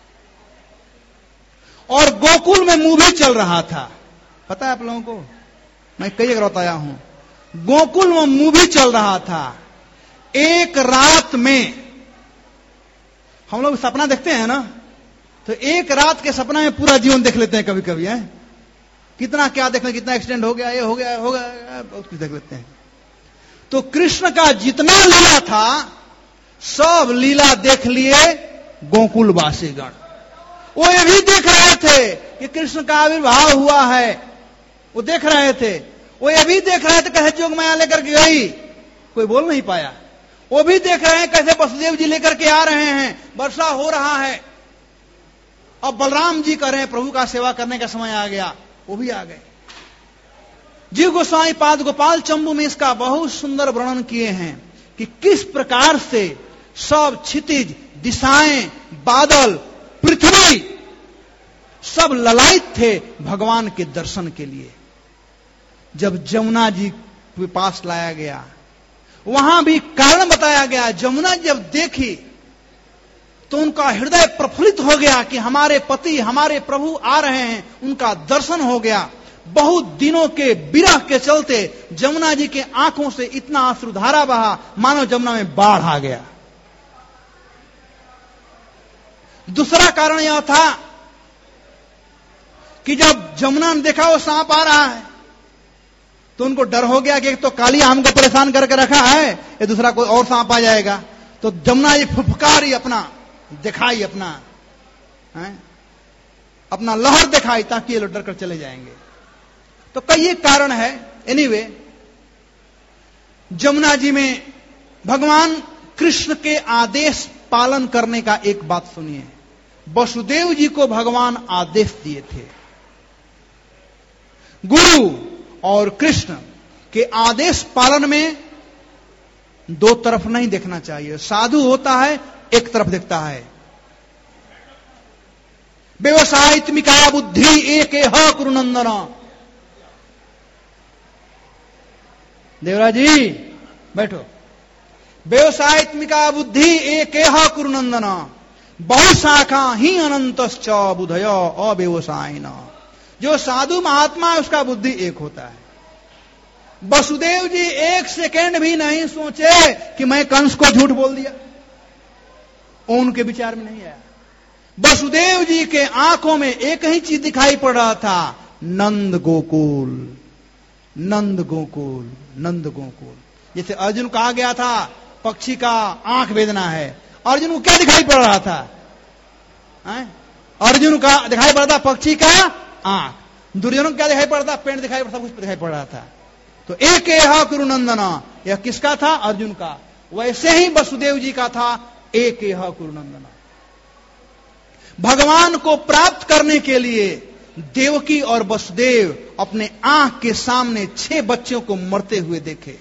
और गोकुल में मूवी चल रहा था। पता है आप लोगों को, मैं कई जगह बताया हूं, गोकुल में मूवी चल रहा था। एक रात में हम लोग सपना देखते हैं ना, तो एक रात के सपना में पूरा जीवन देख लेते हैं कभी कभी, है कितना क्या देखना, कितना एक्सीडेंट हो गया, ये हो गया, बहुत कुछ देख लेते हैं। तो कृष्ण का जितना लीला था सब लीला देख लिए गोकुलवासीगण। वो ये भी देख रहे थे कि कृष्ण का आविर्भाव हुआ है, वो देख रहे थे। वो ये भी देख रहे थे कैसे जोग माया लेकर के गई, कोई बोल नहीं पाया। वो भी देख रहे हैं कैसे वसुदेव जी लेकर के आ रहे हैं, वर्षा हो रहा है। अब बलराम जी कह रहे हैं प्रभु का सेवा करने का समय आ गया, वो भी आ गए। जीव गोस्वामी पाद गोपाल चंबू में इसका बहुत सुंदर वर्णन किए हैं कि किस प्रकार से सब क्षितिज, दिशाएं, बादल, पृथ्वी सब ललायित थे भगवान के दर्शन के लिए। जब जमुना जी के पास लाया गया, वहां भी कारण बताया गया। जमुना जब देखी तो उनका हृदय प्रफुल्लित हो गया कि हमारे पति, हमारे प्रभु आ रहे हैं, उनका दर्शन हो गया। बहुत दिनों के विरह के चलते जमुना जी के आंखों से इतना अश्रुधारा बहा मानो जमुना में बाढ़ आ गया। दूसरा कारण यह था कि जब जमुना ने देखा वो सांप आ रहा है तो उनको डर हो गया कि एक तो कालिया हमको परेशान करके रखा है, ये दूसरा कोई और सांप आ जाएगा। तो जमुना जी फुफकारी अपना दिखाई, अपना लहर दिखाई ताकि ये लोग डर कर चले जाएंगे। तो कई एक कारण है। एनीवे, जमुना जी में भगवान कृष्ण के आदेश पालन करने का एक बात सुनिए। वसुदेव जी को भगवान आदेश दिए थे। गुरु और कृष्ण के आदेश पालन में 2 तरफ नहीं देखना चाहिए। साधु होता है एक तरफ देखता है। व्यवसायित्मिका बुद्धि एक ह कुरुनंदन। देवराज जी बैठो। व्यवसायित्मिका बुद्धि एक ह कुरुनंदन, बहुशाखा ही अनंतश्च बुधय अव्यवसायिन। जो साधु महात्मा है उसका बुद्धि एक होता है। वसुदेव जी 1 सेकेंड भी नहीं सोचे कि मैं कंस को झूठ बोल दिया, उनके विचार में नहीं आया। वसुदेव जी के आंखों में एक ही चीज दिखाई पड़ रहा था, नंद गोकुल, नंद गोकुल, नंद गोकुल। जैसे अर्जुन कहा गया था पक्षी का आंख वेदना है, अर्जुन को क्या दिखाई पड़ रहा था? अर्जुन का दिखाई पड़ रहा था पक्षी का आंख, दुर्योधन को क्या दिखाई पड़ रहा था? पेड़ दिखाई पड़ता, कुछ दिखाई पड़ रहा था। तो एक यह कुरुनंदन, यह किसका था? अर्जुन का। वैसे ही वसुदेव जी का था, एक यह कुरुनंदन। भगवान को प्राप्त करने के लिए देवकी और वसुदेव अपने आंख के सामने 6 बच्चों को मरते हुए देखे।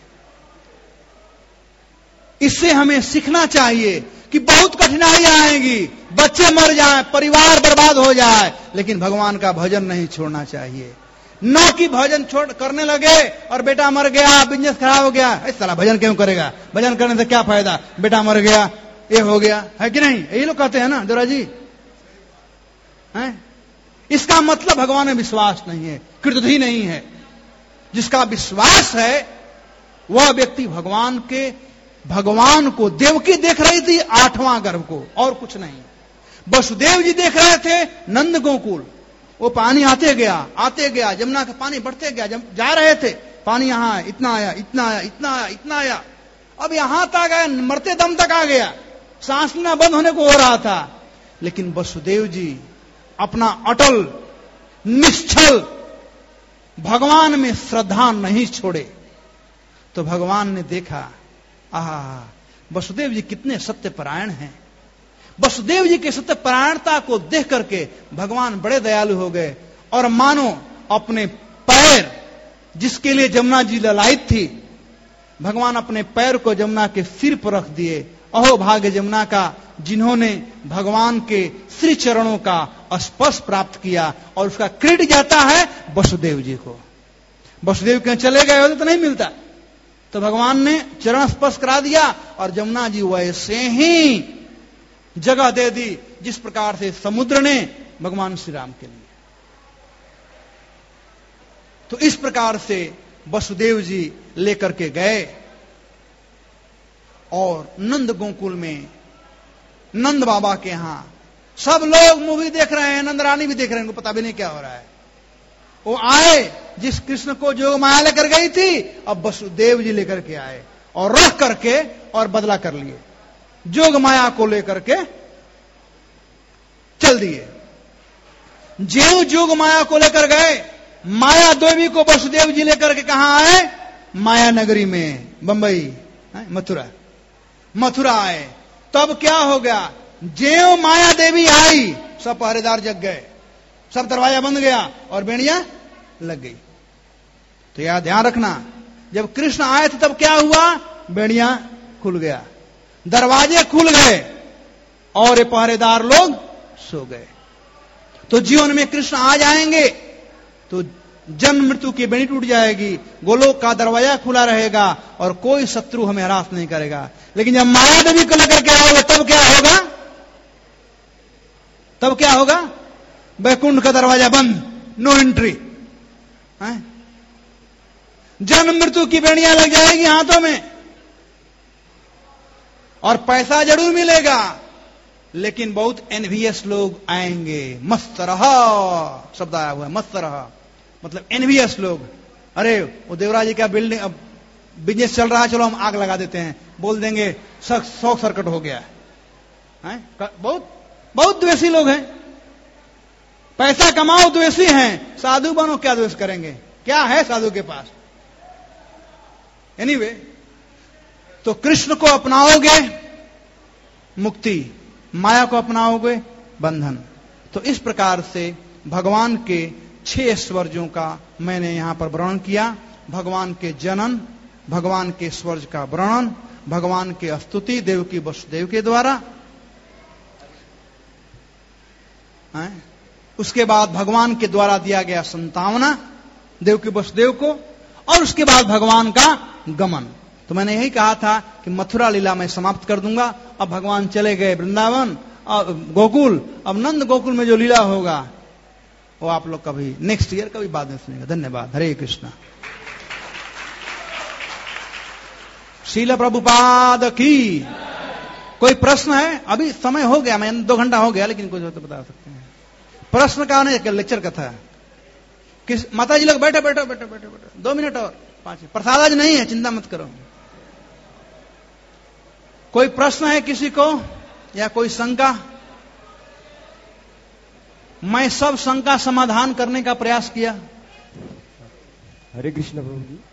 इससे हमें सीखना चाहिए कि बहुत कठिनाइयां आएंगी, बच्चे मर जाएं, परिवार बर्बाद हो जाए, लेकिन भगवान का भजन नहीं छोड़ना चाहिए। न कि भजन छोड़ करने लगे और बेटा मर गया, बिजनेस खराब हो गया, इस साला भजन क्यों करेगा, भजन करने से क्या फायदा, बेटा मर गया, ये हो गया, है कि नहीं? यही लोग कहते हैं ना देवराज जी, हैं? इसका मतलब भगवान में विश्वास नहीं है, कृतज्ञ नहीं है। जिसका विश्वास है वह व्यक्ति भगवान को, देवकी देख रही थी 8वां गर्भ को, और कुछ नहीं। वसुदेव जी देख रहे थे नंद गोकुल, वो पानी आते गया, जमुना का पानी बढ़ते गया, जा रहे थे, पानी यहां आया, इतना आया, इतना आया, इतना आया, इतना आया, अब यहां तक आया, मरते दम तक आ गया, सांस लेना बंद होने को हो रहा था। लेकिन वसुदेव जी अपना अटल निश्चल भगवान में श्रद्धा नहीं छोड़े। तो भगवान ने देखा, आहा, वसुदेव जी कितने सत्यपरायण हैं। वसुदेव जी के सत्यपरायणता को देख करके भगवान बड़े दयालु हो गए, और मानो अपने पैर, जिसके लिए जमुना जी ललायित थी, भगवान अपने पैर को जमुना के सिर पर रख दिए। अहो भाग्य जमुना का, जिन्होंने भगवान के श्री चरणों का स्पर्श प्राप्त किया, और उसका क्रेडिट जाता है वसुदेव जी को। वसुदेव कहीं चले गए होते तो नहीं मिलता, तो भगवान ने चरण स्पर्श करा दिया, और जमुना जी वैसे ही जगह दे दी जिस प्रकार से समुद्र ने भगवान श्री राम के लिए। तो इस प्रकार से वसुदेव जी लेकर के गए, और नंद गोकुल में नंद बाबा के यहां सब लोग मूवी देख रहे हैं, नंद रानी भी देख रहे हैं, उनको पता भी नहीं क्या हो रहा है। वो आए, जिस कृष्ण को जोग माया लेकर गई थी, अब वसुदेव जी लेकर के आए, और रख करके और बदला कर लिए, जोग माया को लेकर के चल दिए। ज्यों जोग माया को लेकर गए, माया देवी को वसुदेव जी लेकर के कहां आए? माया नगरी में, बंबई, मथुरा आए। तब क्या हो गया? ज्यों माया देवी आई, सब पहरेदार जग गए, सब दरवाजा बंद गया, और बेड़ियां लग गई। तो यह ध्यान रखना, जब कृष्ण आए थे तब क्या हुआ? बेड़ियां खुल गया, दरवाजे खुल गए, और ये पहरेदार लोग सो गए। तो जीवन में कृष्ण आ जाएंगे तो जन्म मृत्यु की बेड़ी टूट जाएगी, गोलोक का दरवाजा खुला रहेगा, और कोई शत्रु हमें हरास नहीं करेगा। लेकिन जब माया देवी को लेकर के आओगे, तब क्या होगा? तब क्या होगा? बैकुंठ का दरवाजा बंद, नो एंट्री। जन्म मृत्यु की बेड़ियां लग जाएगी हाथों में, और पैसा जरूर मिलेगा, लेकिन बहुत एनवियस लोग आएंगे। मस्त रहा शब्द आया हुआ है, मस्त रहा मतलब एनवियस लोग। अरे वो देवराज जी का बिल्डिंग अब बिजनेस चल रहा है, चलो हम आग लगा देते हैं, बोल देंगे शॉर्ट सर्किट हो गया है। बहुत द्वेषी लोग हैं, पैसा कमाओ द्वेषी हैं, साधु बनो क्या द्वेष करेंगे, क्या है साधु के पास। एनीवे, तो कृष्ण को अपनाओगे मुक्ति, माया को अपनाओगे बंधन। तो इस प्रकार से भगवान के 6 ऐश्वर्यों का मैंने यहां पर वर्णन किया। भगवान के जनन, भगवान के ऐश्वर्य का वर्णन, भगवान के स्तुति देवकी वसुदेव के द्वारा, उसके बाद भगवान के द्वारा दिया गया संतावना देवकी वसुदेव को, और उसके बाद भगवान का गमन। तो मैंने यही कहा था कि मथुरा लीला मैं समाप्त कर दूंगा। अब भगवान चले गए वृंदावन और गोकुल, अब नंद गोकुल में जो लीला होगा वो आप लोग कभी नेक्स्ट ईयर कभी बाद में सुनेंगे। धन्यवाद। हरे कृष्णा। श्रील प्रभुपाद की। कोई प्रश्न है? अभी समय हो गया, मैं 2 घंटा हो गया, लेकिन कुछ हो तो बता सकते हैं। प्रश्न का नहीं, लेक्चर का था। किस माता जी लोग बैठो बैठो बैठो बैठो बैठो, 2 मिनट और 5 मिनट। प्रसाद आज नहीं है, चिंता मत करो। कोई प्रश्न है किसी को या कोई शंका? मैं सब शंका समाधान करने का प्रयास किया। हरे कृष्ण प्रभु जी,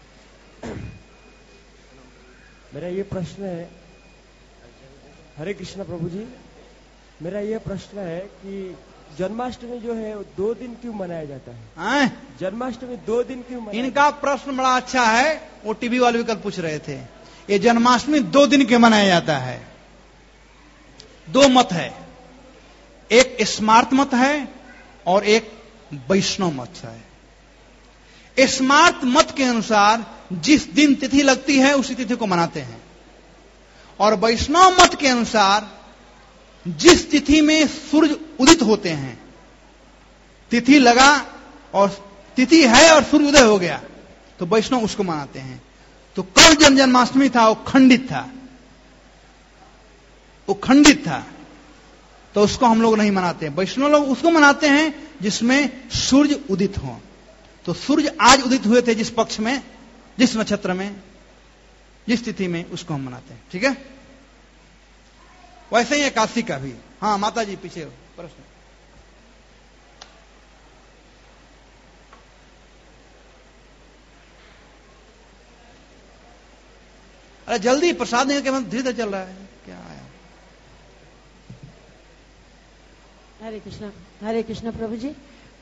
मेरा ये प्रश्न है। हरे कृष्ण प्रभु जी, मेरा ये प्रश्न है कि जन्माष्टमी जो है 2 दिन क्यों मनाया जाता है? जन्माष्टमी 2 दिन क्यों मनाया? इनका प्रश्न बड़ा अच्छा है, वो टीवी वाले भी कल पूछ रहे थे। ये जन्माष्टमी 2 दिन क्यों मनाया जाता है? 2 मत है, एक स्मार्त मत है और एक वैष्णव मत है। स्मार्त मत के अनुसार जिस दिन तिथि लगती है उसी तिथि को मनाते हैं, और वैष्णव मत के अनुसार जिस तिथि में सूर्य उदित होते हैं, तिथि लगा और तिथि है और सूर्य उदय हो गया, तो वैष्णव उसको मनाते हैं। तो कल जन्माष्टमी था, वो खंडित था, तो उसको हम लोग नहीं मनाते हैं। वैष्णव लोग उसको मनाते हैं जिसमें सूर्य उदित हो। तो सूर्य आज उदित हुए थे जिस पक्ष में, जिस नक्षत्र में, जिस तिथि में, उसको हम मनाते हैं। ठीक है? वैसे ही एकादशी का भी। हाँ माता जी पीछे प्रश्न। अरे जल्दी, प्रसाद नहीं के धीरे धीरे चल रहा है क्या आया? हरे कृष्ण प्रभु जी,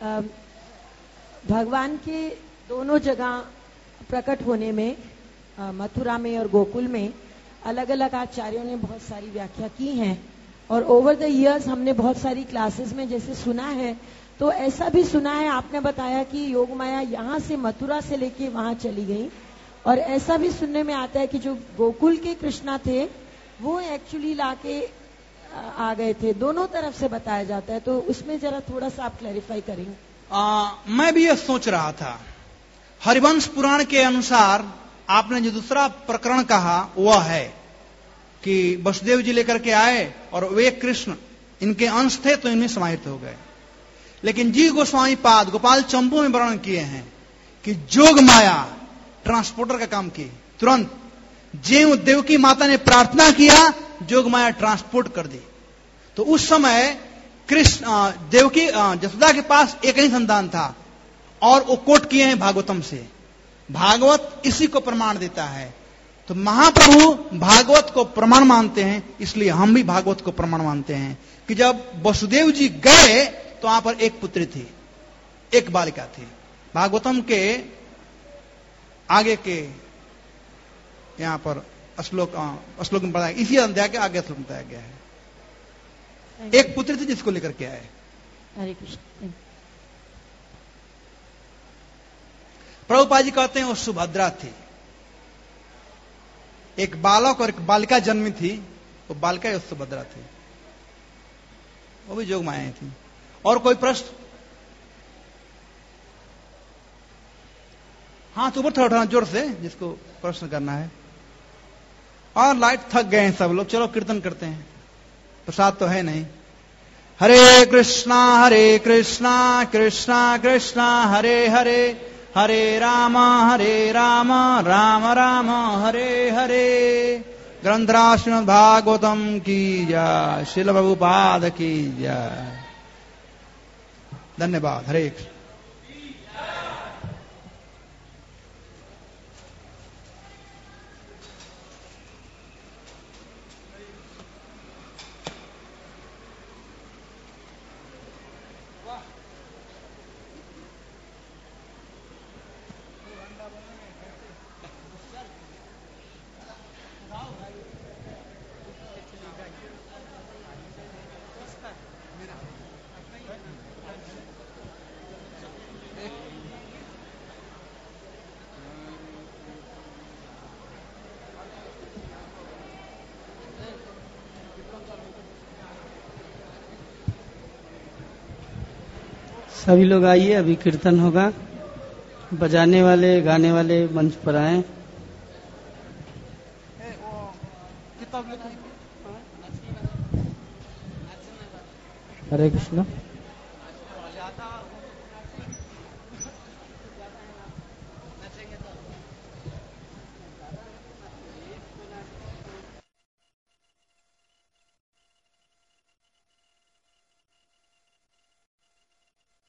भगवान के दोनों जगह प्रकट होने में, मथुरा में और गोकुल में, अलग अलग आचार्यों ने बहुत सारी व्याख्या की हैं, और ओवर द इयर्स हमने बहुत सारी क्लासेस में जैसे सुना है, तो ऐसा भी सुना है, आपने बताया कि योग माया यहाँ से मथुरा से लेके वहां चली गई, और ऐसा भी सुनने में आता है कि जो गोकुल के कृष्णा थे वो एक्चुअली लाके आ गए थे। दोनों तरफ से बताया जाता है, तो उसमें जरा थोड़ा सा आप क्लैरिफाई करेंगे। मैं भी ये सोच रहा था। हरिवंश पुराण के अनुसार आपने जो दूसरा प्रकरण कहा वह है कि वसुदेव जी लेकर के आए और वे कृष्ण इनके अंश थे तो इनमें समाहित हो गए। लेकिन जी गोस्वामी पाद गोपाल चंपू में वर्णन किए हैं कि जोग माया ट्रांसपोर्टर का काम की। तुरंत ज्यों देवकी माता ने प्रार्थना किया, जोग माया ट्रांसपोर्ट कर दी। तो उस समय कृष्ण देवकी जसोदा के पास एक ही संतान था, और वो कोट किए हैं भागवतम से। भागवत इसी को प्रमाण देता है। तो महाप्रभु भागवत को प्रमाण मानते हैं, इसलिए हम भी भागवत को प्रमाण मानते हैं कि जब वसुदेव जी गए तो वहां पर एक पुत्री थी, एक बालिका थी। भागवतम के आगे के यहां पर श्लोक में बताया, इसी अध्याय के आगे श्लोक में बताया गया है। एक पुत्री थी जिसको लेकर के आए। हरे कृष्ण। प्रभुपाद जी कहते हैं वो सुभद्रा थी। एक बालक और एक बालिका जन्मी थी, वो बालिका और सुभद्रा थी, वो भी जोग मायाएं थी। और कोई प्रश्न? हाथ ऊपर थोड़ा उठाना जोर से जिसको प्रश्न करना है। और लाइट थक गए हैं सब लोग, चलो कीर्तन करते हैं, प्रसाद तो है नहीं। हरे कृष्णा कृष्णा कृष्णा हरे हरे, हरे राम राम राम हरे हरे। ग्रंथराज श्रीमद् भागवतम की जय, श्रील प्रभुपाद की जय। धन्यवाद। हरे कृष्ण। सभी लोग आइए, अभी कीर्तन होगा। बजाने वाले गाने वाले मंच पर आए। हरे कृष्ण।